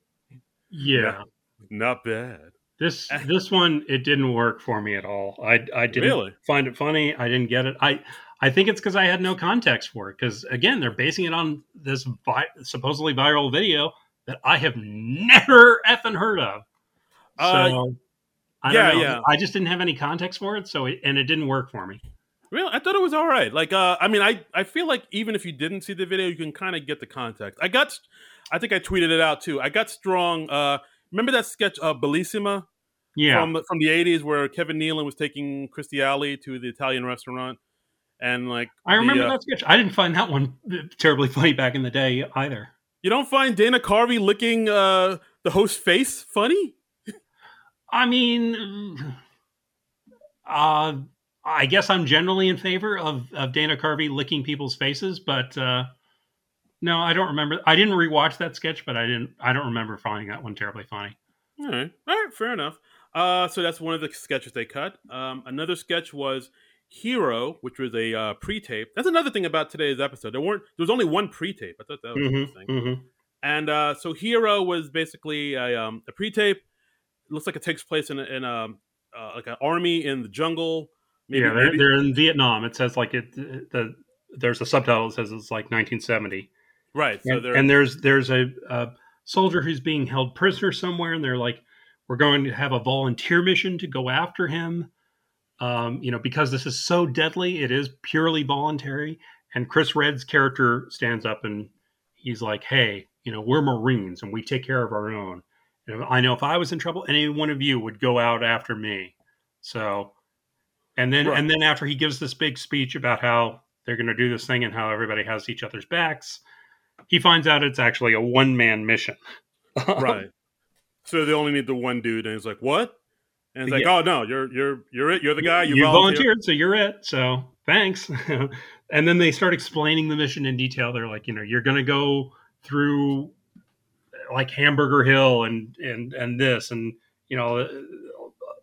[SPEAKER 2] Yeah.
[SPEAKER 1] Not bad.
[SPEAKER 2] This this one, it didn't work for me at all. I I didn't
[SPEAKER 1] Really?
[SPEAKER 2] find it funny. I didn't get it. I I think it's because I had no context for it. Because again, they're basing it on this vi- supposedly viral video that I have never effing heard of. So
[SPEAKER 1] Uh,
[SPEAKER 2] I
[SPEAKER 1] yeah,
[SPEAKER 2] don't know.
[SPEAKER 1] yeah.
[SPEAKER 2] I just didn't have any context for it. So it, and it didn't work for me.
[SPEAKER 1] Really, I thought it was all right. Like, uh, I mean, I I feel like even if you didn't see the video, you can kind of get the context. I got, I think I tweeted it out too. I got strong. Uh, remember that sketch of Bellissima?
[SPEAKER 2] Yeah,
[SPEAKER 1] From from the eighties, where Kevin Nealon was taking Christy Alley to the Italian restaurant, and like
[SPEAKER 2] I remember
[SPEAKER 1] the, uh,
[SPEAKER 2] that sketch. I didn't find that one terribly funny back in the day either.
[SPEAKER 1] you don't find Dana Carvey licking uh, the host's face funny?
[SPEAKER 2] I mean, uh, I guess I'm generally in favor of, of Dana Carvey licking people's faces, but uh, no, I don't remember. I didn't rewatch that sketch, but I didn't. I don't remember finding that one terribly funny.
[SPEAKER 1] All right, all right, fair enough. Uh, so that's one of the sketches they cut. Um, another sketch was Hero, which was a uh, pre-tape. That's another thing about today's episode. There weren't. There was only one pre-tape. I thought that was interesting.
[SPEAKER 2] Mm-hmm.
[SPEAKER 1] And uh, so Hero was basically a, um, a pre-tape. It looks like it takes place in a, in a uh, like an army in the jungle. Maybe,
[SPEAKER 2] Yeah, they're,
[SPEAKER 1] maybe
[SPEAKER 2] they're in Vietnam. It says like it. The there's a subtitle that says it's like nineteen seventy.
[SPEAKER 1] right. So
[SPEAKER 2] And,
[SPEAKER 1] they're
[SPEAKER 2] and there's there's a, a soldier who's being held prisoner somewhere, and they're like, we're going to have a volunteer mission to go after him. Um, you know, because this is so deadly, it is purely voluntary. And Chris Redd's character stands up and he's like, "Hey, you know, we're Marines and we take care of our own. And I know if I was in trouble, any one of you would go out after me." So, and then
[SPEAKER 1] Right.
[SPEAKER 2] and then after he gives this big speech about how they're going to do this thing and how everybody has each other's backs, he finds out it's actually a one man mission.
[SPEAKER 1] right. So they only need the one dude, and he's like, "What?" And it's like,
[SPEAKER 2] Yeah.
[SPEAKER 1] "Oh no, you're you're you're it. You're the guy. You,
[SPEAKER 2] you
[SPEAKER 1] volunteered."
[SPEAKER 2] volunteered, so you're it. So thanks. And then they start explaining the mission in detail. They're like, you know, you're going to go through like Hamburger Hill and and and this, and you know,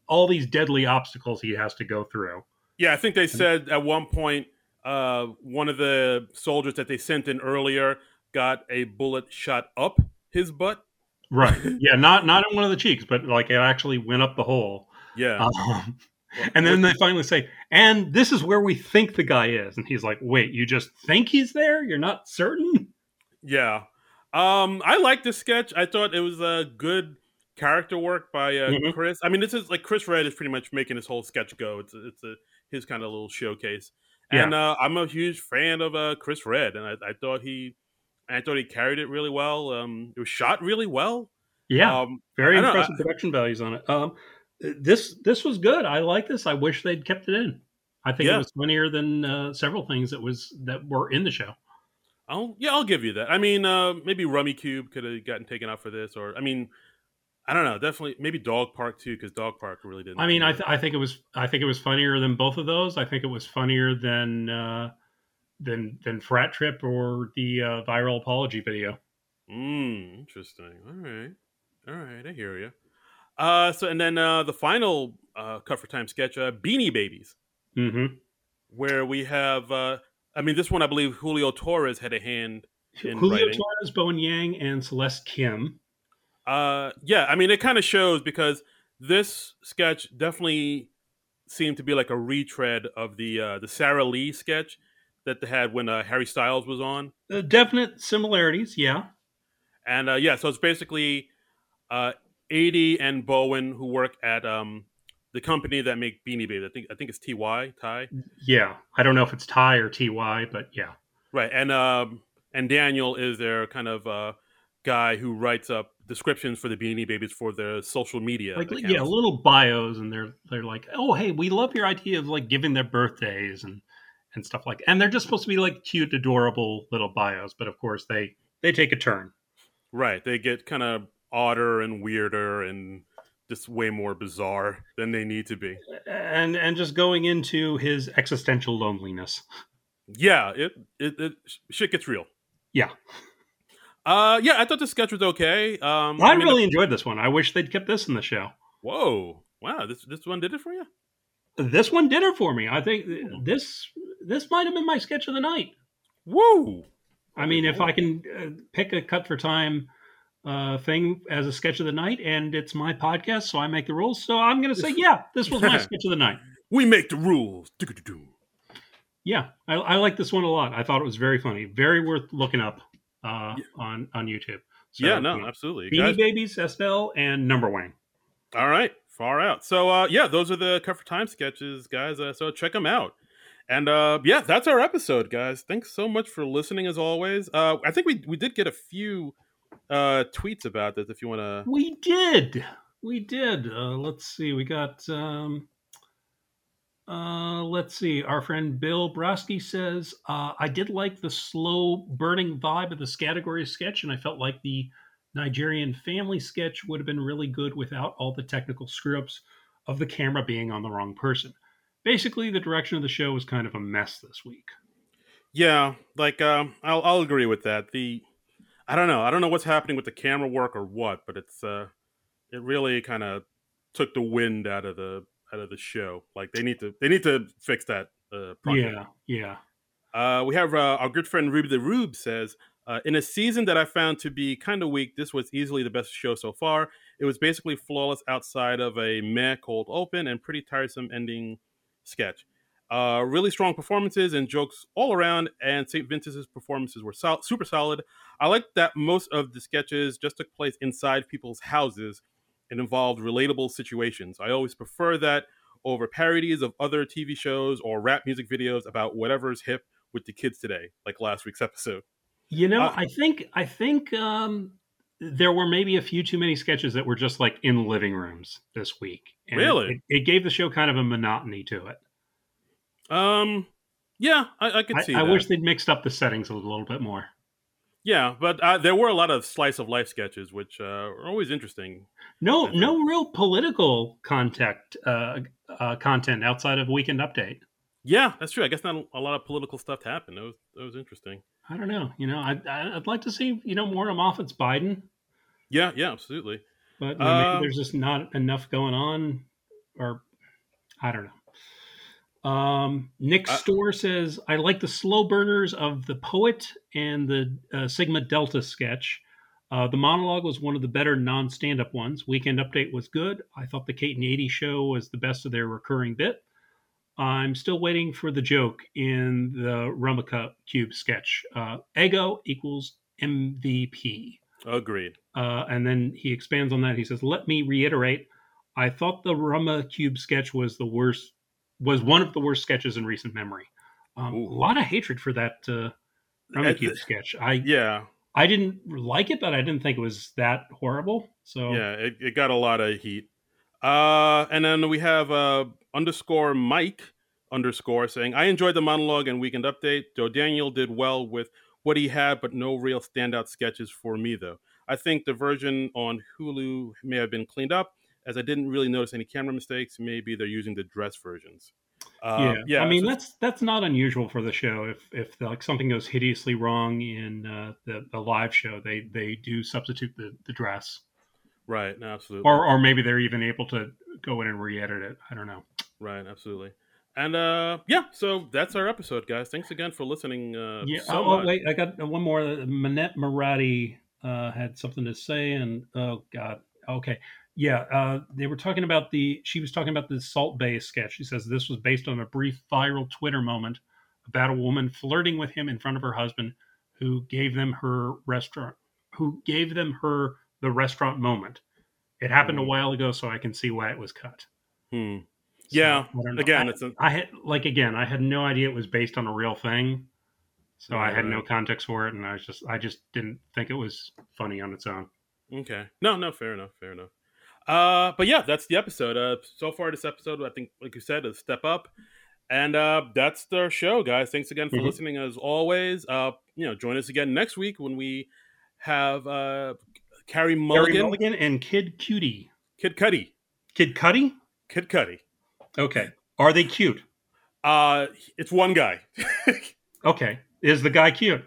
[SPEAKER 2] all these deadly obstacles he has to go through.
[SPEAKER 1] Yeah, I think they said at one point uh, one of the soldiers that they sent in earlier got a bullet shot up his butt.
[SPEAKER 2] Right. Yeah, not not in one of the cheeks, but like it actually went up the hole.
[SPEAKER 1] Yeah.
[SPEAKER 2] Um, and then they finally say, and this is where we think the guy is. And he's like, wait, you just think he's there? You're not certain?
[SPEAKER 1] Yeah. Um, I like this sketch. I thought it was a good character work by uh,
[SPEAKER 2] Mhm.
[SPEAKER 1] Chris. I mean, this is like Chris Red is pretty much making this whole sketch go. It's a, it's a his kind of little showcase. And
[SPEAKER 2] Yeah.
[SPEAKER 1] uh, I'm a huge fan of uh, Chris Red, and I, I thought he, I thought he carried it really well. Um, it was shot really well.
[SPEAKER 2] Yeah.
[SPEAKER 1] Um,
[SPEAKER 2] Very
[SPEAKER 1] I don't know.
[SPEAKER 2] impressive production values on it. Um, this this was good. I like this. I wish they'd kept it in. I think it
[SPEAKER 1] Yeah.
[SPEAKER 2] was funnier than uh, several things that was that were in the show.
[SPEAKER 1] I'll yeah, I'll give you that. I mean, uh, maybe Rummy Cube could have gotten taken out for this, or I mean, I don't know. Definitely, maybe Dog Park too, because Dog Park really didn't.
[SPEAKER 2] I mean,
[SPEAKER 1] do
[SPEAKER 2] I,
[SPEAKER 1] it.
[SPEAKER 2] th- I think it was I think it was funnier than both of those. I think it was funnier than uh, than than Frat Trip or the uh, viral apology video.
[SPEAKER 1] Mm, interesting. All right, all right. I hear you. Uh, so and then uh, the final uh, cut for time sketch, uh, Beanie Babies,
[SPEAKER 2] Mm-hmm.
[SPEAKER 1] where we have. Uh, I mean, this one I believe Julio Torres had a hand in
[SPEAKER 2] Julio
[SPEAKER 1] writing.
[SPEAKER 2] Torres, Bowen Yang, and Celeste Kim.
[SPEAKER 1] Uh, yeah, I mean, it kind of shows because this sketch definitely seemed to be like a retread of the uh, the Sarah Lee sketch that they had when uh, Harry Styles was on.
[SPEAKER 2] Uh, definite similarities, yeah.
[SPEAKER 1] And uh, yeah, so it's basically uh, Adie and Bowen who work at um, the company that make Beanie Babies. I think I think it's T Y Ty.
[SPEAKER 2] Yeah. I don't know if it's Ty or T Y, but yeah.
[SPEAKER 1] Right, and um, and Daniel is their kind of uh, guy who writes up descriptions for the Beanie Babies for their social media
[SPEAKER 2] Like
[SPEAKER 1] accounts.
[SPEAKER 2] yeah, little bios, and they're they're like, oh hey, we love your idea of like giving their birthdays and and stuff like, and they're just supposed to be like cute, adorable little bios, but of course they they take a turn.
[SPEAKER 1] Right, they get kind of odder and weirder and just way more bizarre than they need to be.
[SPEAKER 2] And and just going into his existential loneliness.
[SPEAKER 1] Yeah, it it, it shit gets real.
[SPEAKER 2] Yeah.
[SPEAKER 1] Uh, yeah, I thought the sketch was okay. Um,
[SPEAKER 2] I,
[SPEAKER 1] I mean,
[SPEAKER 2] really enjoyed this one. I wish they'd kept this in the show.
[SPEAKER 1] whoa, wow, this this one did it for you.
[SPEAKER 2] This one did it for me. I think this this might have been my sketch of the night.
[SPEAKER 1] Woo!
[SPEAKER 2] I mean, if I can uh, pick a cut for time uh, thing as a sketch of the night, and it's my podcast, so I make the rules. So I'm going to say, yeah, this was my sketch of the night.
[SPEAKER 1] We make the rules.
[SPEAKER 2] Yeah, I, I like this one a lot. I thought it was very funny, very worth looking up uh, on on YouTube. So,
[SPEAKER 1] yeah, no,
[SPEAKER 2] you know,
[SPEAKER 1] absolutely.
[SPEAKER 2] Beanie
[SPEAKER 1] Guys,
[SPEAKER 2] Babies, Estelle, and Number Wang.
[SPEAKER 1] all right, far out. So, uh, yeah, those are the cut for time sketches, guys. Uh, so check them out. And uh, yeah, that's our episode, guys. Thanks so much for listening, as always. Uh, I think we we did get a few uh, tweets about this. If you want to,
[SPEAKER 2] We did, we did. Uh, let's see, we got. Um, uh, let's see. Our friend Bill Brosky says, uh, "I did like the slow burning vibe of this category sketch, and I felt like the Nigerian family sketch would have been really good without all the technical screw ups of the camera being on the wrong person. Basically, the direction of the show was kind of a mess this week."
[SPEAKER 1] yeah, like um, I'll I'll agree with that. The I don't know, I don't know what's happening with the camera work or what, but it's uh, it really kind of took the wind out of the out of the show. Like they need to they need to fix that. Uh, project.
[SPEAKER 2] Yeah, yeah.
[SPEAKER 1] Uh, we have uh, our good friend Ruby the Rube says, uh, in a season that I found to be kind of weak, this was easily the best show so far. It was basically flawless outside of a meh cold open and pretty tiresome ending sketch. Uh, really strong performances and jokes all around, and Saint Vincent's performances were sol- super solid. I liked that most of the sketches just took place inside people's houses and involved relatable situations. I always prefer that over parodies of other T V shows or rap music videos about whatever's hip with the kids today, like last week's episode.
[SPEAKER 2] You know,
[SPEAKER 1] Uh,
[SPEAKER 2] I think I think um, there were maybe a few too many sketches that were just like in living rooms this week. And
[SPEAKER 1] Really?
[SPEAKER 2] It, it gave the show kind of a monotony to it.
[SPEAKER 1] Um, yeah, I, I could
[SPEAKER 2] I,
[SPEAKER 1] see
[SPEAKER 2] I
[SPEAKER 1] that.
[SPEAKER 2] wish they'd mixed up the settings a little bit more.
[SPEAKER 1] Yeah, but uh, there were a lot of slice of life sketches, which uh, are always interesting.
[SPEAKER 2] No,
[SPEAKER 1] I think.
[SPEAKER 2] no real political contact uh, uh, content outside of Weekend Update.
[SPEAKER 1] Yeah, that's true. I guess not a lot of political stuff happened. That was that was interesting.
[SPEAKER 2] I don't know. You know, I, I'd like to see you know more of Moffat's Biden,
[SPEAKER 1] Yeah, yeah, absolutely.
[SPEAKER 2] but you know, maybe
[SPEAKER 1] Um,
[SPEAKER 2] there's just not enough going on or I don't know. Um, Nick
[SPEAKER 1] Uh,
[SPEAKER 2] Store says, I like the slow burners of The Poet and the uh, Sigma Delta sketch. Uh, the monologue was one of the better non-stand-up ones. Weekend Update was good. I thought the Kate and eighty show was the best of their recurring bit. I'm still waiting for the joke in the Rumba Cube sketch. Uh, Ego equals M V P.
[SPEAKER 1] Agreed.
[SPEAKER 2] Uh, and then he expands on that. He says, let me reiterate. I thought the Rumba Cube sketch was the worst, was one of the worst sketches in recent memory. Um, a lot of hatred for that uh, Rumba Cube sketch. I
[SPEAKER 1] Yeah.
[SPEAKER 2] I didn't like it, but I didn't think it was that horrible. So
[SPEAKER 1] yeah, it, it got a lot of heat. Uh, and then we have uh, underscore Mike underscore saying, I enjoyed the monologue and Weekend Update. Joe Daniel did well with what he had, but no real standout sketches for me, though. I think the version on Hulu may have been cleaned up, as I didn't really notice any camera mistakes. Maybe they're using the dress versions.
[SPEAKER 2] Uh,
[SPEAKER 1] yeah, yeah.
[SPEAKER 2] I mean,
[SPEAKER 1] so,
[SPEAKER 2] that's that's not unusual for the show. If if like something goes hideously wrong in uh, the the live show, they they do substitute the, the dress.
[SPEAKER 1] Right, absolutely.
[SPEAKER 2] Or or maybe they're even able to go in and re-edit it. I don't know.
[SPEAKER 1] Right, absolutely. And uh, yeah, so that's our episode, guys. Thanks again for listening. Uh,
[SPEAKER 2] yeah.
[SPEAKER 1] So
[SPEAKER 2] oh,
[SPEAKER 1] much.
[SPEAKER 2] wait, I got one more. Manette Marathi uh, had something to say, and oh god, okay. Yeah, uh, they were talking about the, she was talking about the Salt Bae sketch. She says this was based on a brief viral Twitter moment about a woman flirting with him in front of her husband who gave them her restaurant, who gave them her the restaurant moment. It happened
[SPEAKER 1] Hmm.
[SPEAKER 2] a while ago, so I can see why it was cut.
[SPEAKER 1] Hmm.
[SPEAKER 2] So,
[SPEAKER 1] Yeah,
[SPEAKER 2] I don't know.
[SPEAKER 1] again,
[SPEAKER 2] I,
[SPEAKER 1] it's a,
[SPEAKER 2] I had, like, again, I had no idea it was based on a real thing. So
[SPEAKER 1] Right,
[SPEAKER 2] I had
[SPEAKER 1] right.
[SPEAKER 2] no context for it, and I was just, I just didn't think it was funny on its own.
[SPEAKER 1] okay. No, no, fair enough, fair enough. Uh, but yeah, that's the episode. Uh, so far this episode, I think, like you said, is a step up. And uh, that's the show, guys. Thanks again for
[SPEAKER 2] Mhm.
[SPEAKER 1] listening, as always. Uh, you know, join us again next week when we have uh, Carrie Mulligan,
[SPEAKER 2] Carrie Mulligan and Kid Cutie.
[SPEAKER 1] Kid Cudi,
[SPEAKER 2] Kid Cudi?
[SPEAKER 1] Kid Cudi.
[SPEAKER 2] Okay. Are they cute?
[SPEAKER 1] Uh, it's one guy.
[SPEAKER 2] Okay. Is the guy cute?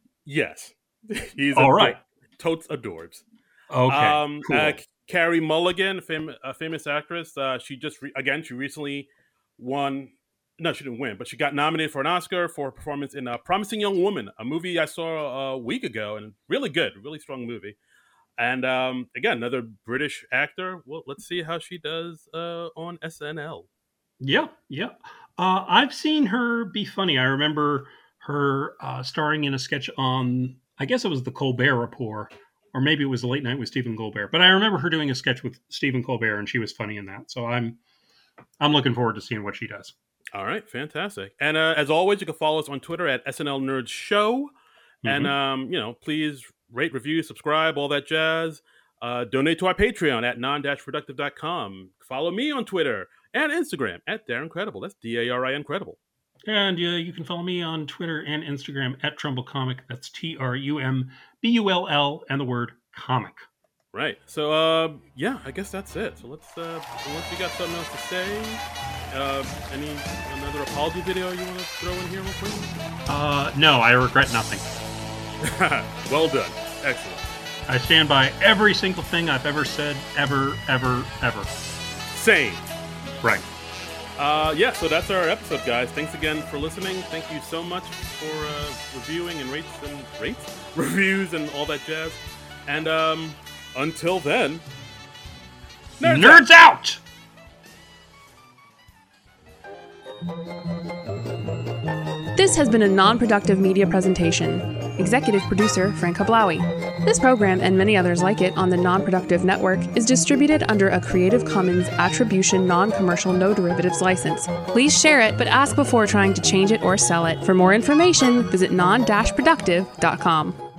[SPEAKER 1] Yes, he's
[SPEAKER 2] All
[SPEAKER 1] ador-
[SPEAKER 2] right.
[SPEAKER 1] totes adorbs.
[SPEAKER 2] Okay.
[SPEAKER 1] Um,
[SPEAKER 2] cool.
[SPEAKER 1] uh, Carrie Mulligan, fam- a famous actress. Uh, she just re- again, she recently won. No, she didn't win, but she got nominated for an Oscar for her performance in uh, "Promising Young Woman," a movie I saw a week ago, and really good, really strong movie. And um, again, another British actor. Well, let's see how she does uh, on S N L.
[SPEAKER 2] Yeah, yeah. Uh, I've seen her be funny. I remember her uh, starring in a sketch on, I guess it was the Colbert Report, or maybe it was Late Night with Stephen Colbert. But I remember her doing a sketch with Stephen Colbert, and she was funny in that. So I'm, I'm looking forward to seeing what she does.
[SPEAKER 1] All right, fantastic. And uh, as always, you can follow us on Twitter at S N L Nerds Show. Mm-hmm. And, um, you know, please rate, review, subscribe, all that jazz. Uh, donate to our Patreon at non dash productive dot com. Follow me on Twitter and Instagram at Darren Credible. That's D A R I N Credible.
[SPEAKER 2] And uh, you can follow me on Twitter and Instagram at Trumbull Comic. That's T R U M B U L L and the word comic.
[SPEAKER 1] Right. So, uh, yeah, I guess that's it. So let's, uh, unless you got something else to say, uh, any, another apology video you want to throw in here real quick?
[SPEAKER 2] Uh, no, I regret nothing.
[SPEAKER 1] Well done. Excellent.
[SPEAKER 2] I stand by every single thing I've ever said, ever, ever, ever.
[SPEAKER 1] Same.
[SPEAKER 2] Right.
[SPEAKER 1] Uh, yeah, so that's our episode, guys. Thanks again for listening. Thank you so much for uh, reviewing and rates and rates, reviews and all that jazz. And um, until then,
[SPEAKER 2] nerds, nerds out!
[SPEAKER 3] out! This has been a non-productive media presentation. Executive producer Frank Hablawi. This program and many others like it on the Non-Productive Network is distributed under a Creative Commons Attribution Non-Commercial No Derivatives license. Please share it, but ask before trying to change it or sell it. For more information, visit non dash productive dot com.